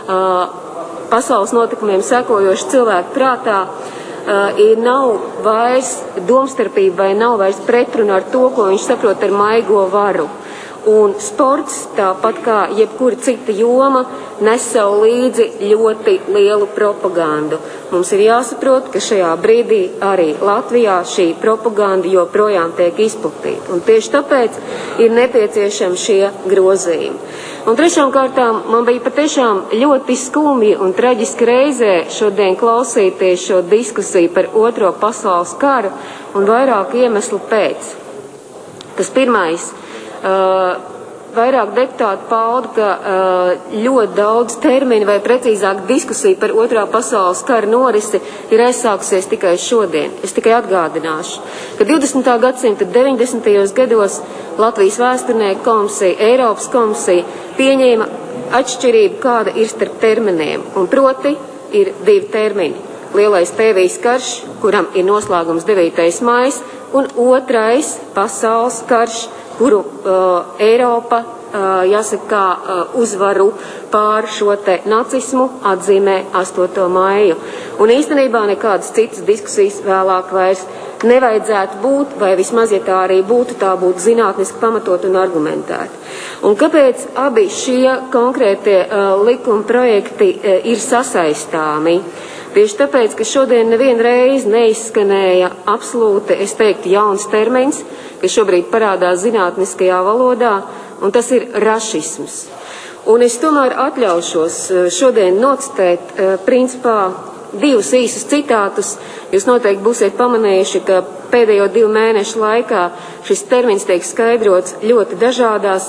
uh, pasaules notikumiem sekojoša cilvēka prātā, uh, ir nav vairs domstarpība vai nav vairs pretruna ar to, ko viņš saprot ar maigo varu. Un sports, tāpat kā jebkura cita joma, nes sev līdzi ļoti lielu propagandu. Mums ir jāsaprot, ka šajā brīdī arī Latvijā šī propaganda joprojām tiek izplatīta. Un tieši tāpēc ir nepieciešami šie grozījumi. Un trešām kārtām man bija patiešām ļoti skumji un traģiski reizē šodien klausīties šo diskusiju par Otro pasaules karu un vairāk iemeslu pēc. Tas pirmais. Uh, vairāk deputāti pauda, ka uh, ļoti daudz termini vai precīzāk diskusija par Otrā pasaules kara norisi ir aizsākusies tikai šodien. Es tikai atgādināšu, ka divdesmitā gadsimta deviņdesmitajos gados Latvijas vēsturnieku komisija, Eiropas komisija pieņēma atšķirību, kāda ir starp terminiem, un proti ir divi termini Lielais Tēvijas karš, kuram ir noslēgums devītais maijs, un otrais pasaules karš, kuru uh, Eiropa, uh, jāsaka, kā uh, uzvaru pār šo te nacismu atzīmē astoto maiju. Un īstenībā nekādas citas diskusijas vēlāk vairs nevajadzētu būt, vai vismaz, ja tā arī būtu, tā būtu zinātniski pamatot un argumentēti. Un kāpēc abi šie konkrētie uh, likuma projekti uh, ir sasaistāmi? Tieši tāpēc, ka šodien nevienu reizi neizskanēja absolūti, es teiktu, jauns termins, kas šobrīd parādās zinātniskajā valodā, un tas ir rašisms. Un es tomēr atļaušos šodien nocitēt uh, principā divus īsus citātus. Jūs noteikti būsiet pamanījuši, ka pēdējo divu mēnešu laikā šis termins tiek skaidrots ļoti dažādās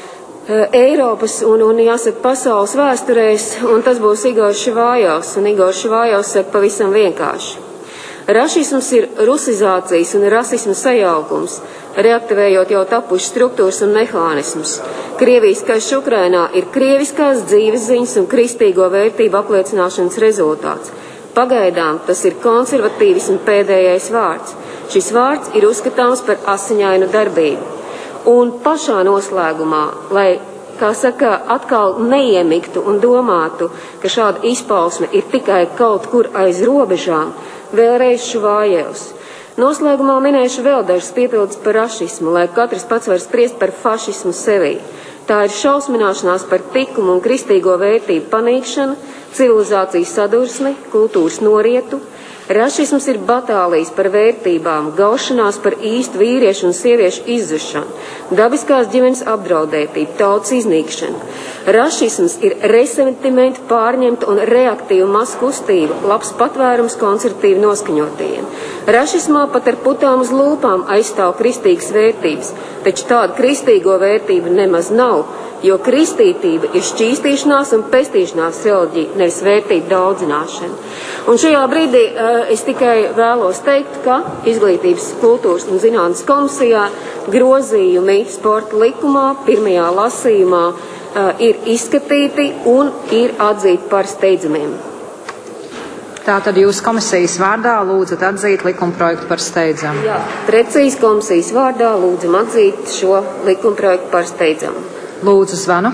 uh, Eiropas un, un, jāsaka, pasaules vēsturēs, un tas būs Igors Šivājovs, un Igors Šivājovs saka pavisam vienkārši. Rašisms ir rusizācijas un rasisma sajaukums, reaktivējot jau tapušas struktūras un mehānismus. Krievijas karš Ukrainā ir krieviskās dzīves ziņas un kristīgo vērtību apliecināšanas rezultāts. Pagaidām tas ir konservatīvisma pēdējais vārds. Šis vārds ir uzskatāms par asiņainu darbību. Un pašā noslēgumā, lai, kā saka, atkal neiemiktu un domātu, ka šāda izpausme ir tikai kaut kur aiz robežām, vēlreiz Šuvājevs. Noslēgumā minēšu vēl dažas piepildes par rašismu, lai katrs pats var spriest par fašismu sevī. Tā ir šausmināšanās par tikumu un kristīgo vērtību panīkšanu, civilizācijas sadursmi, kultūras norietu. Rašisms ir batālijas par vērtībām, gaušanās par īstu vīriešu un sieviešu izzušanu, dabiskās ģimenes apdraudētību, tautas iznīkšanu. Rašisms ir resentimentu pārņemta un reaktīva maskustība, labs patvērums konservatīvi noskaņotījiem. Rašismā pat ar putām uz lūpām aizstāv kristīgas vērtības, taču tāda kristīgo vērtība nemaz nav, jo kristītība ir šķīstīšanās un pestīšanās reliģija, nevis vērtību daudzināšana. Un šajā brīdī uh, es tikai vēlos teikt, ka Izglītības, kultūras un zinātnes komisijā grozījumi sporta likumā pirmajā lasījumā uh, ir izskatīti un ir atzīti par steidzamiem. Tātad jūs komisijas vārdā lūdzat atzīt likumprojektu par steidzamu? Jā, precīzi komisijas vārdā lūdzam atzīt šo likumprojektu par steidzamu. Lūdzu zvanu.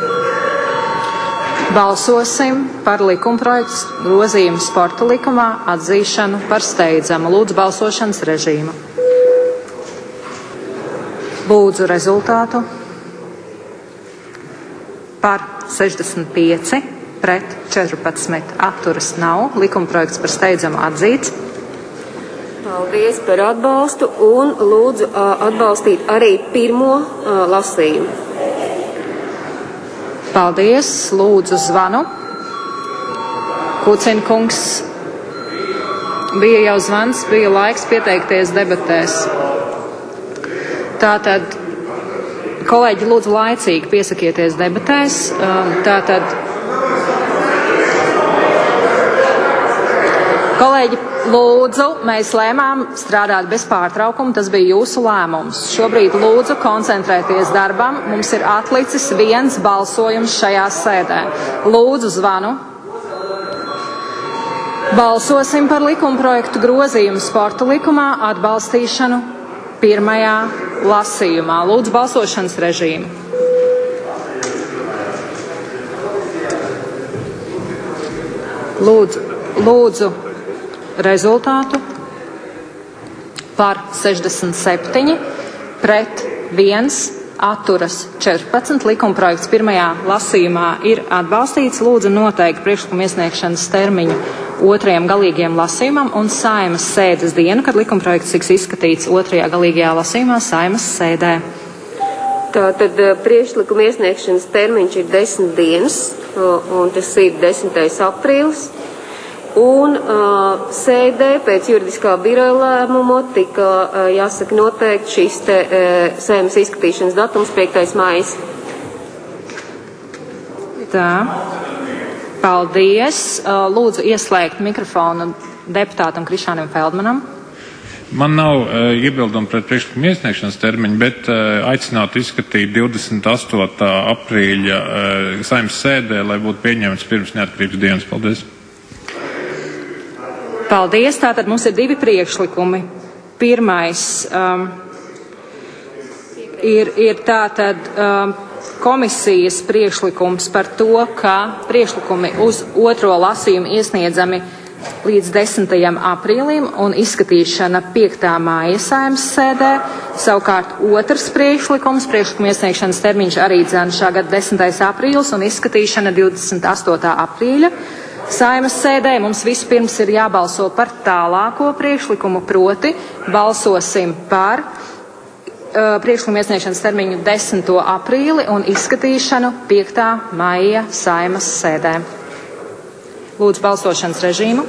Balsosim par likumprojektu grozījumu sporta likumā atzīšanu par steidzamu. Lūdzu balsošanas režīmu. Lūdzu rezultātu. Par sešdesmit pieci, pret četrpadsmit, atturas nav. Likumprojekts par steidzamu atzīts. Paldies par atbalstu un lūdzu atbalstīt arī pirmo lasījumu. Paldies, lūdzu zvanu. Kucinkungs, bija jau zvans, bija laiks pieteikties debatēs. Tātad, kolēģi, lūdzu laicīgi piesakieties debatēs. Tātad, kolēģi, lūdzu, mēs lēmām strādāt bez pārtraukuma, tas bija jūsu lēmums. Šobrīd lūdzu koncentrēties darbam, mums ir atlicis viens balsojums šajā sēdē. Lūdzu zvanu. Balsosim par likumprojektu grozījumu sporta likumā atbalstīšanu pirmajā lasījumā. Lūdzu balsošanas režīmu. Lūdzu, lūdzu. Rezultātu par sešdesmit septiņi, pret viens, atturas četrpadsmit. Likumprojekts pirmajā lasījumā ir atbalstīts. Lūdzu noteikti priekšlikuma iesniegšanas termiņu otrajam galīgajam lasījumam un Saeimas sēdes dienu, kad likumprojekts tiks izskatīts otrajā galīgajā lasījumā Saeimas sēdē. Tātad priekšlikuma iesniegšanas termiņš ir desmit dienas, un tas ir desmitais aprīlis. Un uh, sēdē pēc juridiskā biroja lēmuma tika, uh, jāsaka, noteikti šis te uh, Saeimas izskatīšanas datums piektais maijs. Tā. Paldies. Uh, lūdzu ieslēgt mikrofonu deputātam Krišānam Feldmanam. Man nav uh, iebildumi pret priekšlikumu iesniegšanas termiņu, bet uh, aicinātu izskatīt divdesmit astotā aprīļa uh, Saeimas sēdē, lai būtu pieņemts pirms neatkarības dienas. Paldies. Paldies. Tātad mums ir divi priekšlikumi. Pirmais um, ir, ir tātad um, komisijas priekšlikums par to, ka priekšlikumi uz otro lasījumu iesniedzami līdz desmitajam aprīlim un izskatīšana piektā māja Saeimas sēdē. Savukārt otrs priekšlikums, priekšlikuma iesniegšanas termiņš arī dzēna šā gada desmitais aprīlis un izskatīšana divdesmit astotā aprīļa Saeimas sēdē. Mums vispirms ir jābalso par tālāko priekšlikumu, proti balsosim par uh, priekšlikuma iesniegšanas termiņu desmito aprīli un izskatīšanu piektā māja Saeimas sēdē. Lūdzu balsošanas režīmu.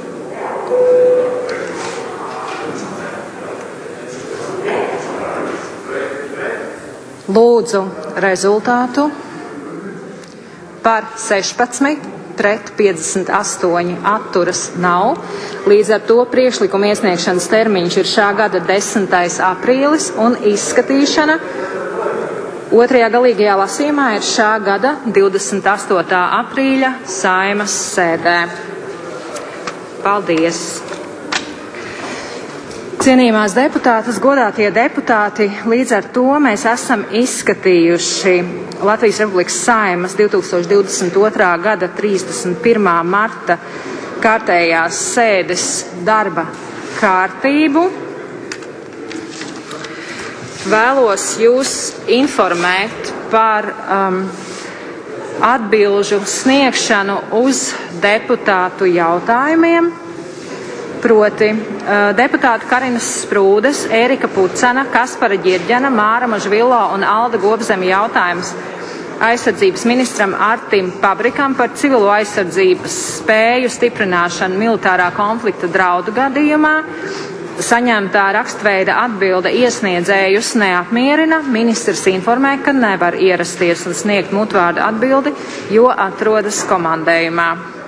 Lūdzu rezultātu. Par sešpadsmit, pret piecdesmit astoņi, atturas nav. Līdz ar to priekšlikuma iesniegšanas termiņš ir šā gada desmitais aprīlis un izskatīšana otrajā galīgajā lasījumā ir šā gada divdesmit astotā aprīļa Saeimas sēdē. Paldies! Cienījamās deputātas, godātie deputāti, līdz ar to mēs esam izskatījuši Latvijas Republikas Saeimas divs tūkstoši divdesmit otrā gada trīsdesmit pirmā marta kārtējās sēdes darba kārtību. Vēlos jūs informēt par um, atbilžu sniegšanu uz deputātu jautājumiem. Proti uh, deputātu Karinas Sprūdes, Ērika Pucena, Kaspara Ģirģena, Māra Mažvilo un Alda Gobzema jautājums aizsardzības ministram Artim Pabrikam par civilo aizsardzības spēju stiprināšanu militārā konflikta draudu gadījumā. Saņemtā rakstveida atbilde iesniedzējus neapmierina. Ministrs informē, ka nevar ierasties un sniegt mutvārdu atbildi, jo atrodas komandējumā.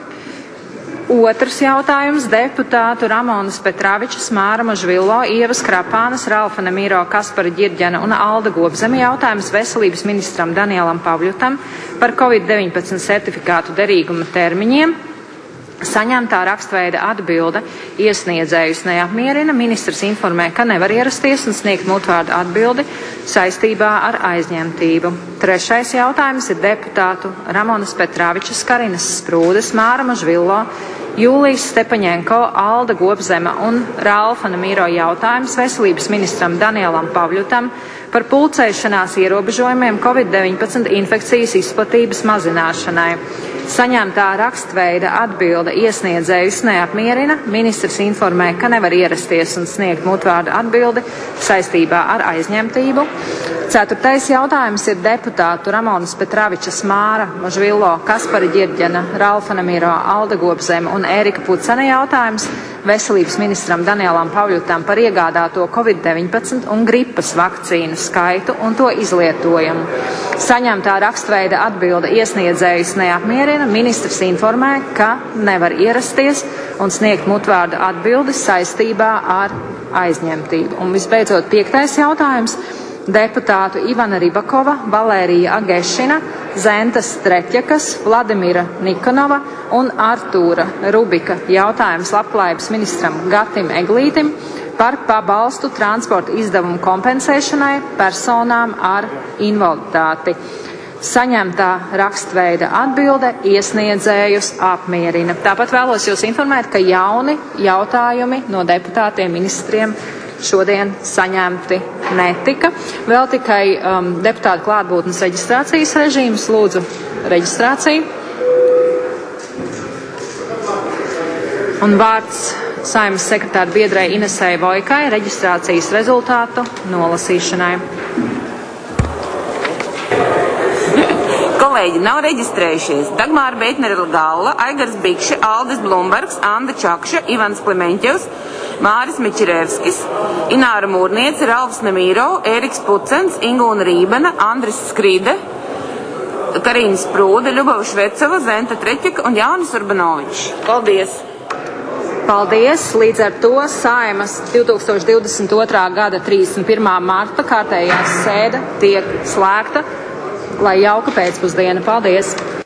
Otrs jautājums - deputātu Ramonas Petravičas, Māra Mažvilo, Ievas Krapānas, Ralfa Nemīro, Kaspara Ģirģena un Alda Gobzema jautājums veselības ministram Danielam Pavļutam par covid deviņpadsmit certifikātu derīguma termiņiem. Saņemtā rakstveida atbilde iesniedzējus neapmierina. Ministrs informē, ka nevar ierasties un sniegt mutvārdu atbildi saistībā ar aizņemtību. Trešais jautājums ir deputātu Ramonas Petravičas, Karinas Sprūdes, Māra Mažvilo, Jūlijas Stepaņenko, Alda Gobzema un Ralfa Nemīro jautājums veselības ministram Danielam Pavļutam par pulcēšanās ierobežojumiem covid deviņpadsmit infekcijas izplatības mazināšanai. Saņemtā rakstveida atbilde iesniedzējus neapmierina. Ministrs informē, ka nevar ierasties un sniegt mutvārdu atbildi saistībā ar aizņemtību. Ceturtais jautājums ir deputātu Ramonas Petravičas, Māra Mažvilo, Kaspara Ģirģena, Ralfa Nemīro, Alda Gobzema un Ērika Pucena jautājums veselības ministram Danielam Pavļutam par iegādāto covid deviņpadsmit un gripas vakcīnu skaitu un to izlietojumu. Saņemtā rakstveida atbilde iesniedzējus neapmierina. Ministrs informē, ka nevar ierasties un sniegt mutvārdu atbildi saistībā ar aizņemtību. Un visbeidzot, piektais jautājums - deputātu Ivana Ribakova, Valērija Agešina, Zentas Treķekas, Vladimira Nikonova un Artūra Rubika jautājums labklājības ministram Gatim Eglītim par pabalstu transporta izdevumu kompensēšanai personām ar invaliditāti. Saņemtā rakstveida atbilde iesniedzējus apmierina. Tāpat vēlos jūs informēt, ka jauni jautājumi no deputātiem ministriem šodien saņemti netika. Vēl tikai um, deputātu klātbūtnes reģistrācijas režīms. Lūdzu, reģistrāciju. Un vārds Saeimas sekretāra biedrai Inesei Vojkai reģistrācijas rezultātu nolasīšanai. Kolēģi nav reģistrējušies Dagmāra Beitnere Galla, Aigars Bikše, Aldis Blumbergs, Anda Čakša, Ivans Klemeņķevs, Māris Mičirevskis, Ināra Mūrniece, Ralfs Nemīro, Ēriks Pucens, Ingūna Rībena, Andris Skrīde, Karīna Sprūde, Ļubova Švecova, Zenta Treķeka un Jānis Urbanovičs. Paldies! Paldies! Līdz ar to Saeimas divs tūkstoši divdesmit otrā gada trīsdesmit pirmā marta kārtējā sēde tiek slēgta. Lai jauka pēcpusdiena. Paldies!